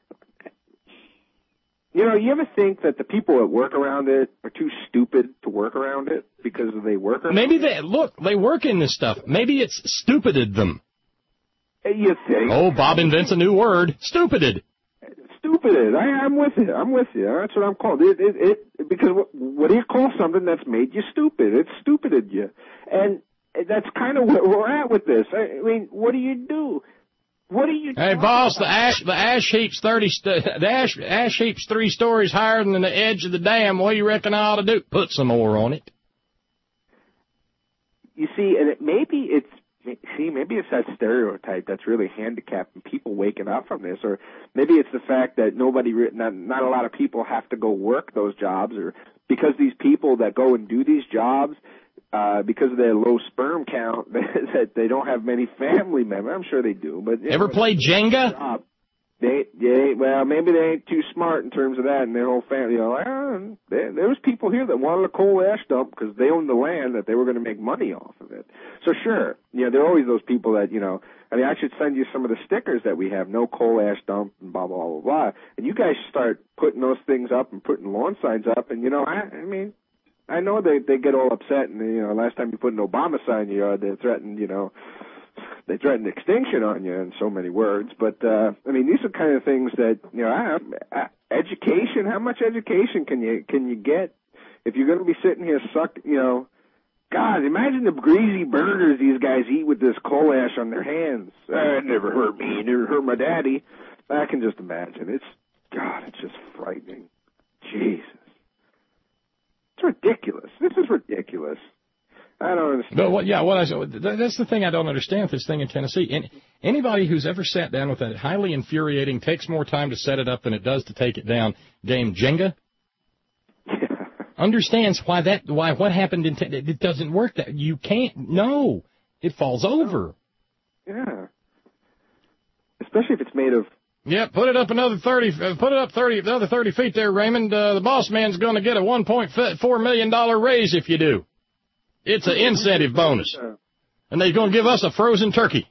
You know, you ever think that the people that work around it are too stupid to work around it because they work around Maybe it? they, look, they work in this stuff. Maybe it's stupided them. You think? Oh, Bob invents a new word. Stupided. Stupided. I, I'm with you. I'm with you. That's what I'm called. It, it, it, because what, what do you call something that's made you stupid? It's stupided you. And that's kind of where we're at with this. I mean, what do you do? What are you Hey, doing? boss, the ash, the ash heap's thirty, st- the ash, ash heap's three stories higher than the edge of the dam. What do you reckon I ought to do? Put some more on it. You see, and it, maybe it's, see, maybe it's that stereotype that's really handicapping people waking up from this, or maybe it's the fact that nobody, not, not a lot of people have to go work those jobs, or because these people that go and do these jobs, Uh, because of their low sperm count, that they don't have many family members. I'm sure they do, but ever know, play Jenga? Job. They, they, well, maybe they ain't too smart in terms of that, and their whole family, you know, like, oh, there, there was people here that wanted a coal ash dump because they owned the land that they were going to make money off of it. So sure, you know, there are always those people that, you know, I mean, I should send you some of the stickers that we have, no coal ash dump and blah, blah, blah, blah. And you guys start putting those things up and putting lawn signs up, and, you know, I, I mean, I know they, they get all upset, and, you know, last time you put an Obama sign in your yard, they threatened, you know, they threatened extinction on you in so many words, but, uh, I mean, these are kind of things that, you know, I, I, education, how much education can you, can you get if you're going to be sitting here suck, you know, God, imagine the greasy burgers these guys eat with this coal ash on their hands. Uh, it never hurt me, it never hurt my daddy. I can just imagine. It's, God, it's just frightening. Jesus. It's ridiculous. This is ridiculous. I don't understand. But what, yeah, what I, that's the thing I don't understand with this thing in Tennessee. And anybody who's ever sat down with that highly infuriating, takes more time to set it up than it does to take it down game Jenga, yeah. understands why that, why what happened in Tennessee, it doesn't work. That you can't. No, it falls over. Yeah, especially if it's made of. Yeah, put it up another thirty. Uh, put it up thirty, another thirty feet there, Raymond. Uh, the boss man's going to get a one point four million dollar raise if you do. It's an incentive bonus. And they're going to give us a frozen turkey.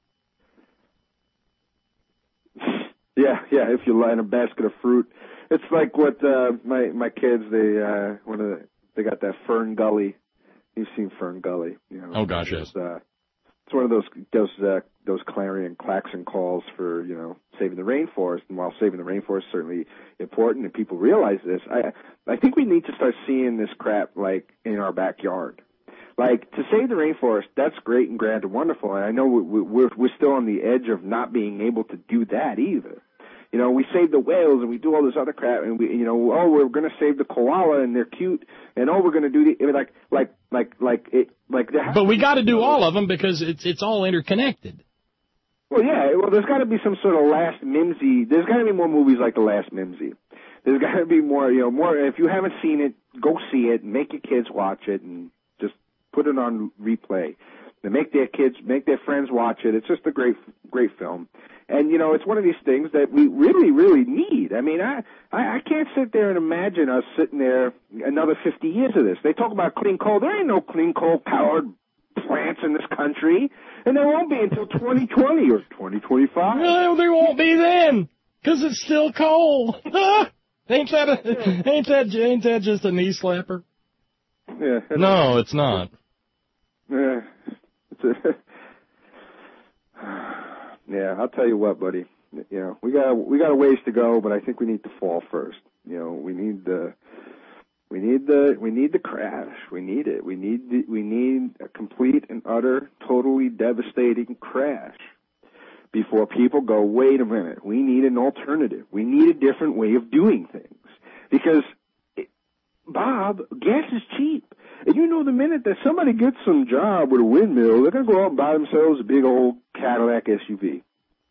Yeah, yeah, if you line a basket of fruit. It's like what uh, my my kids, they uh, one of the, they got that Fern Gully. You've seen Fern Gully. You know, oh, gosh, yes. It's, uh, it's one of those those uh, those clarion klaxon calls for, you know, saving the rainforest. And while saving the rainforest is certainly important, and people realize this, I I think we need to start seeing this crap, like, in our backyard. Like, to save the rainforest, that's great and grand and wonderful, and I know we're, we're still on the edge of not being able to do that either. You know, we save the whales and we do all this other crap, and we, you know, oh, we're going to save the koala and they're cute, and oh, we're going to do the, like, like, like, like, it, like that. But we got to do all of them because it's it's all interconnected. Well, yeah, well, there's got to be some sort of Last Mimsy. There's got to be more movies like The Last Mimsy. There's got to be more, you know, more. If you haven't seen it, go see it and make your kids watch it and just put it on replay. They make their kids, make their friends watch it. It's just a great, great film. And, you know, it's one of these things that we really, really need. I mean, I, I, I can't sit there and imagine us sitting there another fifty years of this. They talk about clean coal. There ain't no clean coal-powered plants in this country, and there won't be until twenty twenty or twenty twenty-five. No, there won't be then, because it's still coal. ain't that a, ain't that ain't that just a knee slapper? Yeah. No, it's not. Yeah. It's a, yeah, I'll tell you what, buddy. You know, we got we got a ways to go, but I think we need to fall first. You know, we need the we need the we need the crash. We need it. We need the, we need a complete and utter, totally devastating crash before people go, wait a minute, we need an alternative. We need a different way of doing things. Because, it, Bob, gas is cheap. And you know, the minute that somebody gets some job with a windmill, they're going to go out and buy themselves a big old Cadillac S U V.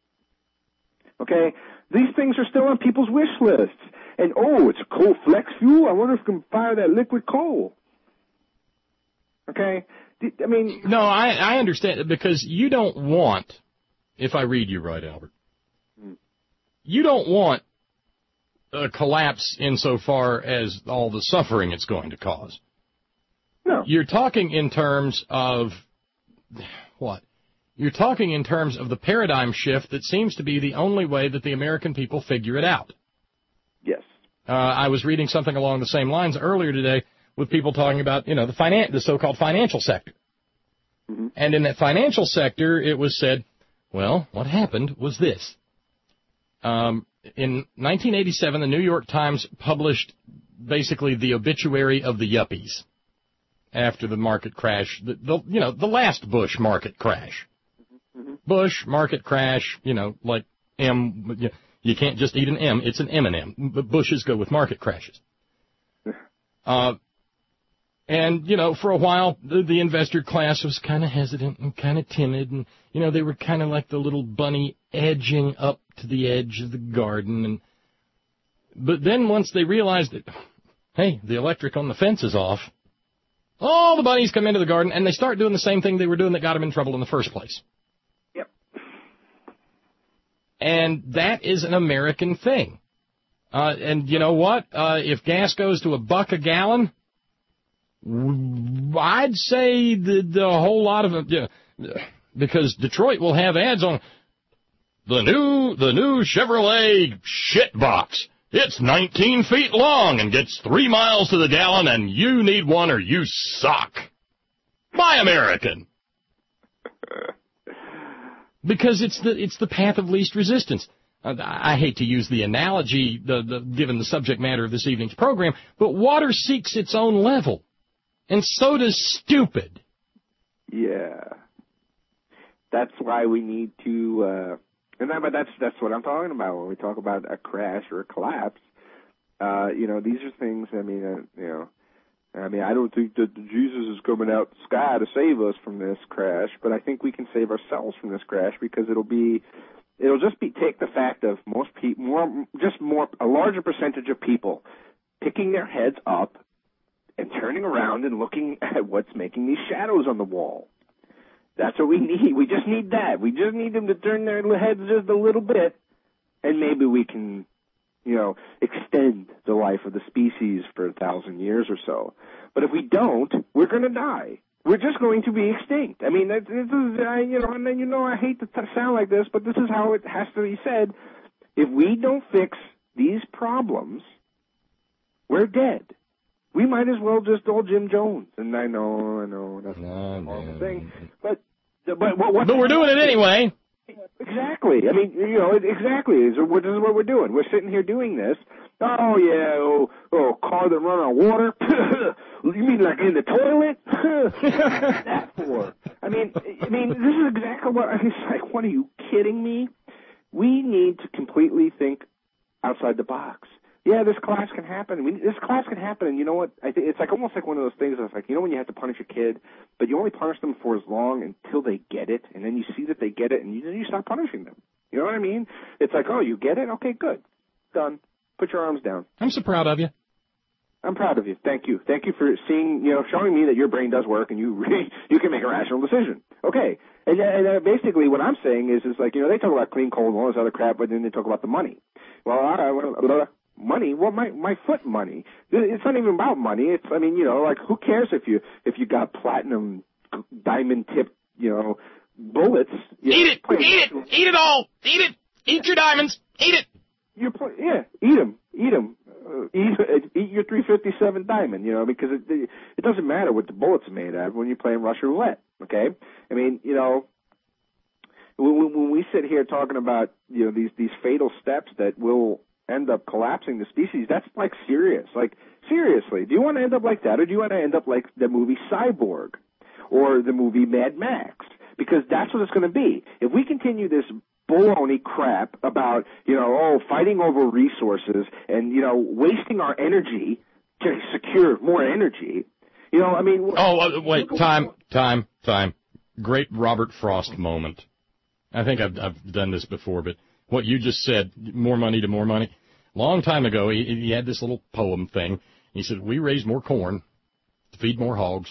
Okay? These things are still on people's wish lists. And, oh, it's a coal flex fuel? I wonder if we can fire that liquid coal. Okay? I mean... No, I, I understand, because you don't want, if I read you right, Albert, hmm. you don't want a collapse insofar as all the suffering it's going to cause. No. You're talking in terms of, what? You're talking in terms of the paradigm shift that seems to be the only way that the American people figure it out. Yes. Uh, I was reading something along the same lines earlier today with people talking about, you know, the finan- the so-called financial sector. Mm-hmm. And in that financial sector, it was said, well, what happened was this. Um, in nineteen eighty-seven, the New York Times published basically the obituary of the yuppies. After the market crash, the, the you know, the last Bush market crash. Mm-hmm. Bush market crash, you know, like M, you, you can't just eat an M, it's an M and M. But Bushes go with market crashes. Uh, and, you know, for a while, the, the investor class was kind of hesitant and kind of timid, and, you know, they were kind of like the little bunny edging up to the edge of the garden. And but then once they realized that, hey, the electric on the fence is off, all the bunnies come into the garden, and they start doing the same thing they were doing that got them in trouble in the first place. Yep. And that is an American thing. Uh, and you know what? Uh, if gas goes to a buck a gallon, I'd say the, the whole lot of it, you know, because Detroit will have ads on the new, the new Chevrolet shit box. It's nineteen feet long and gets three miles to the gallon, and you need one or you suck. Buy American. Because it's the it's the path of least resistance. Uh, I hate to use the analogy, the, the, given the subject matter of this evening's program, but water seeks its own level, and so does stupid. Yeah, that's why we need to. Uh, and that, but that's that's what I'm talking about when we talk about a crash or a collapse. Uh, you know, these are things. I mean, uh, you know. I mean, I don't think that Jesus is coming out the sky to save us from this crash, but I think we can save ourselves from this crash because it'll be, it'll just be take the fact of most people, more, just more, a larger percentage of people picking their heads up and turning around and looking at what's making these shadows on the wall. That's what we need. We just need that. We just need them to turn their heads just a little bit, and maybe we can, you know, extend the life of the species for a thousand years or so. But if we don't, we're going to die. We're just going to be extinct. I mean, this is, I, you know, and then, you know, I hate to t- sound like this, but this is how it has to be said. If we don't fix these problems, we're dead. We might as well just old Jim Jones. And I know, I know, that's no, a horrible no. thing. But, but, what, what but we're doing it anyway. Exactly. I mean, you know, exactly. This is what we're doing. We're sitting here doing this. Oh, yeah, oh, oh car that run on water? You mean like in the toilet? What's that for? I mean, I mean, this is exactly what, it's like, what, are you kidding me? We need to completely think outside the box. Yeah, this collapse can happen. I mean, this collapse can happen, and you know what? I think it's like almost like one of those things that's like, you know when you have to punish a kid, but you only punish them for as long until they get it, and then you see that they get it, and you, you stop punishing them. You know what I mean? It's like, oh, you get it? Okay, good. Done. Put your arms down. I'm so proud of you. I'm proud of you. Thank you. Thank you for seeing, you know, showing me that your brain does work and you really, you can make a rational decision. Okay. And, and uh, basically what I'm saying is, is like, you know, they talk about clean coal and all this other crap, but then they talk about the money. Well, all right, well, blah, blah, money? Well, my my foot money. It's not even about money. It's, I mean, you know, like who cares if you if you got platinum diamond tipped, you know, bullets? You eat know, it, eat it, eat it all, eat it, eat your diamonds, eat it. You play, yeah, eat them, eat them, uh, eat eat your three fifty-seven diamond, you know, because it it doesn't matter what the bullets are made out of when you're playing Russian roulette. Okay, I mean, you know, when, when we sit here talking about, you know, these these fatal steps that will end up collapsing the species, that's like serious. Like seriously, do you want to end up like that, or do you want to end up like the movie Cyborg or the movie Mad Max? Because that's what it's going to be if we continue this baloney crap about, you know, oh, fighting over resources and, you know, wasting our energy to secure more energy. You know, I mean... Oh, uh, wait, time, time, time. Great Robert Frost moment. I think I've, I've done this before, but what you just said, more money to more money. Long time ago, he, he had this little poem thing. He said, we raise more corn to feed more hogs,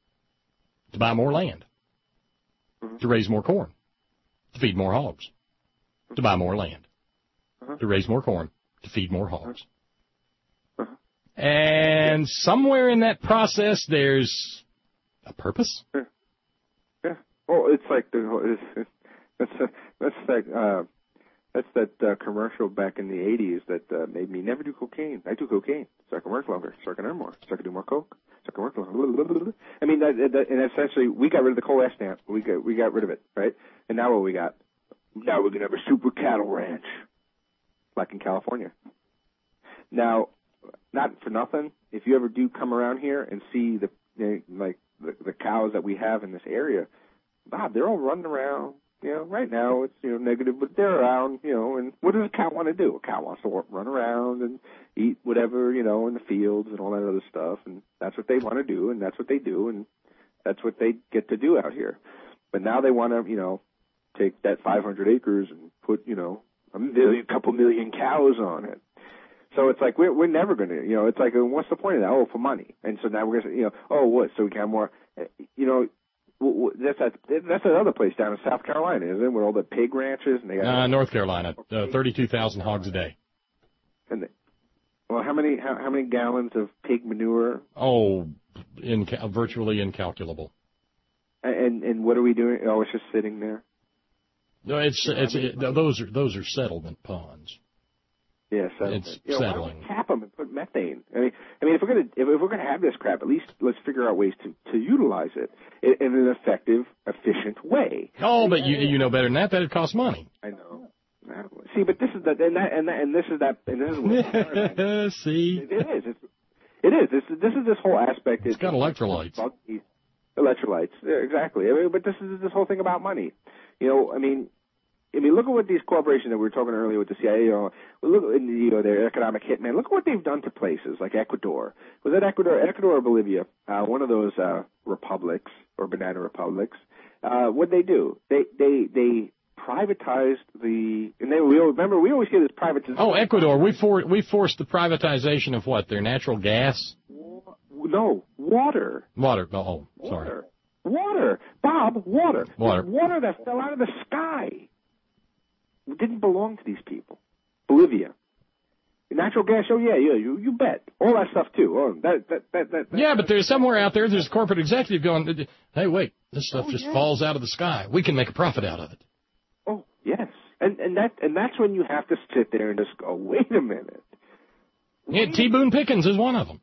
to buy more land, mm-hmm. to raise more corn, to feed more hogs. To buy more land, uh-huh. to raise more corn, to feed more hogs. Uh-huh. And somewhere in that process, there's a purpose? Yeah. Yeah. Oh, it's like the it's, that's a, that's that uh, that's that uh, commercial back in the eighties that uh, made me never do cocaine. I do cocaine, so I can work longer, so I can earn more, so I can do more coke, so I can work longer. I mean, that, that, and essentially, we got rid of the coal ash stamp. We got we got rid of it, right? And now what we got? Now we're going to have a super cattle ranch, like in California. Now, not for nothing, if you ever do come around here and see the, you know, like the, the cows that we have in this area, Bob, they're all running around. You know, right now it's, you know, negative, but they're around, you know, and what does a cow want to do? A cow wants to run around and eat whatever, you know, in the fields and all that other stuff, and that's what they want to do, and that's what they do, and that's what they get to do out here. But now they want to, you know, take that five hundred acres and put, you know, a million, couple million cows on it. So it's like, we're, we're never going to, you know, it's like, what's the point of that? Oh, for money. And so now we're going to say, you know, oh, what, so we can have more, you know, w- w- that's that, that's another place down in South Carolina, isn't it, with all the pig ranches and they got Uh, North Carolina, uh, thirty-two thousand hogs a day. And they, well, how many how, how many gallons of pig manure? Oh, inca- virtually incalculable. And and what are we doing? Oh, it's just sitting there. No, it's it's it, those are those are settlement ponds. Yes, yeah, it's you know, settling. Why don't we cap them and put methane? I mean, I mean, if we're gonna if, if we're gonna have this crap, at least let's figure out ways to, to utilize it in, in an effective, efficient way. Oh, but you you know better than that. That it costs money. I know. See, but this is the and that and that and this is that and this is what see. It, it is. It's, it is. This is this is this whole aspect. It's got electrolytes. Electrolytes, yeah, exactly. I mean, but this is this whole thing about money. You know, I mean. I mean, look at what these corporations that we were talking earlier with the C I A, you know, look at, you know, their economic hitman. Look at what they've done to places like Ecuador. Was that Ecuador, Ecuador or Bolivia? Uh, one of those uh, republics or banana republics. Uh, what they do? They they they privatized the. And they we remember we always hear this privatization. Oh, Ecuador. We for we forced the privatization of what? Their natural gas? No, water. Water. Oh, sorry. Water. Water. Bob, water. Water. Water that fell out of the sky. It didn't belong to these people. Bolivia. Natural gas, oh yeah, yeah, you you bet. All that stuff too. Oh, that, that, that, that, yeah, but there's somewhere out there, there's a corporate executive going, hey, wait, this stuff oh, just yeah. falls out of the sky. We can make a profit out of it. Oh, yes. And and that and that's when you have to sit there and just go, wait a minute. Yeah, T. Boone Pickens is one of them.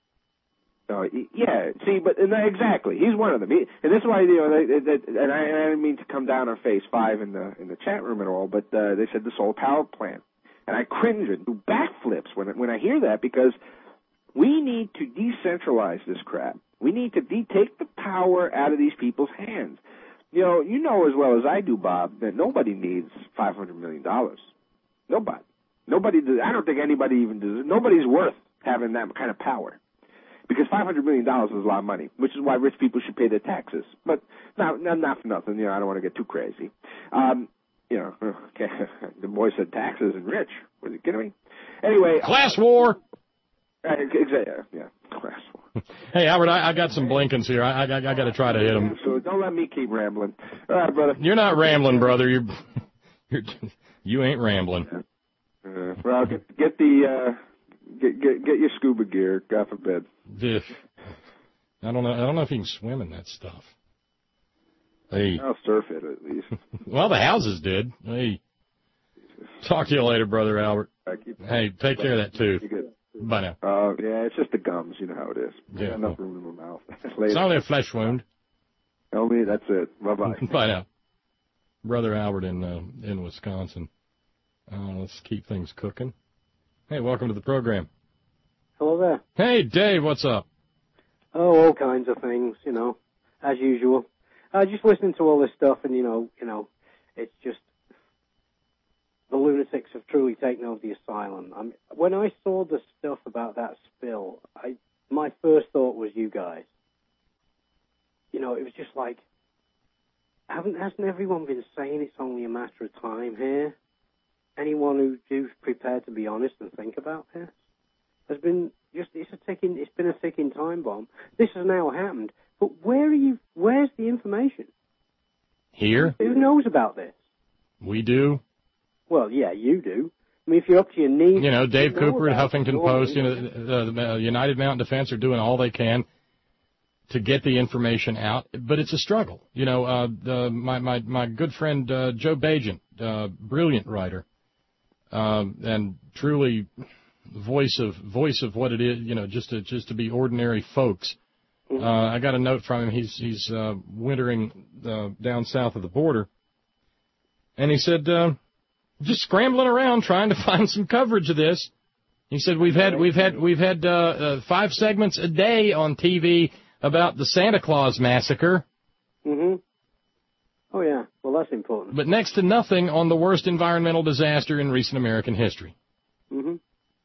Uh, yeah, see, but and that, exactly, he's one of them. He, and this is why, you know, they, they, they, and I, I didn't mean to come down on phase five in the in the chat room at all, but uh, they said the solar power plant, and I cringe and do backflips when when I hear that, because we need to decentralize this crap. We need to de- take the power out of these people's hands. You know, you know as well as I do, Bob, that nobody needs five hundred million dollars. Nobody, nobody. Does, I don't think anybody even does. Nobody's worth having that kind of power. Because five hundred million dollars is a lot of money, which is why rich people should pay their taxes. But not, not, not for nothing. You know, I don't want to get too crazy. Um, you know, okay, the boy said taxes and rich. Was you kidding me? Anyway. Class war. Uh, exactly. Yeah, class war. Hey, Albert, I, I got some Blinkens here. I, I, I got to try to hit them. So don't let me keep rambling. All right, brother. You're not rambling, brother. You're, you're you ain't rambling. Uh, well, get, get the. Uh, Get, get get your scuba gear, God forbid. I don't know. I don't know if you can swim in that stuff. Hey. I'll surf it at least. Well, the houses did. Hey. Talk to you later, brother Albert. Hey, take care of that too. Bye now. Uh, yeah, it's just the gums. You know how it is. Yeah. Got enough room in my mouth. It's only a flesh wound. Only that's it. Bye bye. Bye now. Brother Albert in uh, in Wisconsin. Uh, let's keep things cooking. Hey, welcome to the program. Hello there. Hey, Dave, what's up? Oh, all kinds of things, you know, as usual. Uh, just listening to all this stuff, and you know, you know, it's just the lunatics have truly taken over the asylum. I mean, when I saw the stuff about that spill, I my first thought was you guys. You know, it was just like, haven't hasn't everyone been saying it's only a matter of time here? Anyone who, who's prepared to be honest and think about this has been just, it's a ticking, it's been a ticking time bomb. This has now happened, but where are you, where's the information? Here? Who knows about this? We do. Well, yeah, you do. I mean, if you're up to your knees. You know, Dave you know Cooper at Huffington Post, it. you know, the uh, United Mountain Defense are doing all they can to get the information out, but it's a struggle. You know, uh, the, my, my, my good friend, uh, Joe Bagent, uh, brilliant writer, Um, and truly voice of voice of what it is, you know, just to just to be ordinary folks. Uh, I got a note from him. He's he's uh, wintering uh, down south of the border, and he said, uh, just scrambling around trying to find some coverage of this. He said we've had we've had we've had uh, uh, five segments a day on T V about the Santa Claus massacre. Mm-hmm. Oh, yeah. Well, that's important. But next to nothing on the worst environmental disaster in recent American history. Mm-hmm.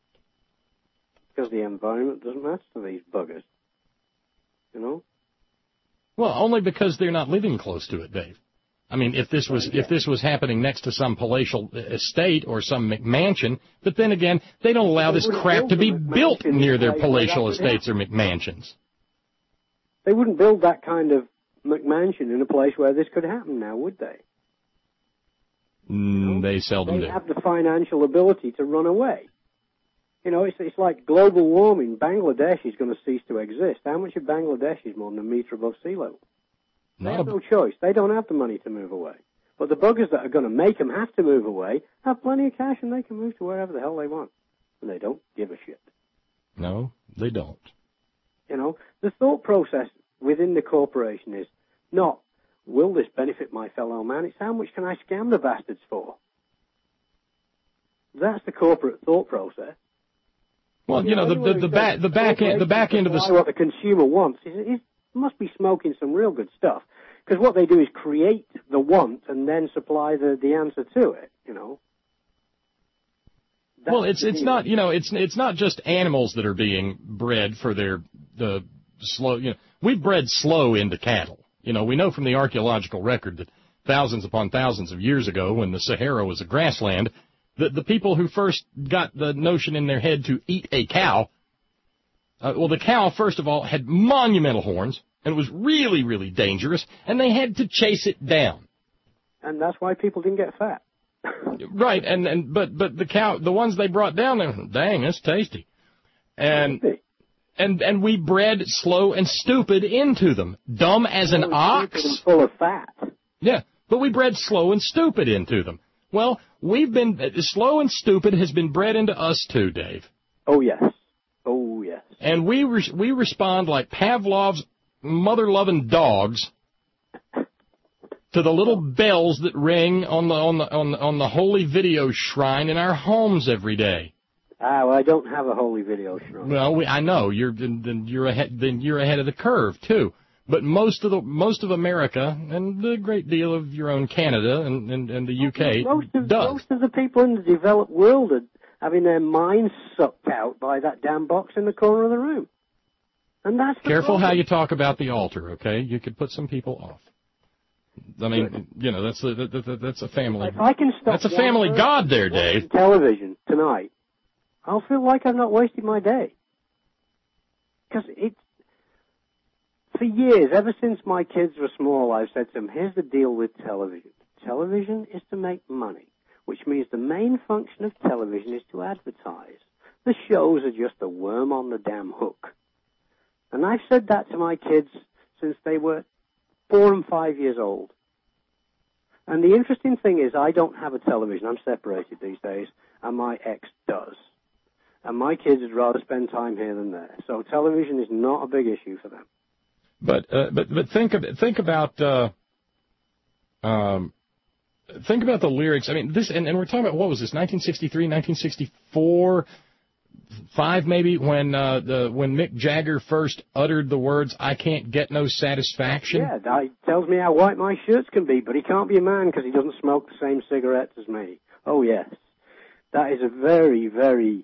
Because the environment doesn't matter to these buggers. You know? Well, only because they're not living close to it, Dave. I mean, if this was if this was happening next to some palatial estate or some McMansion, but then again, they don't allow this crap to be built near their palatial estates or McMansions. They wouldn't build that kind of McMansion in a place where this could happen now, would they? Mm, you know, they seldom they do. have the financial ability to run away. You know, it's, it's like global warming. Bangladesh is going to cease to exist. How much of Bangladesh is more than a metre above sea level? They Not have a... no choice. They don't have the money to move away. But the buggers that are going to make them have to move away have plenty of cash and they can move to wherever the hell they want. And they don't give a shit. No, they don't. You know, the thought process within the corporation is not, will this benefit my fellow man? It's how much can I scam the bastards for? That's the corporate thought process. Well, you, you know, know, the the the back the back end the back end of the what the consumer wants is, is must be smoking some real good stuff, because what they do is create the want and then supply the the answer to it. You know. That's well, it's it's not you know it's it's not just animals that are being bred for their the slow you know we've bred slow into cattle. You know, we know from the archaeological record that thousands upon thousands of years ago, when the Sahara was a grassland, the, the people who first got the notion in their head to eat a cow, uh, well, the cow, first of all, had monumental horns, and it was really, really dangerous, and they had to chase it down. And that's why people didn't get fat. Right, and, and but but the cow, the ones they brought down, they were, dang, that's tasty. And and and we bred slow and stupid into them, dumb as an ox. And full of fat. Yeah, but we bred slow and stupid into them. Well, we've been, slow and stupid has been bred into us too, Dave. Oh, yes. Oh, yes. And we re- we respond like Pavlov's mother-loving dogs to the little bells that ring on the, on the, on the, on the holy video shrine in our homes every day. Ah, well, I don't have a holy video shrine. Well, we, I know, you're, then you're ahead, then you're ahead of the curve, too. But most of the most of America and a great deal of your own Canada and, and, and the U K most of, does. Most of the people in the developed world are having their minds sucked out by that damn box in the corner of the room. And that's the Careful problem. how you talk about the altar, okay? You could put some people off. I mean, Good. you know, that's a, that, that's a family. If I can stop that's a family god there, Dave. Television tonight, I'll feel like I've not wasted my day. Because it's, for years, ever since my kids were small, I've said to them, here's the deal with television. Television is to make money, which means the main function of television is to advertise. The shows are just a worm on the damn hook. And I've said that to my kids since they were four and five years old. And the interesting thing is I don't have a television. I'm separated these days, and my ex does. And my kids would rather spend time here than there. So television is not a big issue for them. But uh, but but think of, think about uh, um, think about the lyrics. I mean, this and, and we're talking about what was this? nineteen sixty-three, nineteen sixty-four, five maybe when uh, the when Mick Jagger first uttered the words "I can't get no satisfaction." Yeah, that tells me how white my shirts can be, but he can't be a man because he doesn't smoke the same cigarettes as me. Oh yes, that is a very very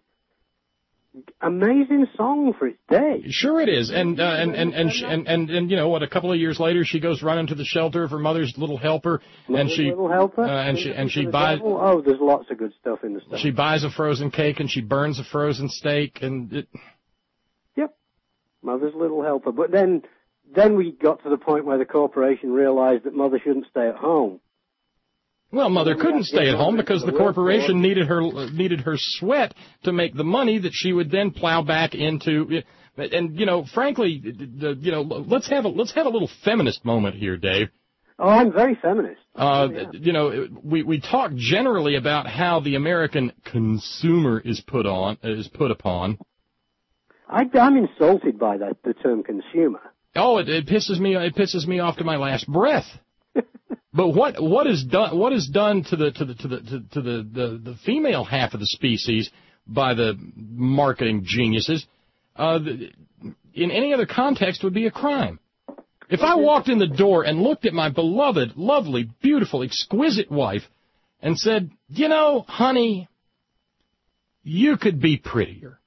amazing song for its day. Sure it is, and uh, and and and, she, and and and you know what? A couple of years later, she goes running to the shelter of her mother's little helper, Mother's and she little helper, uh, and she and she buys. Devil? Oh, there's lots of good stuff in the stuff. She buys a frozen cake and she burns a frozen steak, and it. Yep, Mother's little helper. But then, then we got to the point where the corporation realized that Mother shouldn't stay at home. Well, Mother couldn't stay at home because the corporation needed her needed her sweat to make the money that she would then plow back into. And you know, frankly, you know, let's have a let's have a little feminist moment here, Dave. Oh, I'm very feminist. Uh, yeah. You know, we we talk generally about how the American consumer is put on is put upon. I, I'm insulted by that the term consumer. Oh, it, it pisses me it pisses me off to my last breath. But what what is done what is done to the to the to the to, to the, the the female half of the species by the marketing geniuses uh, the, in any other context would be a crime. If I walked in the door and looked at my beloved, lovely, beautiful, exquisite wife and said, "You know, honey, you could be prettier,"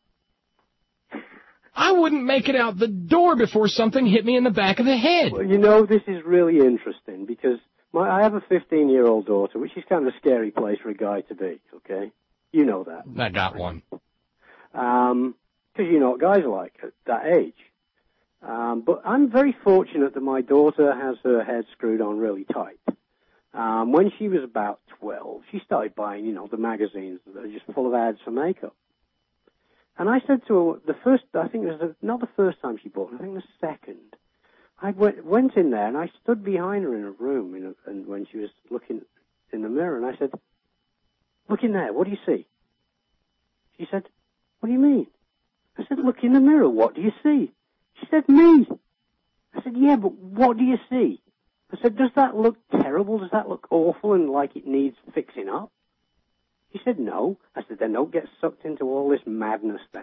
I wouldn't make it out the door before something hit me in the back of the head. Well, you know, this is really interesting because My, I have a fifteen-year-old daughter, which is kind of a scary place for a guy to be, okay? You know that. I got one. Um, because you know what guys are like at that age. Um, but I'm very fortunate that my daughter has her head screwed on really tight. Um, when she was about twelve, she started buying, you know, the magazines that are just full of ads for makeup. And I said to her, the first, I think it was the, not the first time she bought it, I think the second. I went, went in there and I stood behind her in a room in a, and when she was looking in the mirror and I said, look in there, what do you see? She said, what do you mean? I said, look in the mirror, what do you see? She said, me. I said, yeah, but what do you see? I said, does that look terrible? Does that look awful and like it needs fixing up? She said, no. I said, then don't get sucked into all this madness then.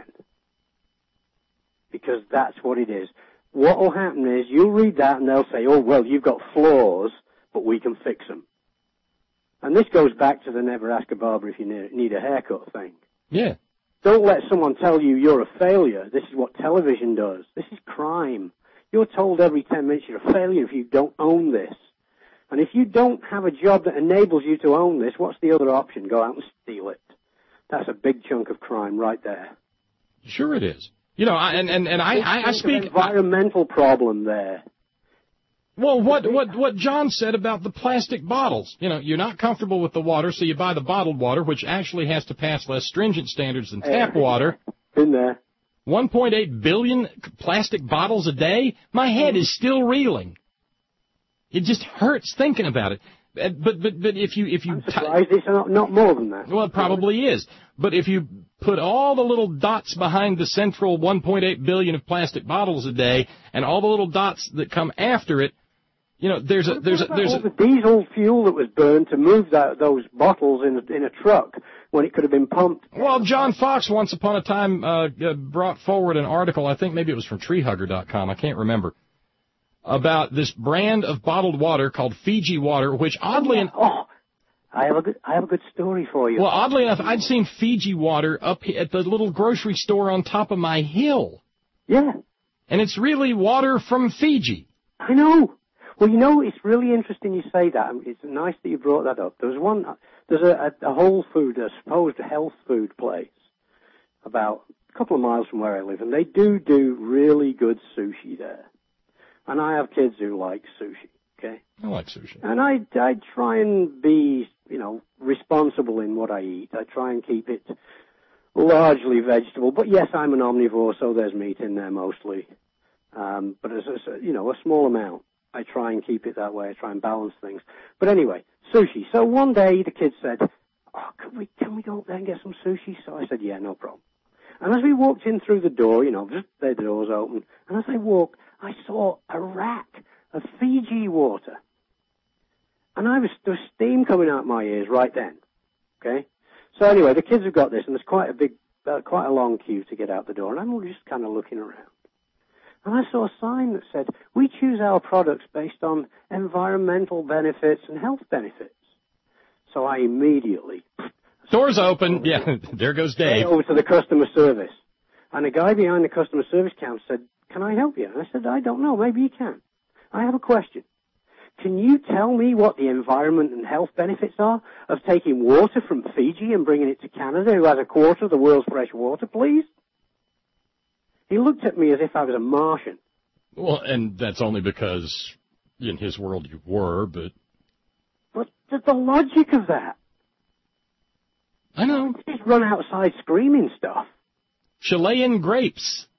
Because that's what it is. What will happen is you'll read that and they'll say, oh, well, you've got flaws, but we can fix them. And this goes back to the never ask a barber if you need a haircut thing. Yeah. Don't let someone tell you you're a failure. This is what television does. This is crime. You're told every ten minutes you're a failure if you don't own this. And if you don't have a job that enables you to own this, what's the other option? Go out and steal it. That's a big chunk of crime right there. Sure it is. You know, I, and, and, and I, I, I speak... environmental problem there. Well, what, what, what John said about the plastic bottles. You know, you're not comfortable with the water, so you buy the bottled water, which actually has to pass less stringent standards than tap water. In there. one point eight billion plastic bottles a day? My head is still reeling. It just hurts thinking about it. But but but if you if you I'm surprised it's not, not more than that. Well, it probably is. But if you put all the little dots behind the central one point eight billion of plastic bottles a day, and all the little dots that come after it, you know, there's a there's a there's all the diesel fuel that was burned to move that, those bottles in a, in a truck when it could have been pumped. Well, John Fox once upon a time uh, brought forward an article. I think maybe it was from tree hugger dot com. I can't remember. About this brand of bottled water called Fiji water, which oddly enough... Oh, I have a good, I have a good story for you. Well, oddly enough, I'd seen Fiji water up at the little grocery store on top of my hill. Yeah. And it's really water from Fiji. I know. Well, you know, it's really interesting you say that. It's nice that you brought that up. There's one, there's a, a, a whole food, a supposed health food place about a couple of miles from where I live, and they do do really good sushi there. And I have kids who like sushi, okay? I like sushi. And I, I try and be, you know, responsible in what I eat. I try and keep it largely vegetable. But yes, I'm an omnivore, so there's meat in there mostly. Um, but as a, you know, a small amount. I try and keep it that way. I try and balance things. But anyway, sushi. So one day the kids said, oh, can we, can we go up there and get some sushi? So I said, yeah, no problem. And as we walked in through the door, you know, just the doors open, and as I walked, I saw a rack of Fiji water. And I was, there was steam coming out my ears right then. Okay? So anyway, the kids have got this, and there's quite a big, uh, quite a long queue to get out the door, and I'm just kind of looking around. And I saw a sign that said, we choose our products based on environmental benefits and health benefits. So I immediately... Doors open. Yeah, there goes Dave. Over to the customer service. And a guy behind the customer service counter said, can I help you? And I said, I don't know. Maybe you can. I have a question. Can you tell me what the environment and health benefits are of taking water from Fiji and bringing it to Canada, who has a quarter of the world's fresh water, please? He looked at me as if I was a Martian. Well, and that's only because in his world you were, but... But the, the logic of that. I know. Just run outside screaming stuff. Chilean grapes.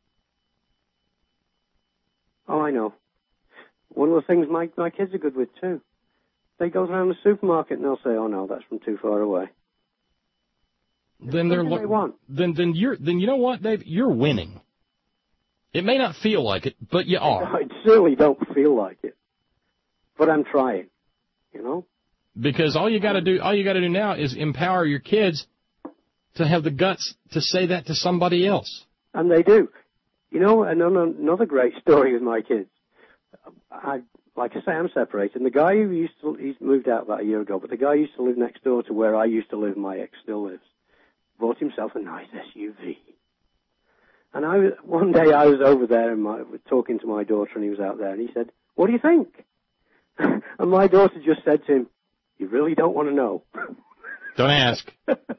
Oh, I know. One of the things my, my kids are good with, too. They go around the supermarket and they'll say, oh, no, that's from too far away. Then they're what do they want? Then, then you're, then you know what, Dave? You're winning. It may not feel like it, but you are. I certainly don't feel like it. But I'm trying, you know? Because all you got to do, all you got to do now is empower your kids to have the guts to say that to somebody else. And they do. You know, another, another great story with my kids. I, like I say, I'm separated. And the guy who used to, he's moved out about a year ago, but the guy who used to live next door to where I used to live, my ex still lives, bought himself a nice S U V. And I was, one day I was over there and my, talking to my daughter, and he was out there, and he said, what do you think? And my daughter just said to him, you really don't want to know. Don't ask.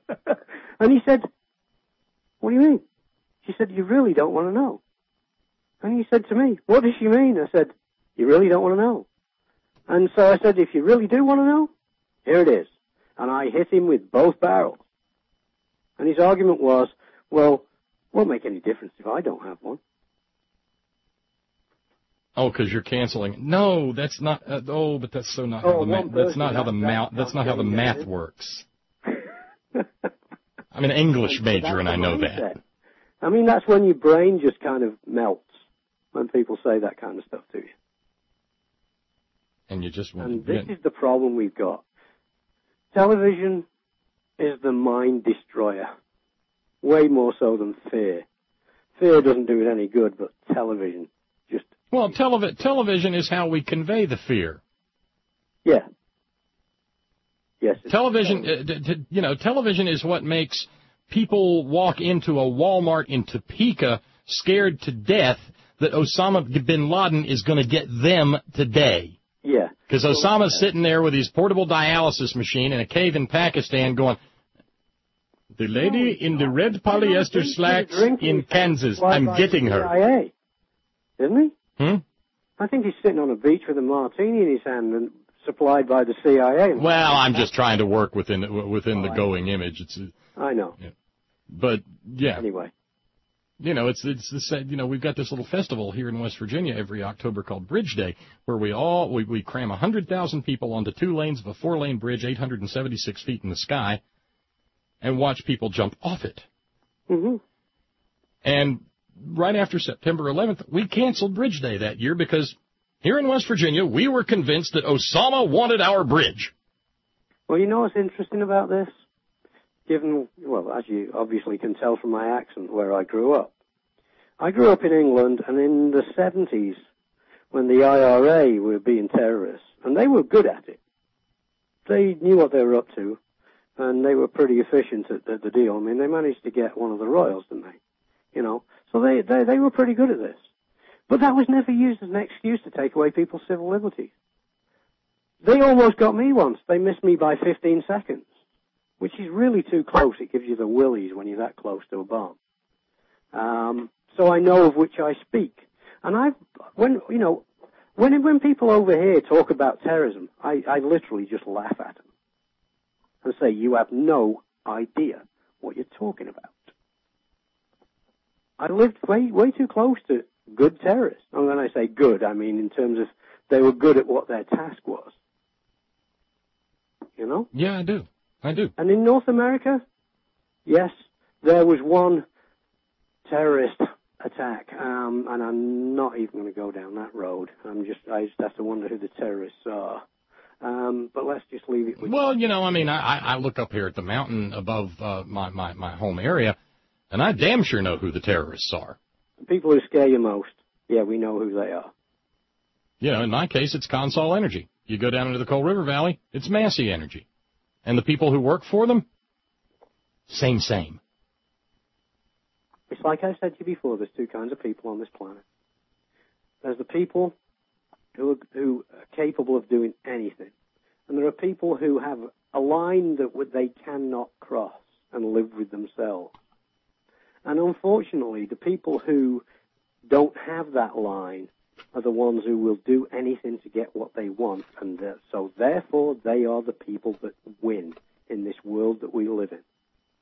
And he said, what do you mean? She said, you really don't want to know. And he said to me, what does she mean? I said, you really don't want to know. And so I said, if you really do want to know, here it is. And I hit him with both barrels. And his argument was, well, won't make any difference if I don't have one. Oh, because you're canceling. No, that's not. Uh, oh, but that's so not Oh, how the one math. That's person not how the has math. that That's not how the calculated, math is it? works. I'm an English major, and I know that. Mindset. I mean, that's when your brain just kind of melts when people say that kind of stuff to you. And you just want And to this is the problem we've got. Television is the mind destroyer, way more so than fear. Fear doesn't do it any good, but television just... Well, televi- television is how we convey the fear. Yeah. Yes. Television, uh, d- d- you know, television is what makes people walk into a Walmart in Topeka scared to death that Osama bin Laden is going to get them today. Yeah. Because Osama's sitting there with his portable dialysis machine in a cave in Pakistan going, the lady in the red polyester slacks in Kansas, I'm getting her. C I A, isn't he? Hmm? I think he's sitting on a beach with a martini in his hand and supplied by the C I A. Well, I'm just trying to work within within the going image. It's, I know. Yeah. But yeah. Anyway. You know, it's it's the same. You know, we've got this little festival here in West Virginia every October called Bridge Day, where we all we, we cram a hundred thousand people onto two lanes of a four-lane bridge, eight hundred seventy-six feet in the sky, and watch people jump off it. Mm-hmm. And right after September eleventh, we canceled Bridge Day that year because here in West Virginia, we were convinced that Osama wanted our bridge. Well, you know what's interesting about this? Given, well, as you obviously can tell from my accent, where I grew up. I grew up in England, and in the seventies, when the I R A were being terrorists, and they were good at it. They knew what they were up to, and they were pretty efficient at the, the deal. I mean, they managed to get one of the royals, didn't they? You know, so they, they, they were pretty good at this. But that was never used as an excuse to take away people's civil liberties. They almost got me once. They missed me by fifteen seconds. Which is really too close. It gives you the willies when you're that close to a bomb. Um, so I know of which I speak. And I, when, you know, when, when people over here talk about terrorism, I, I literally just laugh at them and say, you have no idea what you're talking about. I lived way, way too close to good terrorists. And when I say good, I mean in terms of they were good at what their task was. You know? Yeah, I do. I do. And in North America, yes, there was one terrorist attack, um, and I'm not even going to go down that road. I'm just, I just have to wonder who the terrorists are. Um, but let's just leave it with. Well, you know, I mean, I, I look up here at the mountain above uh, my, my, my home area, and I damn sure know who the terrorists are. The people who scare you most, yeah, we know who they are. You know, in my case, it's Consol Energy. You go down into the Coal River Valley, it's Massey Energy. And the people who work for them, same, same. It's like I said to you before, there's two kinds of people on this planet. There's the people who are, who are capable of doing anything. And there are people who have a line that they cannot cross and live with themselves. And unfortunately, the people who don't have that line are the ones who will do anything to get what they want, and uh, so therefore they are the people that win in this world that we live in.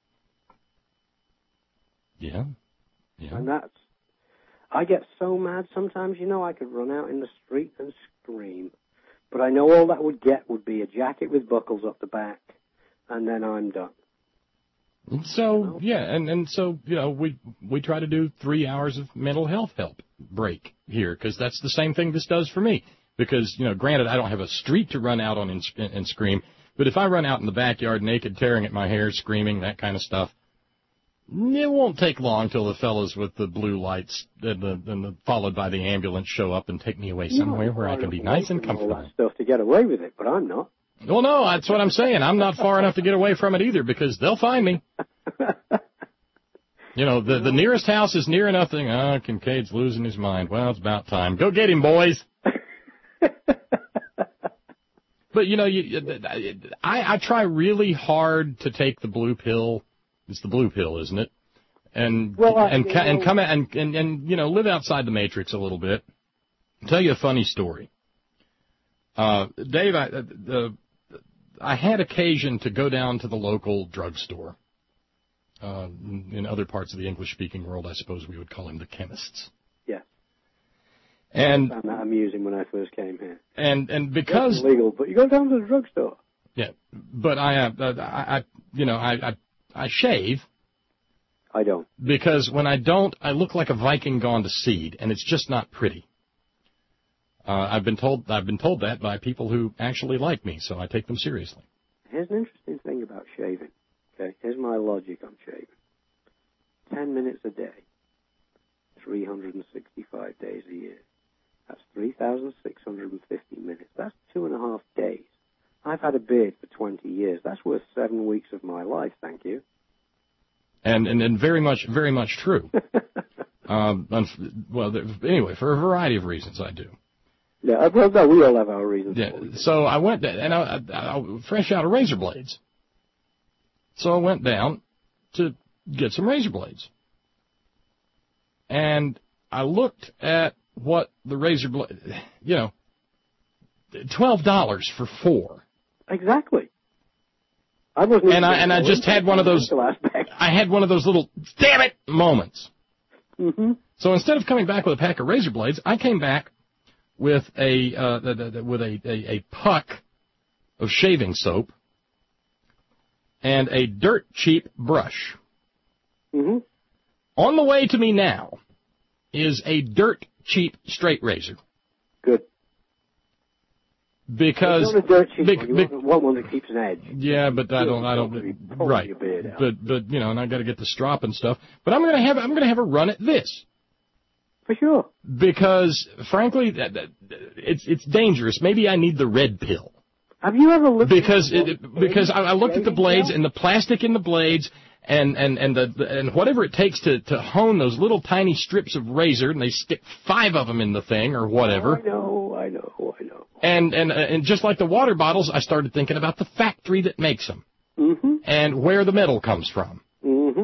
Yeah, yeah. And that's, I get so mad sometimes, you know, I could run out in the street and scream, but I know all that would get would be a jacket with buckles up the back, and then I'm done. So, yeah, and, and so, you know, we we try to do three hours of mental health help break here, because that's the same thing this does for me. Because, you know, granted, I don't have a street to run out on and, and scream, but if I run out in the backyard naked, tearing at my hair, screaming, that kind of stuff, it won't take long till the fellas with the blue lights, and the, and the, followed by the ambulance, show up and take me away somewhere where I can be nice and comfortable. All that stuff to get away with it, but I'm not. Well, no, that's what I'm saying. I'm not far enough to get away from it either, because they'll find me. You know, the the nearest house is near enough. Thing, oh, Kincaid's losing his mind. Well, it's about time. Go get him, boys. But, you know, you, I, I try really hard to take the blue pill. It's the blue pill, isn't it? and Well, I- and you ca- and know- come out and, and and you know live outside the matrix a little bit. I'll tell you a funny story. Uh, Dave, I uh, the I had occasion to go down to the local drugstore. Uh, in other parts of the English-speaking world, I suppose we would call them the chemists. Yeah. And I found that amusing when I first came here. and and because That's illegal, but you go down to the drugstore. yeah, but I uh, I, I you know I, I I shave. I don't. Because when I don't, I look like a Viking gone to seed, and it's just not pretty. Uh, I've been told I've been told that by people who actually like me, so I take them seriously. Here's an interesting thing about shaving. Okay, here's my logic on shaving. Ten minutes a day, three hundred sixty-five days a year. That's three thousand six hundred fifty minutes. That's two and a half days. I've had a beard for twenty years. That's worth seven weeks of my life, thank you. And and, and very much very much true. um, well, anyway, for a variety of reasons, I do. Yeah, well, no, we all have our reasons. Yeah. So I went and I, I, I fresh out of razor blades. So I went down to get some razor blades, and I looked at what the razor blade, you know, twelve dollars for four. Exactly. I wasn't. And I and I just had one of those. I had one of those little damn it moments. Mm-hmm. So instead of coming back with a pack of razor blades, I came back with a uh, the, the, the, with a, a a puck of shaving soap and a dirt cheap brush. Mm-hmm. On the way to me now is a dirt cheap straight razor. Good. Because you want a dirt cheap be, one. You be, want, want one that keeps an edge. Yeah, but I don't. I don't. Right. But but you know, and I got to get the strop and stuff. But I'm gonna have I'm gonna have a run at this. For sure. Because frankly, that, that, it's it's dangerous. Maybe I need the red pill. Have you ever looked? Because it, because I, I looked at the blades and the plastic in the blades and and and the, the and whatever it takes to to hone those little tiny strips of razor, and they stick five of them in the thing or whatever. I know, I know, I know. And and uh, and just like the water bottles, I started thinking about the factory that makes them mm-hmm. and where the metal comes from. Mm-hmm.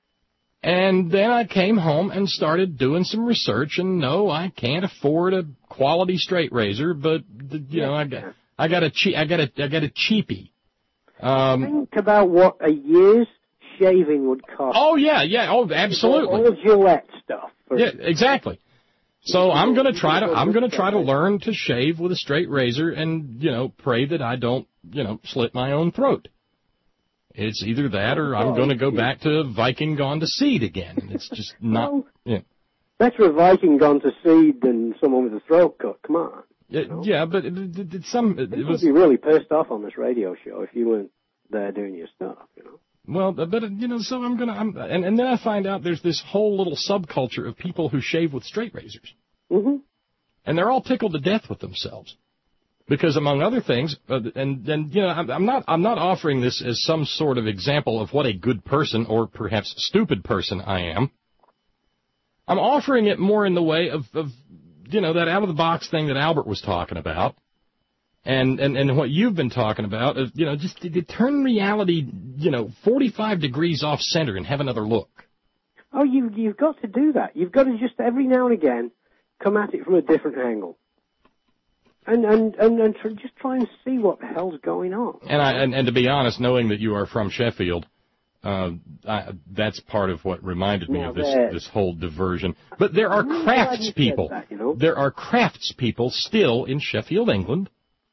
And then I came home and started doing some research, and no, I can't afford a quality straight razor, but you yeah. know, I got I got a che- I got a I got a cheapie. Um, Think about what a year's shaving would cost. Oh yeah, yeah, oh absolutely. All Gillette stuff. Yeah, exactly. So I'm gonna try to I'm gonna try to learn to shave with a straight razor, and you know, pray that I don't you know slit my own throat. It's either that or I'm going to go back to Viking gone to seed again. It's just not. Well, yeah. Better a Viking gone to seed than someone with a throat cut. Come on. Yeah, you know? yeah, but it, it, it, some it, People it was. would be really pissed off on this radio show if you weren't there doing your stuff. You know. Well, but you know, so I'm gonna, I'm, and and then I find out there's this whole little subculture of people who shave with straight razors, mm-hmm. and they're all tickled to death with themselves, because among other things, uh, and and you know, I'm, I'm not I'm not offering this as some sort of example of what a good person or perhaps stupid person I am. I'm offering it more in the way of, of you know, that out of the box thing that Albert was talking about. And, and, and what you've been talking about is, you know, just to, to turn reality, you know, forty-five degrees off center and have another look. Oh, you, you've got to do that. You've got to just every now and again come at it from a different angle. And, and, and, and tr- just try and see what the hell's going on. And, I, and, and to be honest, knowing that you are from Sheffield, uh, I, that's part of what reminded me now of this, there. this whole diversion. But there are I'm crafts people. That, you know? There are crafts people still in Sheffield, England,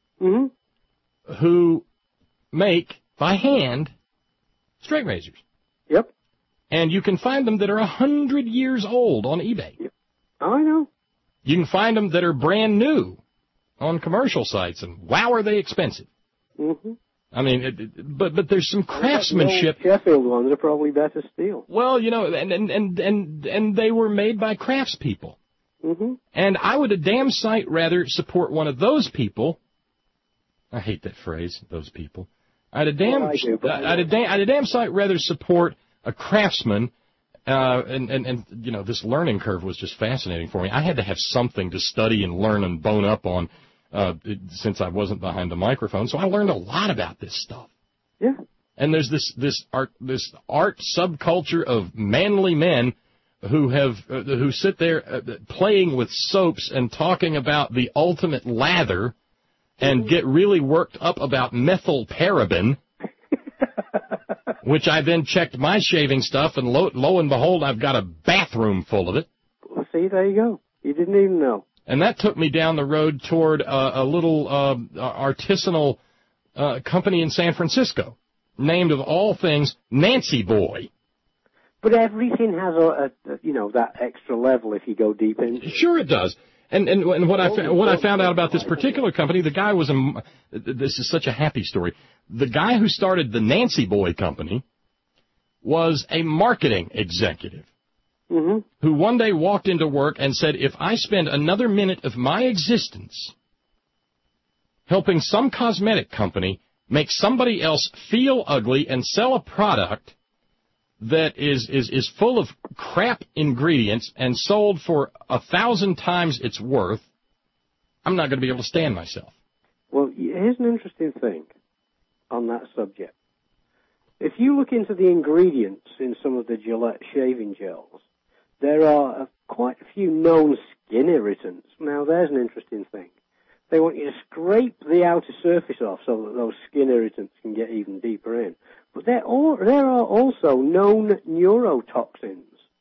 mm-hmm. who make, by hand, straight razors. Yep. And you can find them that are a hundred years old on eBay. Yep. I know. You can find them that are brand new on commercial sites, and wow, are they expensive. Mm-hmm. I mean, it, it, but but there's some craftsmanship. The old Sheffield ones are probably better steel. Well, you know, and and and and, and they were made by craftspeople. Mm-hmm. And I would a damn sight rather support one of those people. I hate that phrase, those people. I'd a damn, well, I do, but I'd, a damn, I'd a damn sight rather support a craftsman. Uh, and, and, and, you know, this learning curve was just fascinating for me. I had to have something to study and learn and bone up on, uh, since I wasn't behind the microphone. So I learned a lot about this stuff. Yeah. And there's this this art this art subculture of manly men who have uh, who sit there uh, playing with soaps and talking about the ultimate lather, and get really worked up about methylparaben, which I then checked my shaving stuff, and lo, lo and behold, I've got a bathroom full of it. Well, see, there you go. You didn't even know. And that took me down the road toward uh, a little uh, artisanal uh, company in San Francisco, named of all things Nancy Boy. But everything has a, a you know, that extra level if you go deep in. Sure, it does. And and, and what I fa- what I found out about this particular company, the guy was a. This is such a happy story. The guy who started the Nancy Boy company was a marketing executive. Mm-hmm. Who one day walked into work and said, if I spend another minute of my existence helping some cosmetic company make somebody else feel ugly and sell a product that is, is, is full of crap ingredients and sold for a thousand times its worth, I'm not going to be able to stand myself. Well, here's an interesting thing on that subject. If you look into the ingredients in some of the Gillette shaving gels, there are uh, quite a few known skin irritants. Now, there's an interesting thing. They want you to scrape the outer surface off so that those skin irritants can get even deeper in. But there are, there are also known neurotoxins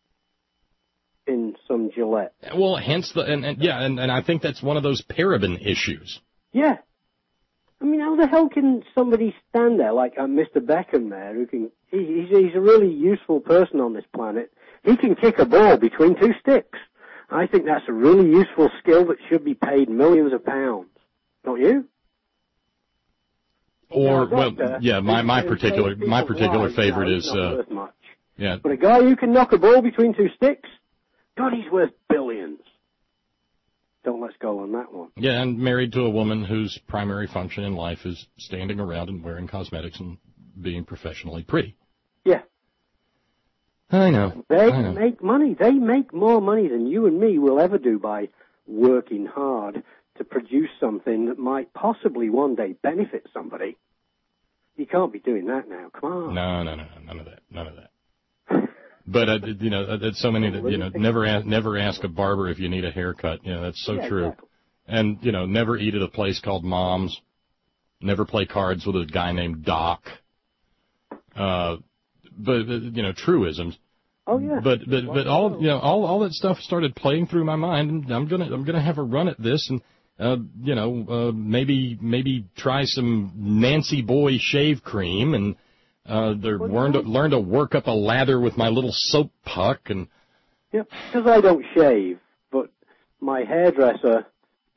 in some Gillette. Well, hence the, and, and yeah, and, and I think that's one of those paraben issues. Yeah. I mean, how the hell can somebody stand there like uh, Mister Beckham there, who can, he, he's, he's a really useful person on this planet. He can kick a ball between two sticks. I think that's a really useful skill that should be paid millions of pounds. Don't you? Or, now, well, doctor, yeah, my, my particular, my particular lives, favorite no, is, not uh, worth much. yeah. But a guy who can knock a ball between two sticks, God, he's worth billions. Don't let's go on that one. Yeah, and married to a woman whose primary function in life is standing around and wearing cosmetics and being professionally pretty. Yeah. I know. They I know. make money. They make more money than you and me will ever do by working hard to produce something that might possibly one day benefit somebody. You can't be doing that now. Come on. No, no, no, none of that. None of that. But, uh, you know, there's so many that, you know, never ask, never ask a barber if you need a haircut. You know, that's so Yeah, true. exactly. And, you know, never eat at a place called Mom's. Never play cards with a guy named Doc. Uh, but, but you know, truisms. Oh yeah. But but but all you know all all that stuff started playing through my mind, and I'm gonna I'm gonna have a run at this, and uh, you know uh, maybe maybe try some Nancy Boy shave cream, and uh, they're learn to learn to work up a lather with my little soap puck, and yeah, because I don't shave, but my hairdresser,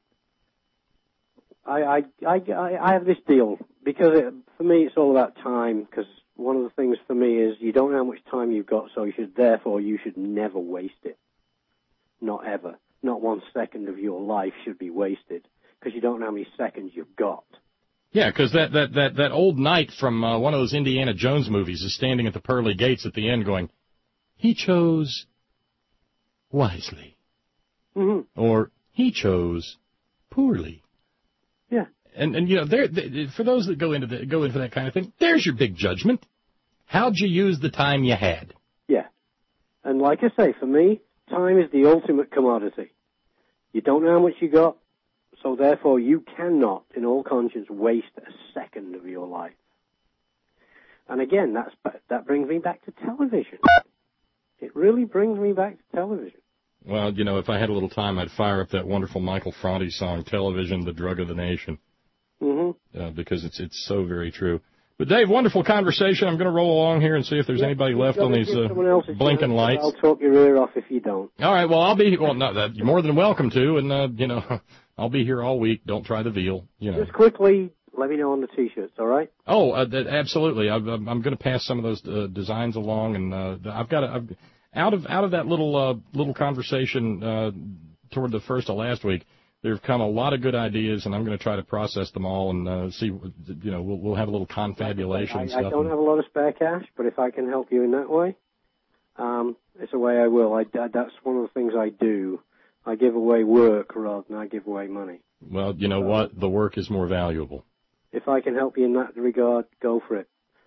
I I I I have this deal because it, for me it's all about time because. One of the things for me is you don't know how much time you've got, so you should, therefore, you should never waste it. Not ever. Not one second of your life should be wasted, because you don't know how many seconds you've got. yeah, because that, that, that, that old knight from uh, one of those Indiana Jones movies is standing at the pearly gates at the end going, he chose wisely. Mm-hmm. Or he chose poorly. Yeah. And, and you know, there, for those that go into the, go in for that kind of thing, there's your big judgment. How'd you use the time you had? Yeah. And like I say, for me, time is the ultimate commodity. You don't know how much you got, so therefore you cannot, in all conscience, waste a second of your life. And again, that's that brings me back to television. It really brings me back to television. Well, you know, if I had a little time, I'd fire up that wonderful Michael Franti song, Television, the Drug of the Nation. Mm-hmm. Uh, because it's it's so very true. But, Dave, wonderful conversation. I'm going to roll along here and see if there's yeah, anybody left on these uh, blinking lights. I'll talk your ear off if you don't. All right, well, I'll be, well, no, that, you're more than welcome to, and, uh, you know, I'll be here all week. Don't try the veal, you know. Just quickly, let me know on the T-shirts, all right? Oh, uh, that, absolutely. I'm, I'm going to pass some of those uh, designs along, and uh, I've got, a, I've, out of out of that little uh, little conversation uh, toward the first of last week, there have come a lot of good ideas, and I'm going to try to process them all and uh, see, you know, we'll, we'll have a little confabulation I, and stuff. I don't have a lot of spare cash, but if I can help you in that way, um, it's a way I will. I, that's one of the things I do. I give away work rather than I give away money. Well, you know so, what? The work is more valuable. If I can help you in that regard, go for it.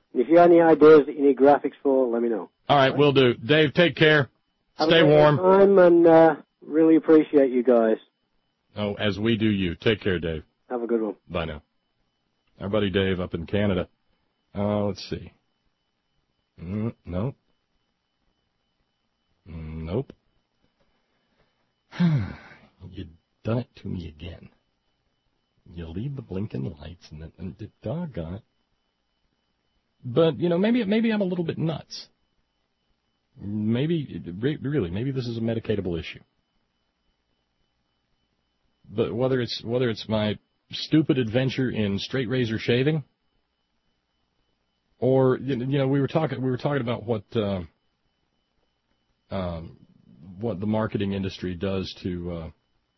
If you have any ideas that you need graphics for, let me know. All right, will do. Dave, take care. Have Stay a great warm. time and uh, really appreciate you guys. Oh, as we do you. Take care, Dave. Have a good one. Bye now. Our buddy Dave up in Canada. Uh, let's see. Mm, nope. Mm, nope. You done it to me again. You leave the blinking lights and then, and doggone it. But, you know, maybe maybe I'm a little bit nuts. Maybe, really, maybe this is a medicatable issue. But whether it's whether it's my stupid adventure in straight razor shaving, or you know, we were talking we were talking about what uh, um, what the marketing industry does to uh,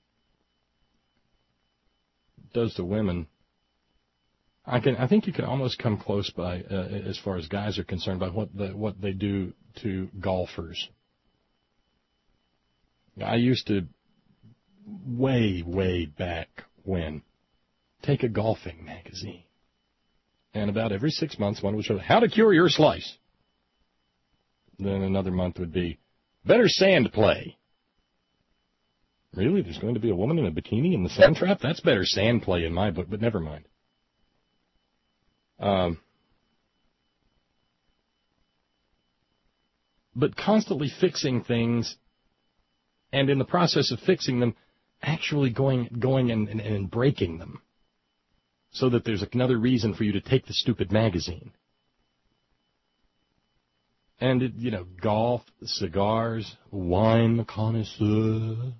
does to women. I can I think you can almost come close by uh, as far as guys are concerned by what the, what they do to golfers. I used to way way back when take a golfing magazine, and about every six months one would show how to cure your slice. Then another month would be better sand play. Really, there's going to be a woman in a bikini in the sand trap? That's better sand play in my book, but never mind. Um, but constantly fixing things, and in the process of fixing them, actually going going and, and, and breaking them, so that there's another reason for you to take the stupid magazine. And, it, you know, golf, cigars, wine connoisseur.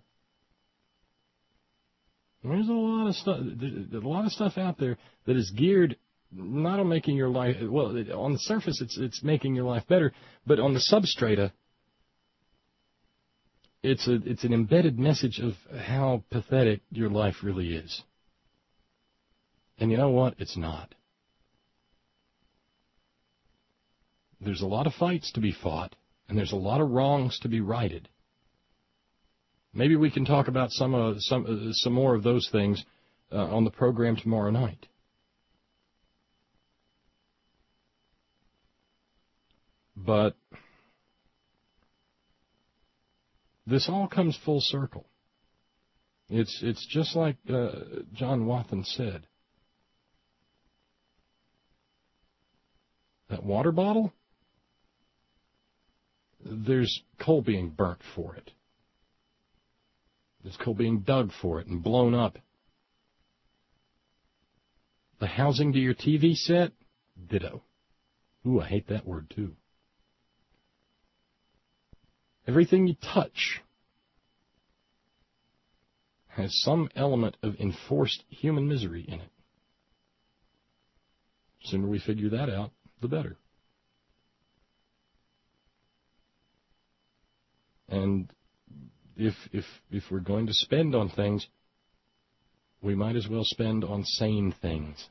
There's a lot of stuff, there's a lot of stuff out there that is geared not on making your life, well, on the surface it's it's making your life better, but on the substrata, it's a it's an embedded message of how pathetic your life really is. And you know what? It's not. There's a lot of fights to be fought, and there's a lot of wrongs to be righted. Maybe we can talk about some uh, some uh, some more of those things uh, on the program tomorrow night. But this all comes full circle. It's it's just like uh, John Wathen said. That water bottle, there's coal being burnt for it. There's coal being dug for it and blown up. The housing to your T V set, ditto. Ooh, I hate that word too. Everything you touch has some element of enforced human misery in it. The sooner we figure that out, the better. And if if if we're going to spend on things, we might as well spend on sane things.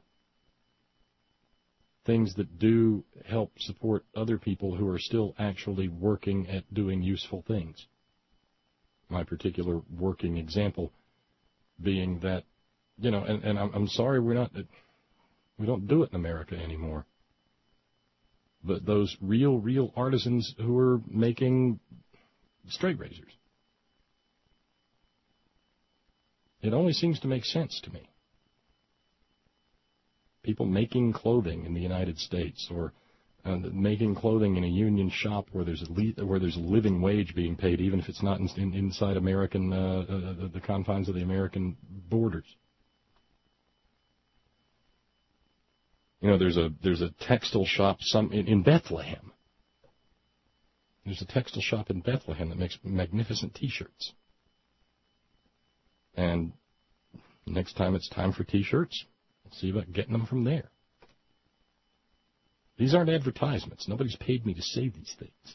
Things that do help support other people who are still actually working at doing useful things. My particular working example being that, you know, and, and I'm, I'm sorry we're not, we don't do it in America anymore. But those real, real artisans who are making straight razors. It only seems to make sense to me. People making clothing in the United States, or uh, making clothing in a union shop where there's a le- where there's a living wage being paid, even if it's not in, in, inside American uh, uh, the confines of the American borders. You know, there's a there's a textile shop some in, in Bethlehem. There's a textile shop in Bethlehem that makes magnificent T-shirts. And next time it's time for T-shirts, see about getting them from there. These aren't advertisements. Nobody's paid me to say these things.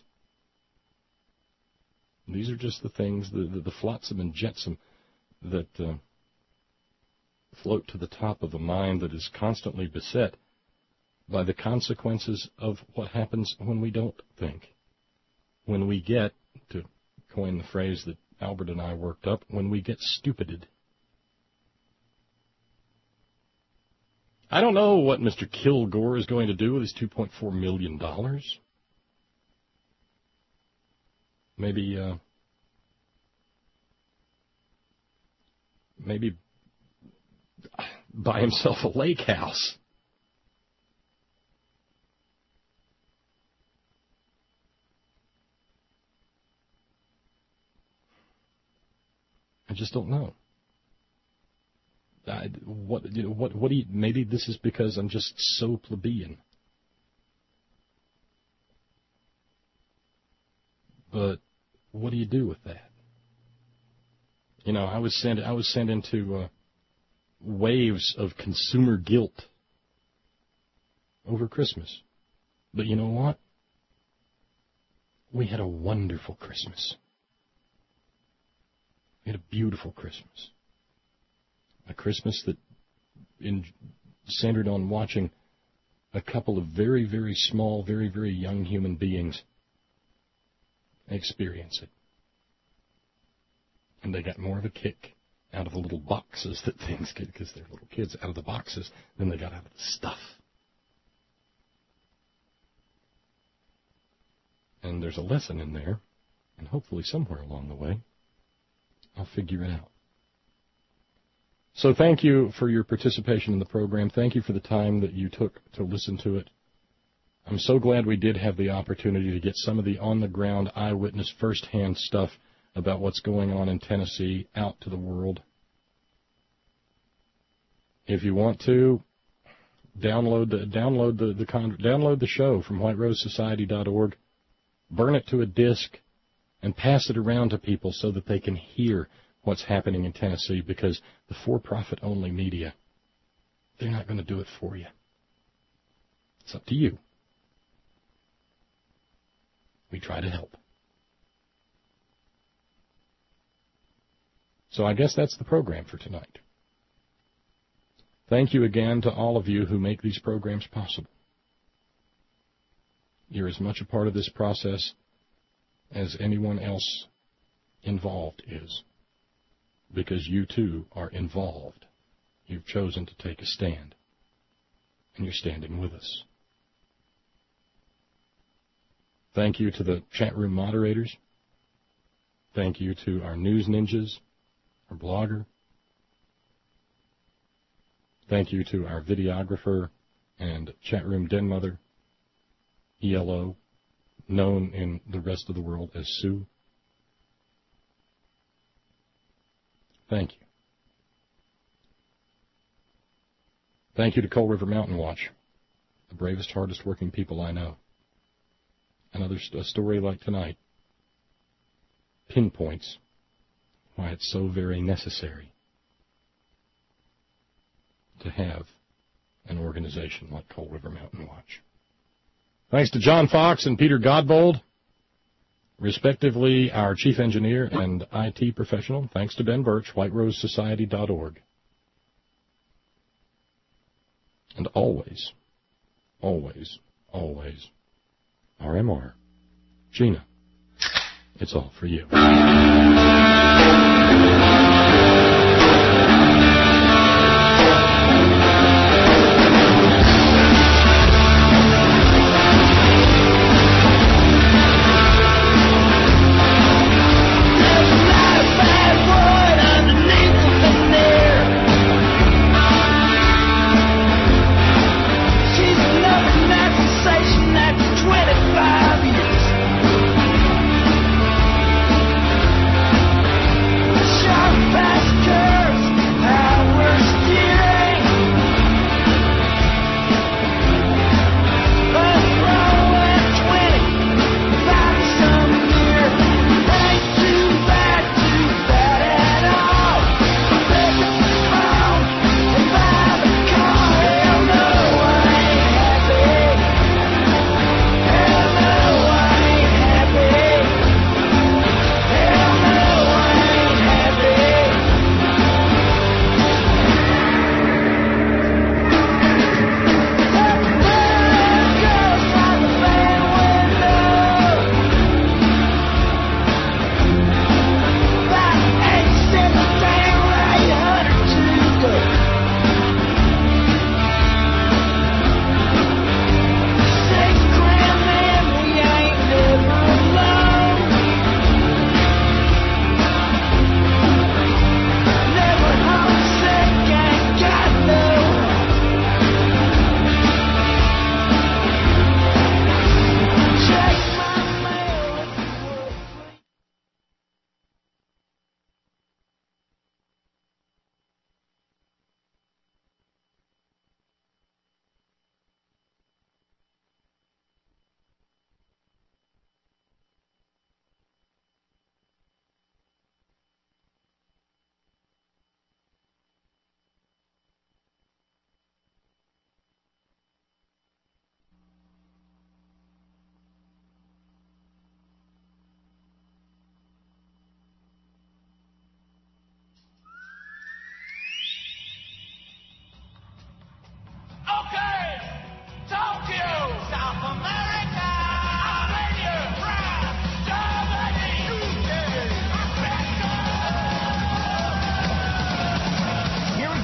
These are just the things, the, the, the flotsam and jetsam that uh, float to the top of a mind that is constantly beset by the consequences of what happens when we don't think. When we get, to coin the phrase that Albert and I worked up, when we get stupided. I don't know what Mister Kilgore is going to do with his two point four million dollars. Maybe, uh, maybe buy himself a lake house. I just don't know. I, what you know, what what do you, maybe this is because I'm just so plebeian. But what do you do with that? You know, I was sent I was sent into uh, waves of consumer guilt over Christmas. But you know what? We had a wonderful Christmas. We had a beautiful Christmas. A Christmas that in, centered on watching a couple of very, very small, very, very young human beings experience it. And they got more of a kick out of the little boxes that things get, because they're little kids, out of the boxes than they got out of the stuff. And there's a lesson in there, and hopefully somewhere along the way, I'll figure it out. So thank you for your participation in the program. Thank you for the time that you took to listen to it. I'm so glad we did have the opportunity to get some of the on-the-ground eyewitness first-hand stuff about what's going on in Tennessee out to the world. If you want to, download the download the, the con, download the show from white rose society dot org, burn it to a disc, and pass it around to people so that they can hear what's happening in Tennessee, because the for-profit only media, they're not going to do it for you. It's up to you. We try to help. So I guess that's the program for tonight. Thank you again to all of you who make these programs possible. You're as much a part of this process as anyone else involved is, because you too are involved. You've chosen to take a stand, and you're standing with us. Thank you to the chat room moderators. Thank you to our news ninjas, our blogger. Thank you to our videographer and chat room den mother, E L O, known in the rest of the world as Sue. Thank you. Thank you to Coal River Mountain Watch, the bravest, hardest working people I know. Another st- a story like tonight pinpoints why it's so very necessary to have an organization like Coal River Mountain Watch. Thanks to John Fox and Peter Godbold, respectively our chief engineer and I T professional. Thanks to Ben Birch, white rose society dot org. And always, always, always, R M R, Gina, it's all for you. twenty-five years.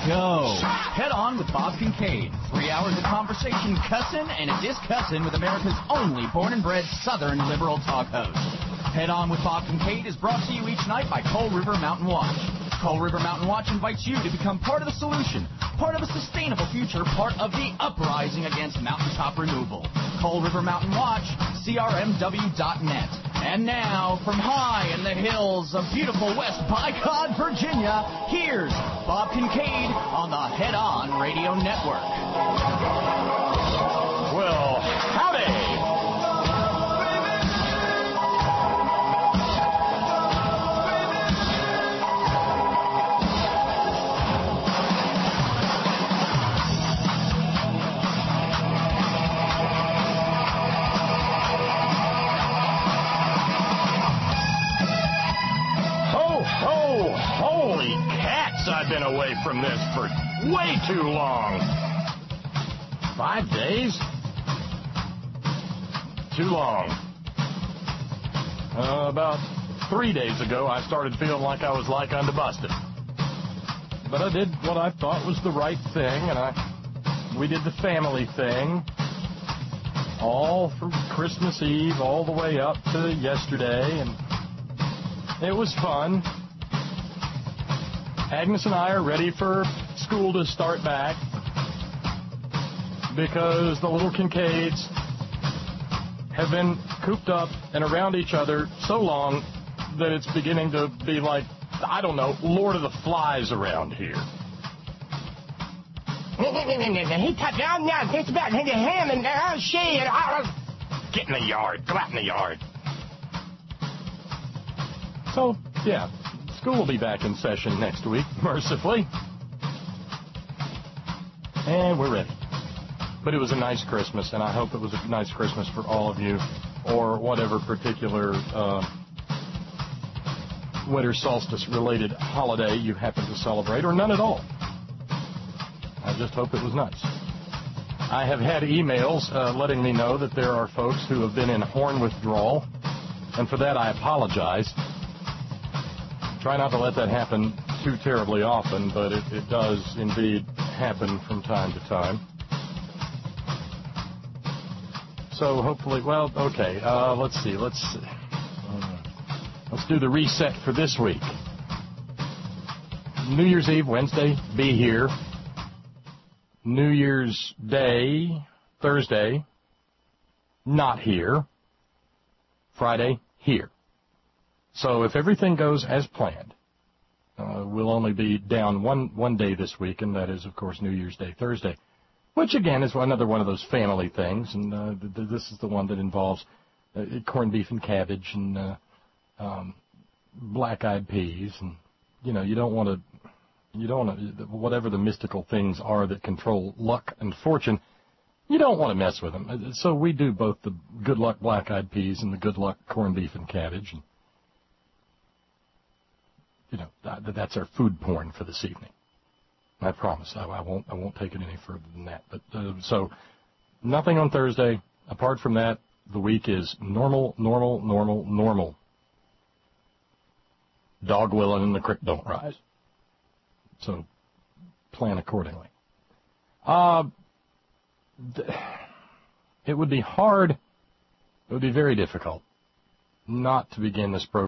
go. Head on with Bob Kincaid. Three hours of conversation, cussin' and a discussin' with America's only born and bred Southern liberal talk host. Head on with Bob Kincaid is brought to you each night by Coal River Mountain Watch. Coal River Mountain Watch invites you to become part of the solution, part of a sustainable future, part of the uprising against mountaintop removal. Coal River Mountain Watch, C R M W dot net. And now, from high in the hills of beautiful West Bycod, Virginia, here's Bob Kincaid on the Head On Radio Network. Well, howdy! Holy cats, I've been away from this for way too long. Five days? Too long. Uh, about three days ago, I started feeling like I was like unto busted. But I did what I thought was the right thing, and I we did the family thing, all from Christmas Eve all the way up to yesterday, and it was fun. Agnes and I are ready for school to start back because the little Kincaids have been cooped up and around each other so long that it's beginning to be like, I don't know, Lord of the Flies around here. He cut down now. It's about the ham and I'll share. Get in the yard. Go out in the yard. So, yeah. School will be back in session next week, mercifully. And we're ready. But it was a nice Christmas, and I hope it was a nice Christmas for all of you, or whatever particular uh, winter solstice-related holiday you happen to celebrate, or none at all. I just hope it was nice. I have had emails uh, letting me know that there are folks who have been in horn withdrawal, and for that I apologize. Try not to let that happen too terribly often, but it, it does indeed happen from time to time. So hopefully, well, okay, uh, let's see, let's uh, let's do the reset for this week. New Year's Eve, Wednesday, be here. New Year's Day, Thursday, not here. Friday, here. So if everything goes as planned, uh, we'll only be down one, one day this week, and that is, of course, New Year's Day, Thursday, which, again, is another one of those family things, and uh, th- th- this is the one that involves uh, corned beef and cabbage and uh, um, black-eyed peas, and, you know, you don't want to, you don't want to, whatever the mystical things are that control luck and fortune, you don't want to mess with them. So we do both the good luck black-eyed peas and the good luck corned beef and cabbage, and you know, that's our food porn for this evening. I promise. I, I won't. I won't take it any further than that. But uh, so, nothing on Thursday. Apart from that, the week is normal, normal, normal, normal. Dog willing and the creek don't rise. So, plan accordingly. Uh, it would be hard. It would be very difficult not to begin this program